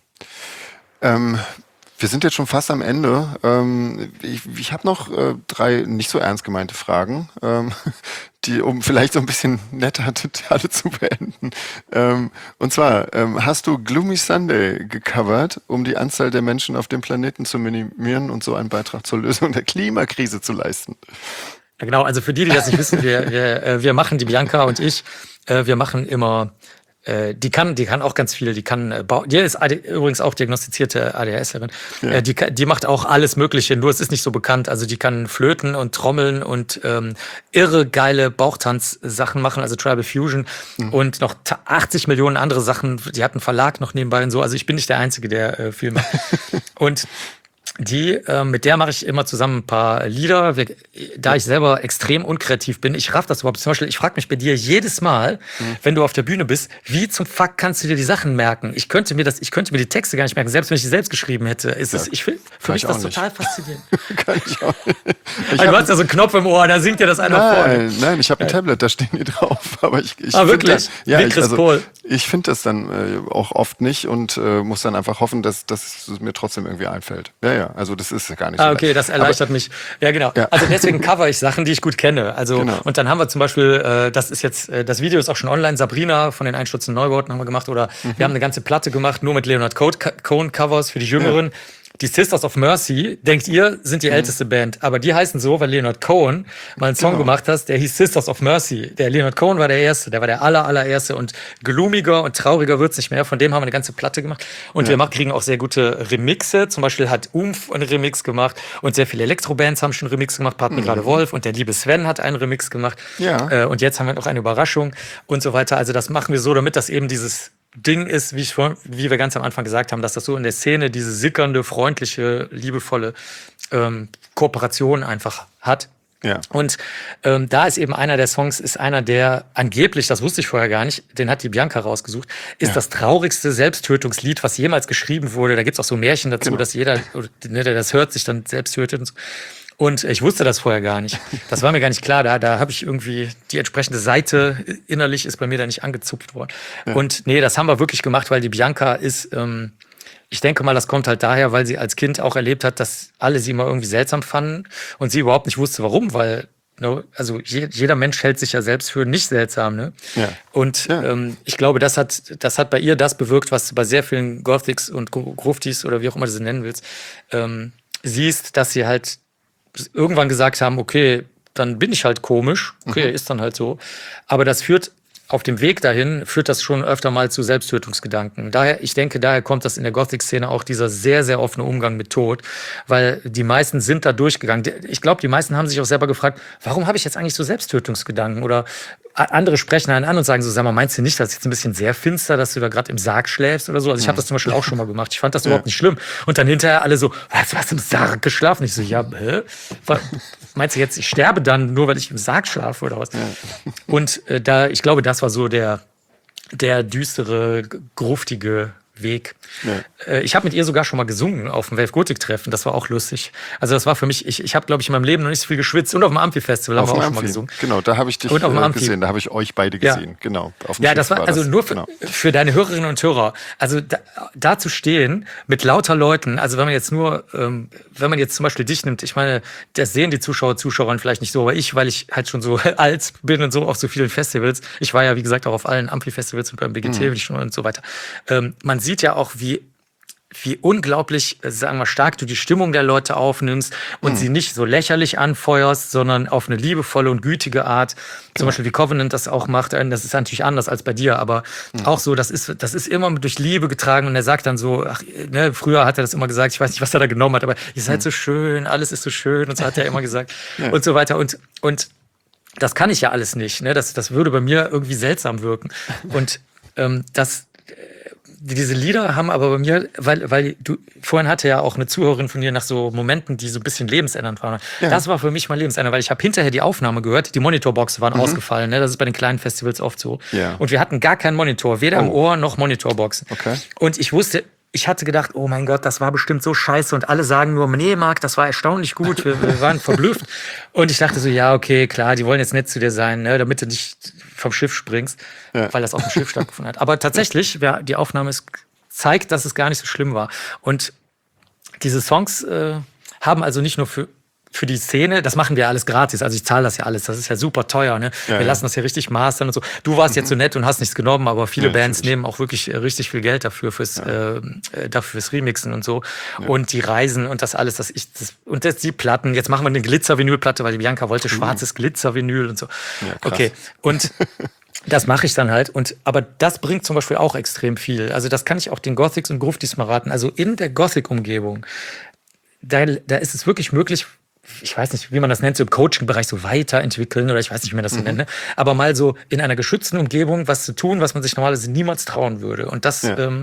Ähm, wir sind jetzt schon fast am Ende. Ähm, ich ich habe noch äh, drei nicht so ernst gemeinte Fragen, ähm, die, um vielleicht so ein bisschen netter alle zu beenden. Ähm, und zwar, ähm, hast du Gloomy Sunday gecovert, um die Anzahl der Menschen auf dem Planeten zu minimieren und so einen Beitrag zur Lösung der Klimakrise zu leisten? Ja, genau, also für die, die das nicht wissen, wir, wir, äh, wir machen, die Bianca und ich, äh, wir machen immer, äh, die kann, die kann auch ganz viel, die kann, äh, die ist A D, übrigens auch diagnostizierte ADHSlerin, ja. äh, die, die macht auch alles Mögliche, nur es ist nicht so bekannt, also die kann flöten und trommeln und ähm, irre geile Bauchtanz-Sachen machen, also Tribal Fusion mhm. und noch achtzig Millionen andere Sachen, die hat einen Verlag noch nebenbei und so, also ich bin nicht der Einzige, der äh, viel macht. Und die, äh, mit der mache ich immer zusammen ein paar Lieder, wir, da ich selber extrem unkreativ bin. Ich raff das überhaupt. Zum Beispiel, ich frage mich bei dir jedes Mal, mhm. wenn du auf der Bühne bist, wie zum Fuck kannst du dir die Sachen merken? Ich könnte mir das, ich könnte mir die Texte gar nicht merken, selbst wenn ich die selbst geschrieben hätte. Ist ja, das, ich finde, für mich das total faszinierend. Kann ich auch nicht. Ich also, du hast ja so einen Knopf im Ohr, da singt dir das einer vor. Nein, nein, ich habe ein Tablet, da stehen die drauf. Aber ich, ich ah, wirklich? Das, ja, ich, also, ich finde das dann äh, auch oft nicht und äh, muss dann einfach hoffen, dass, dass es mir trotzdem irgendwie einfällt. Ja, ja. Also das ist gar nicht so. Ah, okay, das erleichtert aber, mich. Ja, genau. Ja. Also deswegen cover ich Sachen, die ich gut kenne. Also genau. Und dann haben wir zum Beispiel, äh, das ist jetzt, äh, das Video ist auch schon online. Sabrina von den Einstürzen Neubauten haben wir gemacht oder mhm. wir haben eine ganze Platte gemacht nur mit Leonard Cohen Covers für die Jüngeren. Ja. Die Sisters of Mercy, denkt ihr, sind die mhm. älteste Band. Aber die heißen so, weil Leonard Cohen mal einen Song genau. gemacht hat, der hieß Sisters of Mercy. Der Leonard Cohen war der Erste, der war der aller, allererste. Und gloomiger und trauriger wird's nicht mehr. Von dem haben wir eine ganze Platte gemacht. Und ja. wir machen, kriegen auch sehr gute Remixe. Zum Beispiel hat Umf einen Remix gemacht. Und sehr viele Elektrobands haben schon Remix gemacht. Partner mhm. gerade Wolf. Und der liebe Sven hat einen Remix gemacht. Ja. Und jetzt haben wir noch eine Überraschung und so weiter. Also das machen wir so, damit das eben dieses Ding ist, wie, ich vor, wie wir ganz am Anfang gesagt haben, dass das so in der Szene diese sickernde, freundliche, liebevolle ähm, Kooperation einfach hat. Ja. Und ähm, da ist eben einer der Songs, ist einer der angeblich, das wusste ich vorher gar nicht, den hat die Bianca rausgesucht, ist ja. das traurigste Selbsttötungslied, was jemals geschrieben wurde. Da gibt's auch so Märchen dazu, genau. dass jeder, ne, der das hört, sich dann selbst tötet und so. Und ich wusste das vorher gar nicht. Das war mir gar nicht klar. Da, da habe ich irgendwie die entsprechende Seite innerlich ist bei mir da nicht angezupft worden. Ja. Und nee, das haben wir wirklich gemacht, weil die Bianca ist, ähm, ich denke mal, das kommt halt daher, weil sie als Kind auch erlebt hat, dass alle sie mal irgendwie seltsam fanden und sie überhaupt nicht wusste, warum, weil ne, also je, jeder Mensch hält sich ja selbst für nicht seltsam, ne? Ja. Und ja. Ähm, ich glaube, das hat, das hat bei ihr das bewirkt, was du bei sehr vielen Gothics und Gruftis oder wie auch immer du sie nennen willst, ähm, siehst, dass sie halt irgendwann gesagt haben, okay, dann bin ich halt komisch, okay, mhm. ist dann halt so. Aber das führt, auf dem Weg dahin, führt das schon öfter mal zu Selbsttötungsgedanken. Daher, ich denke, daher kommt das in der Gothic-Szene auch dieser sehr, sehr offene Umgang mit Tod, weil die meisten sind da durchgegangen. Ich glaube, die meisten haben sich auch selber gefragt, warum habe ich jetzt eigentlich so Selbsttötungsgedanken? Oder andere sprechen einen an und sagen so, sag mal, meinst du nicht, das ist jetzt ein bisschen sehr finster, dass du da gerade im Sarg schläfst oder so? Also ich habe das zum Beispiel auch schon mal gemacht. Ich fand das ja. überhaupt nicht schlimm. Und dann hinterher alle so, was, du hast im Sarg geschlafen? Ich so, ja, hä? Meinst du jetzt, ich sterbe dann, nur weil ich im Sarg schlafe oder was? Ja. Und äh, da, ich glaube, das war so der, der düstere, gruftige Weg. Ja. Äh, ich habe mit ihr sogar schon mal gesungen auf dem Wave-Gotik-Treffen. Das war auch lustig. Also das war für mich, ich, ich habe, glaube ich, in meinem Leben noch nicht so viel geschwitzt. Und auf dem Amphi-Festival haben wir auch Amphi. schon mal gesungen. Genau, da habe ich dich äh, gesehen. Da habe ich euch beide gesehen. Ja. Genau. Auf dem ja, das war, war also das. nur für, genau. für deine Hörerinnen und Hörer. Also da, da zu stehen mit lauter Leuten, also wenn man jetzt nur, ähm, wenn man jetzt zum Beispiel dich nimmt, ich meine, das sehen die Zuschauer, Zuschauerinnen vielleicht nicht so, aber ich, weil ich halt schon so alt bin und so auf so vielen Festivals, ich war ja, wie gesagt, auch auf allen Amphi-Festivals und beim B G T mhm. und so weiter. Ähm, man sieht ja auch, wie wie unglaublich, sagen wir, stark du die Stimmung der Leute aufnimmst und mhm. sie nicht so lächerlich anfeuerst, sondern auf eine liebevolle und gütige Art. Zum genau. Beispiel wie Covenant das auch macht. Das ist natürlich anders als bei dir, aber mhm. auch so, das ist, das ist immer durch Liebe getragen. Und er sagt dann so, ach, ne, früher hat er das immer gesagt, ich weiß nicht, was er da genommen hat, aber ihr seid mhm. so schön, alles ist so schön und so hat er immer gesagt ja. und so weiter. Und, und das kann ich ja alles nicht. Ne? Das, das würde bei mir irgendwie seltsam wirken. Und ähm, das diese Lieder haben aber bei mir, weil, weil du, vorhin hatte ja auch eine Zuhörerin von dir nach so Momenten, die so ein bisschen lebensändernd waren. Ja. Das war für mich mal lebensändernd, weil ich habe hinterher die Aufnahme gehört, die Monitorboxen waren mhm. ausgefallen, ne? Das ist bei den kleinen Festivals oft so. Ja. Und wir hatten gar keinen Monitor, weder oh. im Ohr noch Monitorboxen. Okay. Und ich wusste, ich hatte gedacht, oh mein Gott, das war bestimmt so scheiße und alle sagen nur, nee, Marc, das war erstaunlich gut, wir, wir waren verblüfft. Und ich dachte so, ja, okay, klar, die wollen jetzt nett zu dir sein, ne, damit du nicht vom Schiff springst, ja. weil das auf dem Schiff stattgefunden hat. Aber tatsächlich, ja, die Aufnahme ist, zeigt, dass es gar nicht so schlimm war. Und diese Songs äh, haben also nicht nur für Für die Szene, das machen wir alles gratis. Also ich zahle das ja alles. Das ist ja super teuer. Ne? Ja, wir ja. lassen das ja richtig mastern und so. Du warst mhm. jetzt so nett und hast nichts genommen, aber viele ja, Bands nehmen auch wirklich äh, richtig viel Geld dafür fürs, ja. äh, dafür fürs Remixen und so. Ja. Und die Reisen und das alles. Das ich, das, und das, die Platten. Jetzt machen wir eine Glitzer-Vinyl-Platte, weil die Bianca wollte schwarzes Glitzer-Vinyl und so. Ja, okay. Und das mache ich dann halt. Und, aber das bringt zum Beispiel auch extrem viel. Also das kann ich auch den Gothics und Gruftis mal raten. Also in der Gothic-Umgebung, da, da ist es wirklich möglich, ich weiß nicht, wie man das nennt, so im Coaching-Bereich so weiterentwickeln oder ich weiß nicht, wie man das so mhm. nennt, ne? Aber mal so in einer geschützten Umgebung was zu tun, was man sich normalerweise niemals trauen würde. Und das, ja. ähm,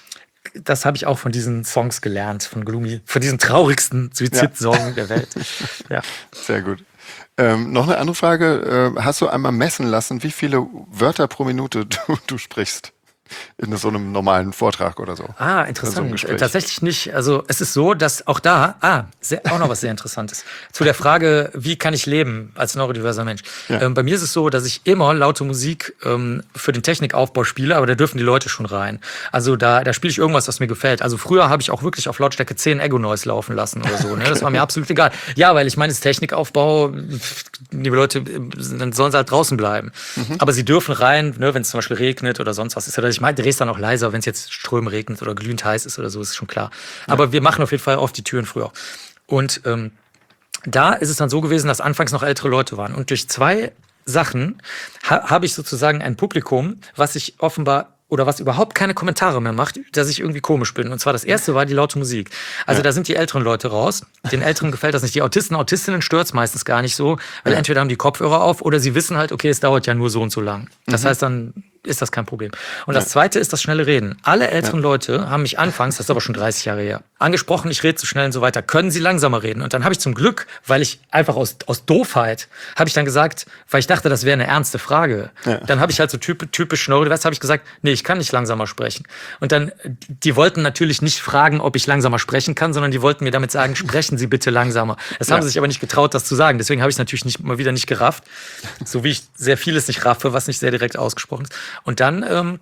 das habe ich auch von diesen Songs gelernt, von Gloomy, von diesem traurigsten Suizid-Song ja. der Welt. Ja. Sehr gut. Ähm, noch eine andere Frage. Äh, hast du einmal messen lassen, wie viele Wörter pro Minute du, du sprichst? In so einem normalen Vortrag oder so. Ah, interessant. So tatsächlich nicht. Also es ist so, dass auch da, ah, sehr, auch noch was sehr Interessantes. Zu der Frage, wie kann ich leben als neurodiverser Mensch? Ja. Ähm, bei mir ist es so, dass ich immer laute Musik ähm, für den Technikaufbau spiele, aber da dürfen die Leute schon rein. Also da, da spiele ich irgendwas, was mir gefällt. Also früher habe ich auch wirklich auf Lautstärke zehn Ego Noise laufen lassen oder so. Ne? Das war mir absolut egal. Ja, weil ich meine, das Technikaufbau, die Leute, dann sollen sie halt draußen bleiben. Mhm. Aber sie dürfen rein, ne, wenn es zum Beispiel regnet oder sonst was ist. Oder ich meine, drehst dann auch leiser, wenn es jetzt ström regnet oder glühend heiß ist oder so, ist schon klar. Aber ja. wir machen auf jeden Fall oft die Türen früher. Und ähm, da ist es dann so gewesen, dass anfangs noch ältere Leute waren. Und durch zwei Sachen ha- habe ich sozusagen ein Publikum, was sich offenbar oder was überhaupt keine Kommentare mehr macht, dass ich irgendwie komisch bin. Und zwar das erste war die laute Musik. Also ja. da sind die älteren Leute raus. Den Älteren gefällt das nicht. Die Autisten, Autistinnen stört es meistens gar nicht so, weil ja. entweder haben die Kopfhörer auf oder sie wissen halt, okay, es dauert ja nur so und so lang. Das mhm. heißt, dann ist das kein Problem. Und ja. das Zweite ist das schnelle Reden. Alle älteren ja. Leute haben mich anfangs, das ist aber schon dreißig Jahre her, angesprochen, ich rede zu schnell und so weiter. Können Sie langsamer reden? Und dann habe ich zum Glück, weil ich einfach aus, aus Doofheit, habe ich dann gesagt, weil ich dachte, das wäre eine ernste Frage. Ja. Dann habe ich halt so typ, typisch neurodiverse, habe ich gesagt, nee, ich kann nicht langsamer sprechen. Und dann, die wollten natürlich nicht fragen, ob ich langsamer sprechen kann, sondern die wollten mir damit sagen, sprechen Sie bitte langsamer. Das ja. haben sie sich aber nicht getraut, das zu sagen. Deswegen habe ich es natürlich nicht, mal wieder nicht gerafft. So wie ich sehr vieles nicht raffe, was nicht sehr direkt ausgesprochen ist. Und dann ähm,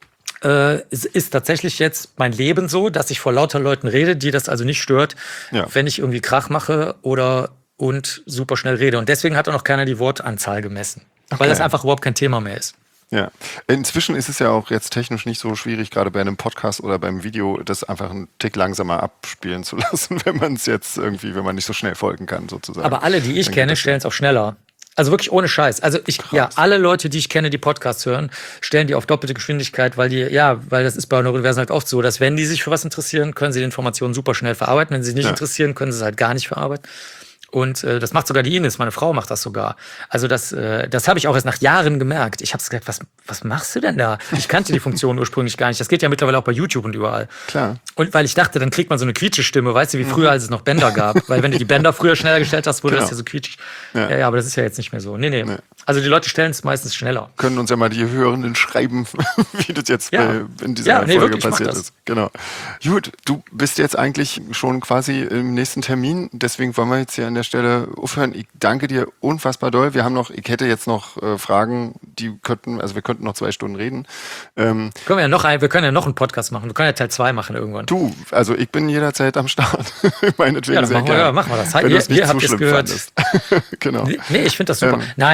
äh, ist, ist tatsächlich jetzt mein Leben so, dass ich vor lauter Leuten rede, die das also nicht stört, ja. wenn ich irgendwie Krach mache oder und super schnell rede. Und deswegen hat auch noch keiner die Wortanzahl gemessen, okay. weil das einfach überhaupt kein Thema mehr ist. Ja, inzwischen ist es ja auch jetzt technisch nicht so schwierig, gerade bei einem Podcast oder beim Video, das einfach einen Tick langsamer abspielen zu lassen, wenn man es jetzt irgendwie, wenn man nicht so schnell folgen kann, sozusagen. Aber alle, die ich Dann kenne, stellen es auch schneller. Also wirklich ohne Scheiß. Also ich, Krass. ja, alle Leute, die ich kenne, die Podcasts hören, stellen die auf doppelte Geschwindigkeit, weil die, ja, weil das ist bei Neurodiversen halt oft so, dass wenn die sich für was interessieren, können sie die Informationen super schnell verarbeiten. Wenn sie sich nicht ja. interessieren, können sie es halt gar nicht verarbeiten. Und äh, das macht sogar die Ines, meine Frau macht das sogar. Also das, äh, das habe ich auch erst nach Jahren gemerkt. Ich habe gesagt, was, was machst du denn da? Ich kannte die Funktion ursprünglich gar nicht. Das geht ja mittlerweile auch bei YouTube und überall. Klar. Und weil ich dachte, dann kriegt man so eine Quietsche-Stimme, weißt du, wie früher, als es noch Bänder gab. Weil wenn du die Bänder früher schneller gestellt hast, wurde genau. das ja so quietschig. Ja. ja, ja, aber das ist ja jetzt nicht mehr so. Nee, nee. nee. Also die Leute stellen es meistens schneller. Können uns ja mal die Hörenden schreiben, wie das jetzt ja. bei, in dieser ja, nee, Folge wirklich, passiert ist. Genau. Gut, du bist jetzt eigentlich schon quasi im nächsten Termin. Deswegen wollen wir jetzt hier an der Stelle aufhören. Ich danke dir unfassbar doll. Wir haben noch, ich hätte jetzt noch äh, Fragen, die könnten, also wir könnten noch zwei Stunden reden. Ähm, können wir ja noch ein, wir können ja noch einen Podcast machen. Wir können ja Teil zwei machen irgendwann. Du, also ich bin jederzeit am Start. Meinetwegen ja, dann sehr machen wir, gerne. ja, machen wir das. Wenn ihr, ihr habt es gehört. genau. Nee, ich finde das super. Ähm, Nein, also da,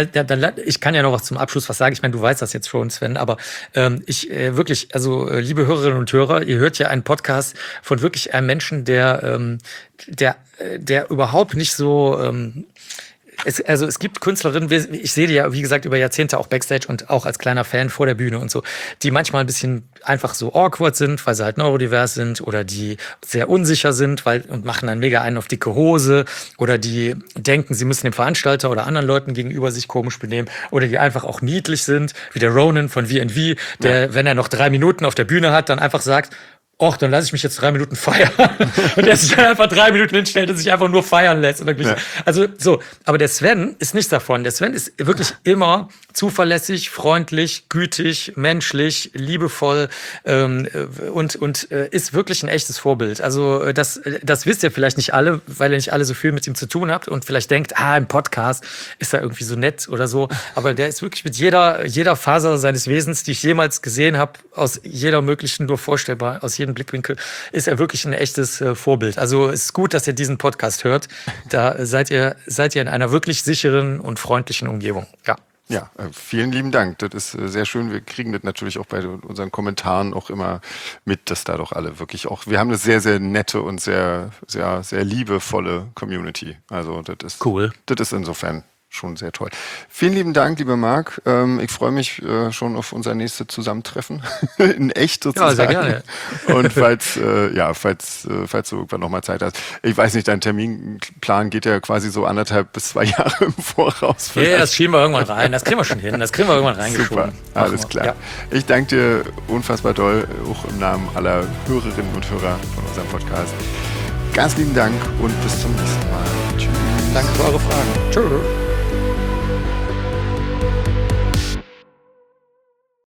dann, dann, ich kann ja noch was zum Abschluss was sagen. Ich meine, du weißt das jetzt schon, Sven, aber ähm, ich äh, wirklich, also äh, liebe Hörerinnen und Hörer, ihr hört ja einen Podcast von wirklich einem Menschen, der, ähm, der, äh, der überhaupt nicht so ähm, Es, also es gibt Künstlerinnen, ich sehe die ja, wie gesagt, über Jahrzehnte auch Backstage und auch als kleiner Fan vor der Bühne und so, die manchmal ein bisschen einfach so awkward sind, weil sie halt neurodivers sind oder die sehr unsicher sind weil und machen dann mega einen auf dicke Hose oder die denken, sie müssen dem Veranstalter oder anderen Leuten gegenüber sich komisch benehmen oder die einfach auch niedlich sind, wie der Ronan von V and V, der, ja. wenn er noch drei Minuten auf der Bühne hat, dann einfach sagt, och, dann lasse ich mich jetzt drei Minuten feiern. Und der sich dann einfach drei Minuten hinstellt und sich einfach nur feiern lässt. Und ja. Also so, aber der Sven ist nichts davon. Der Sven ist wirklich immer zuverlässig, freundlich, gütig, menschlich, liebevoll ähm, und, und äh, ist wirklich ein echtes Vorbild. Also das, das wisst ihr vielleicht nicht alle, weil ihr nicht alle so viel mit ihm zu tun habt und vielleicht denkt, ah, im Podcast ist er irgendwie so nett oder so. Aber der ist wirklich mit jeder, jeder Faser seines Wesens, die ich jemals gesehen habe, aus jeder möglichen, nur vorstellbar, aus jedem Blickwinkel, ist er wirklich ein echtes äh, Vorbild. Also es ist gut, dass ihr diesen Podcast hört. Da seid ihr, seid ihr in einer wirklich sicheren und freundlichen Umgebung. Ja. Ja, äh, vielen lieben Dank. Das ist äh, sehr schön. Wir kriegen das natürlich auch bei unseren Kommentaren auch immer mit, dass da doch alle wirklich auch, wir haben eine sehr, sehr nette und sehr, sehr, sehr liebevolle Community. Also das ist cool. Das ist insofern schon sehr toll. Vielen lieben Dank, lieber Marc. Ähm, ich freue mich äh, schon auf unser nächstes Zusammentreffen. In echt sozusagen. Ja, sehr gerne. Und falls, äh, ja, falls, äh, falls du irgendwann nochmal Zeit hast. Ich weiß nicht, dein Terminplan geht ja quasi so anderthalb bis zwei Jahre im Voraus. Ja, yeah, das schieben wir irgendwann rein. Das kriegen wir schon hin. Das kriegen wir irgendwann reingeschoben. Super, alles klar. Ja. Ich danke dir unfassbar doll, auch im Namen aller Hörerinnen und Hörer von unserem Podcast. Ganz lieben Dank und bis zum nächsten Mal. Tschüss. Danke für eure Fragen. Tschüss.